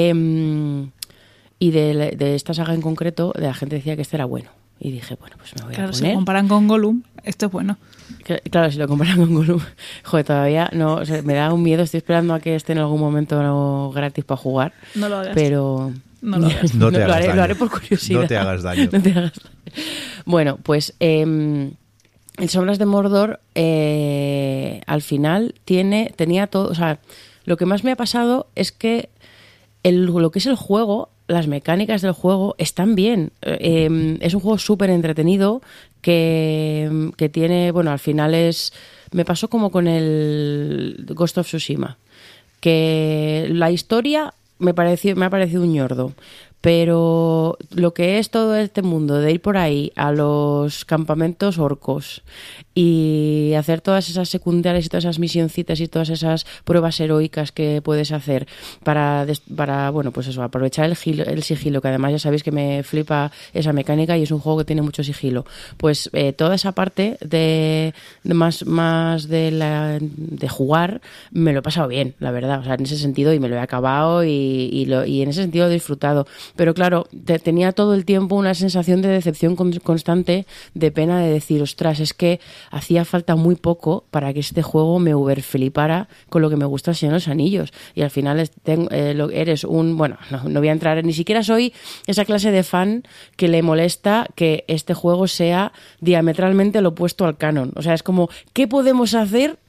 y de esta saga en concreto, la gente decía que este era bueno. Y dije, bueno, pues me voy a
Claro,
poner.
si comparan con Gollum, esto es bueno.
Claro, si lo comparan con Gollum, joder, todavía no, o sea, me da un miedo. Estoy esperando a que esté en algún momento gratis para jugar.
No lo hagas.
Pero
No lo hagas.
No te
lo
hagas daño.
lo haré por curiosidad.
No te hagas daño.
No te hagas daño. Bueno, pues en Sombras de Mordor al final tenía todo, o sea, lo que más me ha pasado es que lo que es el juego, las mecánicas del juego están bien. Es un juego súper entretenido que tiene, bueno, al final me pasó como con el Ghost of Tsushima, que la historia me ha parecido un ñordo, pero lo que es todo este mundo de ir por ahí a los campamentos orcos y hacer todas esas secundarias y todas esas misioncitas y todas esas pruebas heroicas que puedes hacer para bueno, pues eso, aprovechar el sigilo, que además ya sabéis que me flipa esa mecánica y es un juego que tiene mucho sigilo, pues toda esa parte de más de jugar me lo he pasado bien, la verdad, o sea, en ese sentido, y me lo he acabado y en ese sentido he disfrutado. Pero claro, tenía todo el tiempo una sensación de decepción constante, de pena, de decir, ostras, es que hacía falta muy poco para que este juego me uberflipara con lo que me gusta el Señor de los Anillos. Y al final eres bueno, no voy a entrar, ni siquiera soy esa clase de fan que le molesta que este juego sea diametralmente lo opuesto al canon. O sea, es como, ¿qué podemos hacer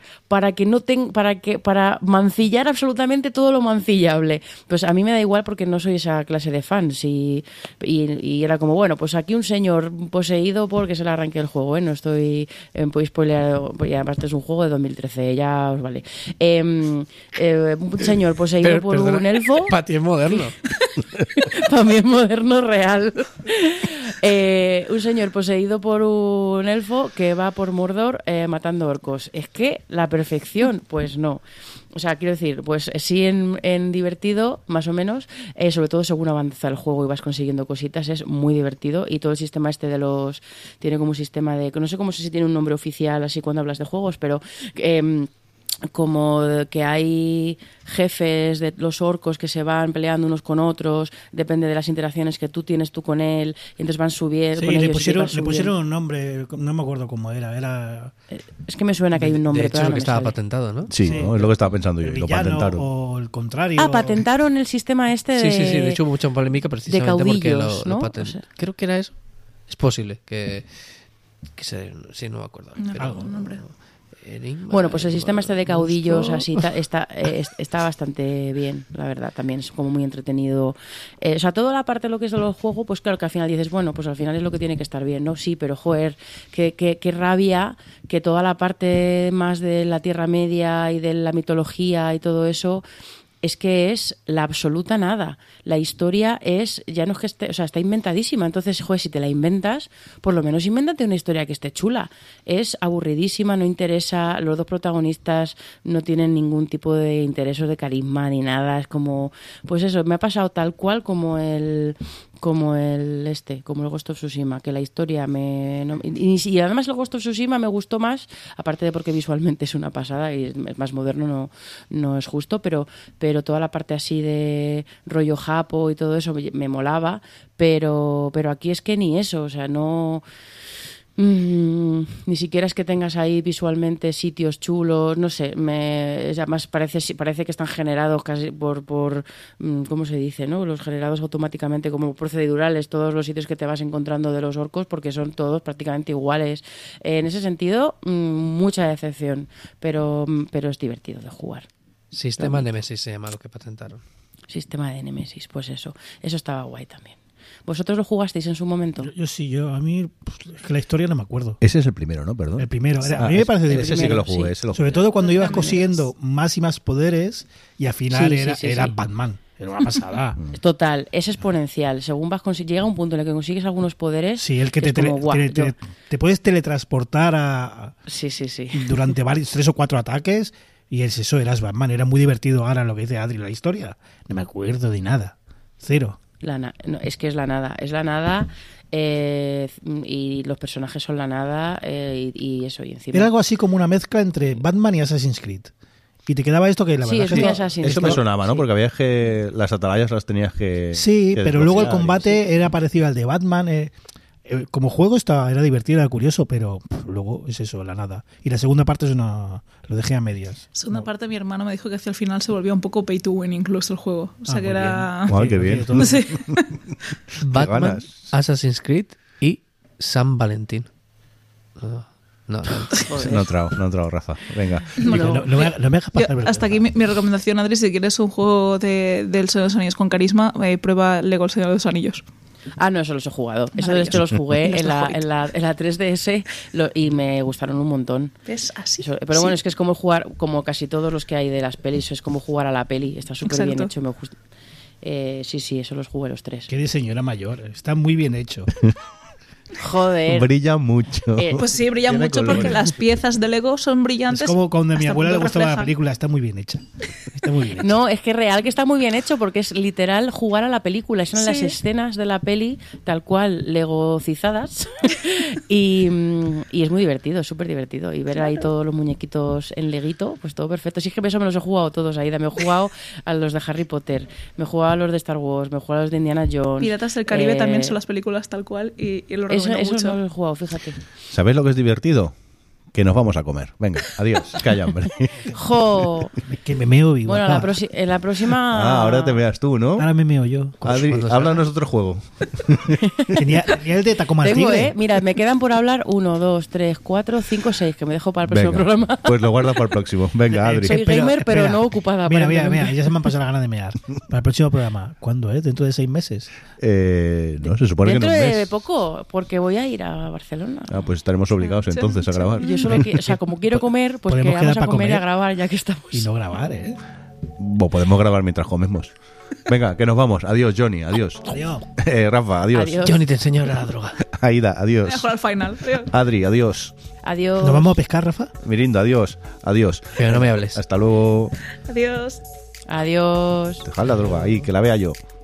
para mancillar absolutamente todo lo mancillable? Pues a mí me da igual porque no soy esa clase de fans y era como, bueno, pues aquí un señor poseído porque se le arranque el juego, no estoy podéis spoilear, y además este es un juego de 2013, ya os vale. Un señor poseído por un elfo.
Para ti es moderno.
Para mí es moderno real. Un señor poseído por un elfo que va por Mordor matando orcos. Es que la perfección, pues no. O sea, quiero decir, pues sí en divertido, más o menos, sobre todo según avanza el juego y vas consiguiendo cositas, es muy divertido. Y todo el sistema tiene como un sistema de, no sé cómo sé si tiene un nombre oficial así cuando hablas de juegos, pero como que hay jefes de los orcos que se van peleando unos con otros, depende de las interacciones que tú tienes con él, y entonces van subiendo.
Sí,
con ellos
le pusieron un nombre, no me acuerdo cómo era
es que me suena que hay un nombre.
De hecho,
pero ahora
lo que
no me
estaba
sale.
patentado, ¿no?
Sí, ¿no? Es lo que estaba pensando yo.
el
Lo
villano
patentaron.
o el contrario.
Patentaron el sistema de...
Sí. De hecho, hubo mucha polémica precisamente porque
caudillos, ¿no?
lo
O sea,
creo que era eso. Es posible que sí, no me acuerdo.
No,
Pero,
algún nombre.
Enigma,
bueno, pues el sistema de caudillos
monstruo.
así está bastante bien, la verdad. También es como muy entretenido. O sea, toda la parte de lo que es de los juegos, pues claro que al final dices, bueno, pues al final es lo que tiene que estar bien, ¿no? Sí, pero joder, qué rabia que toda la parte más de la Tierra Media y de la mitología y todo eso es que es la absoluta nada. La historia ya no es que esté, o sea, está inventadísima. Entonces, joder, si te la inventas, por lo menos invéntate una historia que esté chula. Es aburridísima, no interesa, los dos protagonistas no tienen ningún tipo de interés o de carisma ni nada. Es como, pues eso, me ha pasado tal cual como como el Ghost of Tsushima, que la historia y además el Ghost of Tsushima me gustó más, aparte de porque visualmente es una pasada y es más moderno, no es justo, pero toda la parte así de rollo japo y todo eso me molaba, pero aquí es que ni eso, o sea, no... ni siquiera es que tengas ahí visualmente sitios chulos, no sé, además parece que están generados casi por ¿cómo se dice? ¿No? Los generados automáticamente como procedurales, todos los sitios que te vas encontrando de los orcos, porque son todos prácticamente iguales. En ese sentido, mucha decepción, pero es divertido de jugar.
Sistema Nemesis se llama lo que patentaron.
Sistema de Nemesis, pues eso estaba guay también. ¿Vosotros lo jugasteis en su momento?
Yo sí, a mí es que la historia no me acuerdo.
Ese es el primero, ¿no? Perdón.
El primero. A mí me parece
Ese sí que lo jugué.
sí.
Sobre todo cuando ibas consiguiendo más y más poderes y al final
Sí.
era Batman. Era una pasada.
Total, es exponencial. Según llega un punto en el que consigues algunos poderes.
Sí, el que
es como, guau,
te puedes teletransportar
Sí.
durante 3 o 4 ataques y es eso, eras Batman. Era muy divertido ahora lo que dice Adri, la historia. No me acuerdo de nada. Cero.
No, es que es la nada, y los personajes son la nada, y eso, y encima...
Era algo así como una mezcla entre Batman y Assassin's Creed. Y te quedaba esto que la
Sí,
verdad
es
que
muy
no-
Assassin's
Eso me
Creed.
sonaba, ¿no?
Sí.
Porque había que las atalayas las tenías que...
Sí,
que
pero luego el
desbloquear y
combate era parecido al de Batman. Como juego era divertido, era curioso, pero luego es eso, la nada. Y la segunda parte lo dejé a medias.
Segunda parte, mi hermano me dijo que hacia el final se volvía un poco pay to win incluso el juego. O sea que
muy
era...
bien.
Ay, qué bien.
Todo-
Sí.
Batman,
ganas.
Assassin's Creed y San Valentín. No.
Joder.
No he entrado, Rafa. Venga.
No me hagas
Yo-
pasar vergüenza.
hasta aquí mi recomendación, Adri, si quieres un juego del Señor de los Anillos con carisma, prueba Lego El Señor de los Anillos.
Ah, no, eso los he jugado. Eso de
Maravilloso.
hecho los jugué
Los
en la
favoritos.
3DS y me gustaron un montón.
¿Ves? Así.
Pero bueno,
Sí.
es que es como jugar, como casi todos los que hay de las pelis, es como jugar a la peli. Está súper bien
Exacto.
hecho. Me gusta. Sí, eso los jugué los 3.
Qué diseño era mayor. Está muy bien hecho.
Joder.
Brilla mucho.
Pues sí, brilla
Tiene
mucho
colores.
porque las piezas de Lego son brillantes.
Es como cuando a mi
hasta
abuela le
punto
gustaba la
reflejan.
película. Está muy bien hecha. Está muy bien hecha.
No, es que real que está muy bien hecho porque es literal jugar a la película. Son las
Sí.
escenas de la peli tal cual legocizadas y es muy divertido, súper divertido. Y ver ahí todos los muñequitos en leguito, pues todo perfecto. Si es que eso me los he jugado todos, Aida. Me he jugado a los de Harry Potter, me he jugado a los de Star Wars, me he jugado a los de Indiana Jones.
Piratas del Caribe también son las películas tal cual y lo recomiendo
Eso
mucho.
no lo he jugado, fíjate.
¿Sabéis lo que es divertido? Que nos vamos a comer. Venga, adiós. Que hay hambre.
¡Jo!
Que me meo vivo.
Bueno, en la próxima...
Ahora te veas tú, ¿no?
Ahora me meo yo.
Adri,
cuando
háblanos otro juego.
Tenía el de Tacoma al
Tengo,
Tigre.
mira, me quedan por hablar 1, 2, 3, 4, 5, 6, que me dejo para el próximo
Venga,
programa.
pues lo guarda para el próximo. Venga, Adri.
Soy gamer, pero no ocupada,
Mira,
aparentemente.
ya se me han pasado las ganas de mear. Para el próximo programa. ¿Cuándo, ¿Dentro de 6 meses?
No, se supone
Dentro
que en un
de
mes.
poco, porque voy a ir a Barcelona.
Ah, pues estaremos obligados entonces a grabar.
Yo solo quiero, o sea, como quiero comer, pues que
Podemos
vamos
quedar
a
para
comer y a
comer.
grabar ya que estamos.
Y no grabar, ¿eh?
O podemos grabar mientras comemos. Venga, que nos vamos. Adiós, Johnny. Adiós.
Adiós.
Rafa, adiós.
Adiós.
Johnny te enseñó ahora la droga.
Aida, adiós.
Mejor al final. Adiós.
Adri, adiós.
Adiós.
¿Nos vamos a pescar, Rafa?
Mirindo, adiós. Adiós.
Pero no me hables.
Hasta luego.
Adiós.
Adiós.
Dejad la droga ahí, que la vea yo.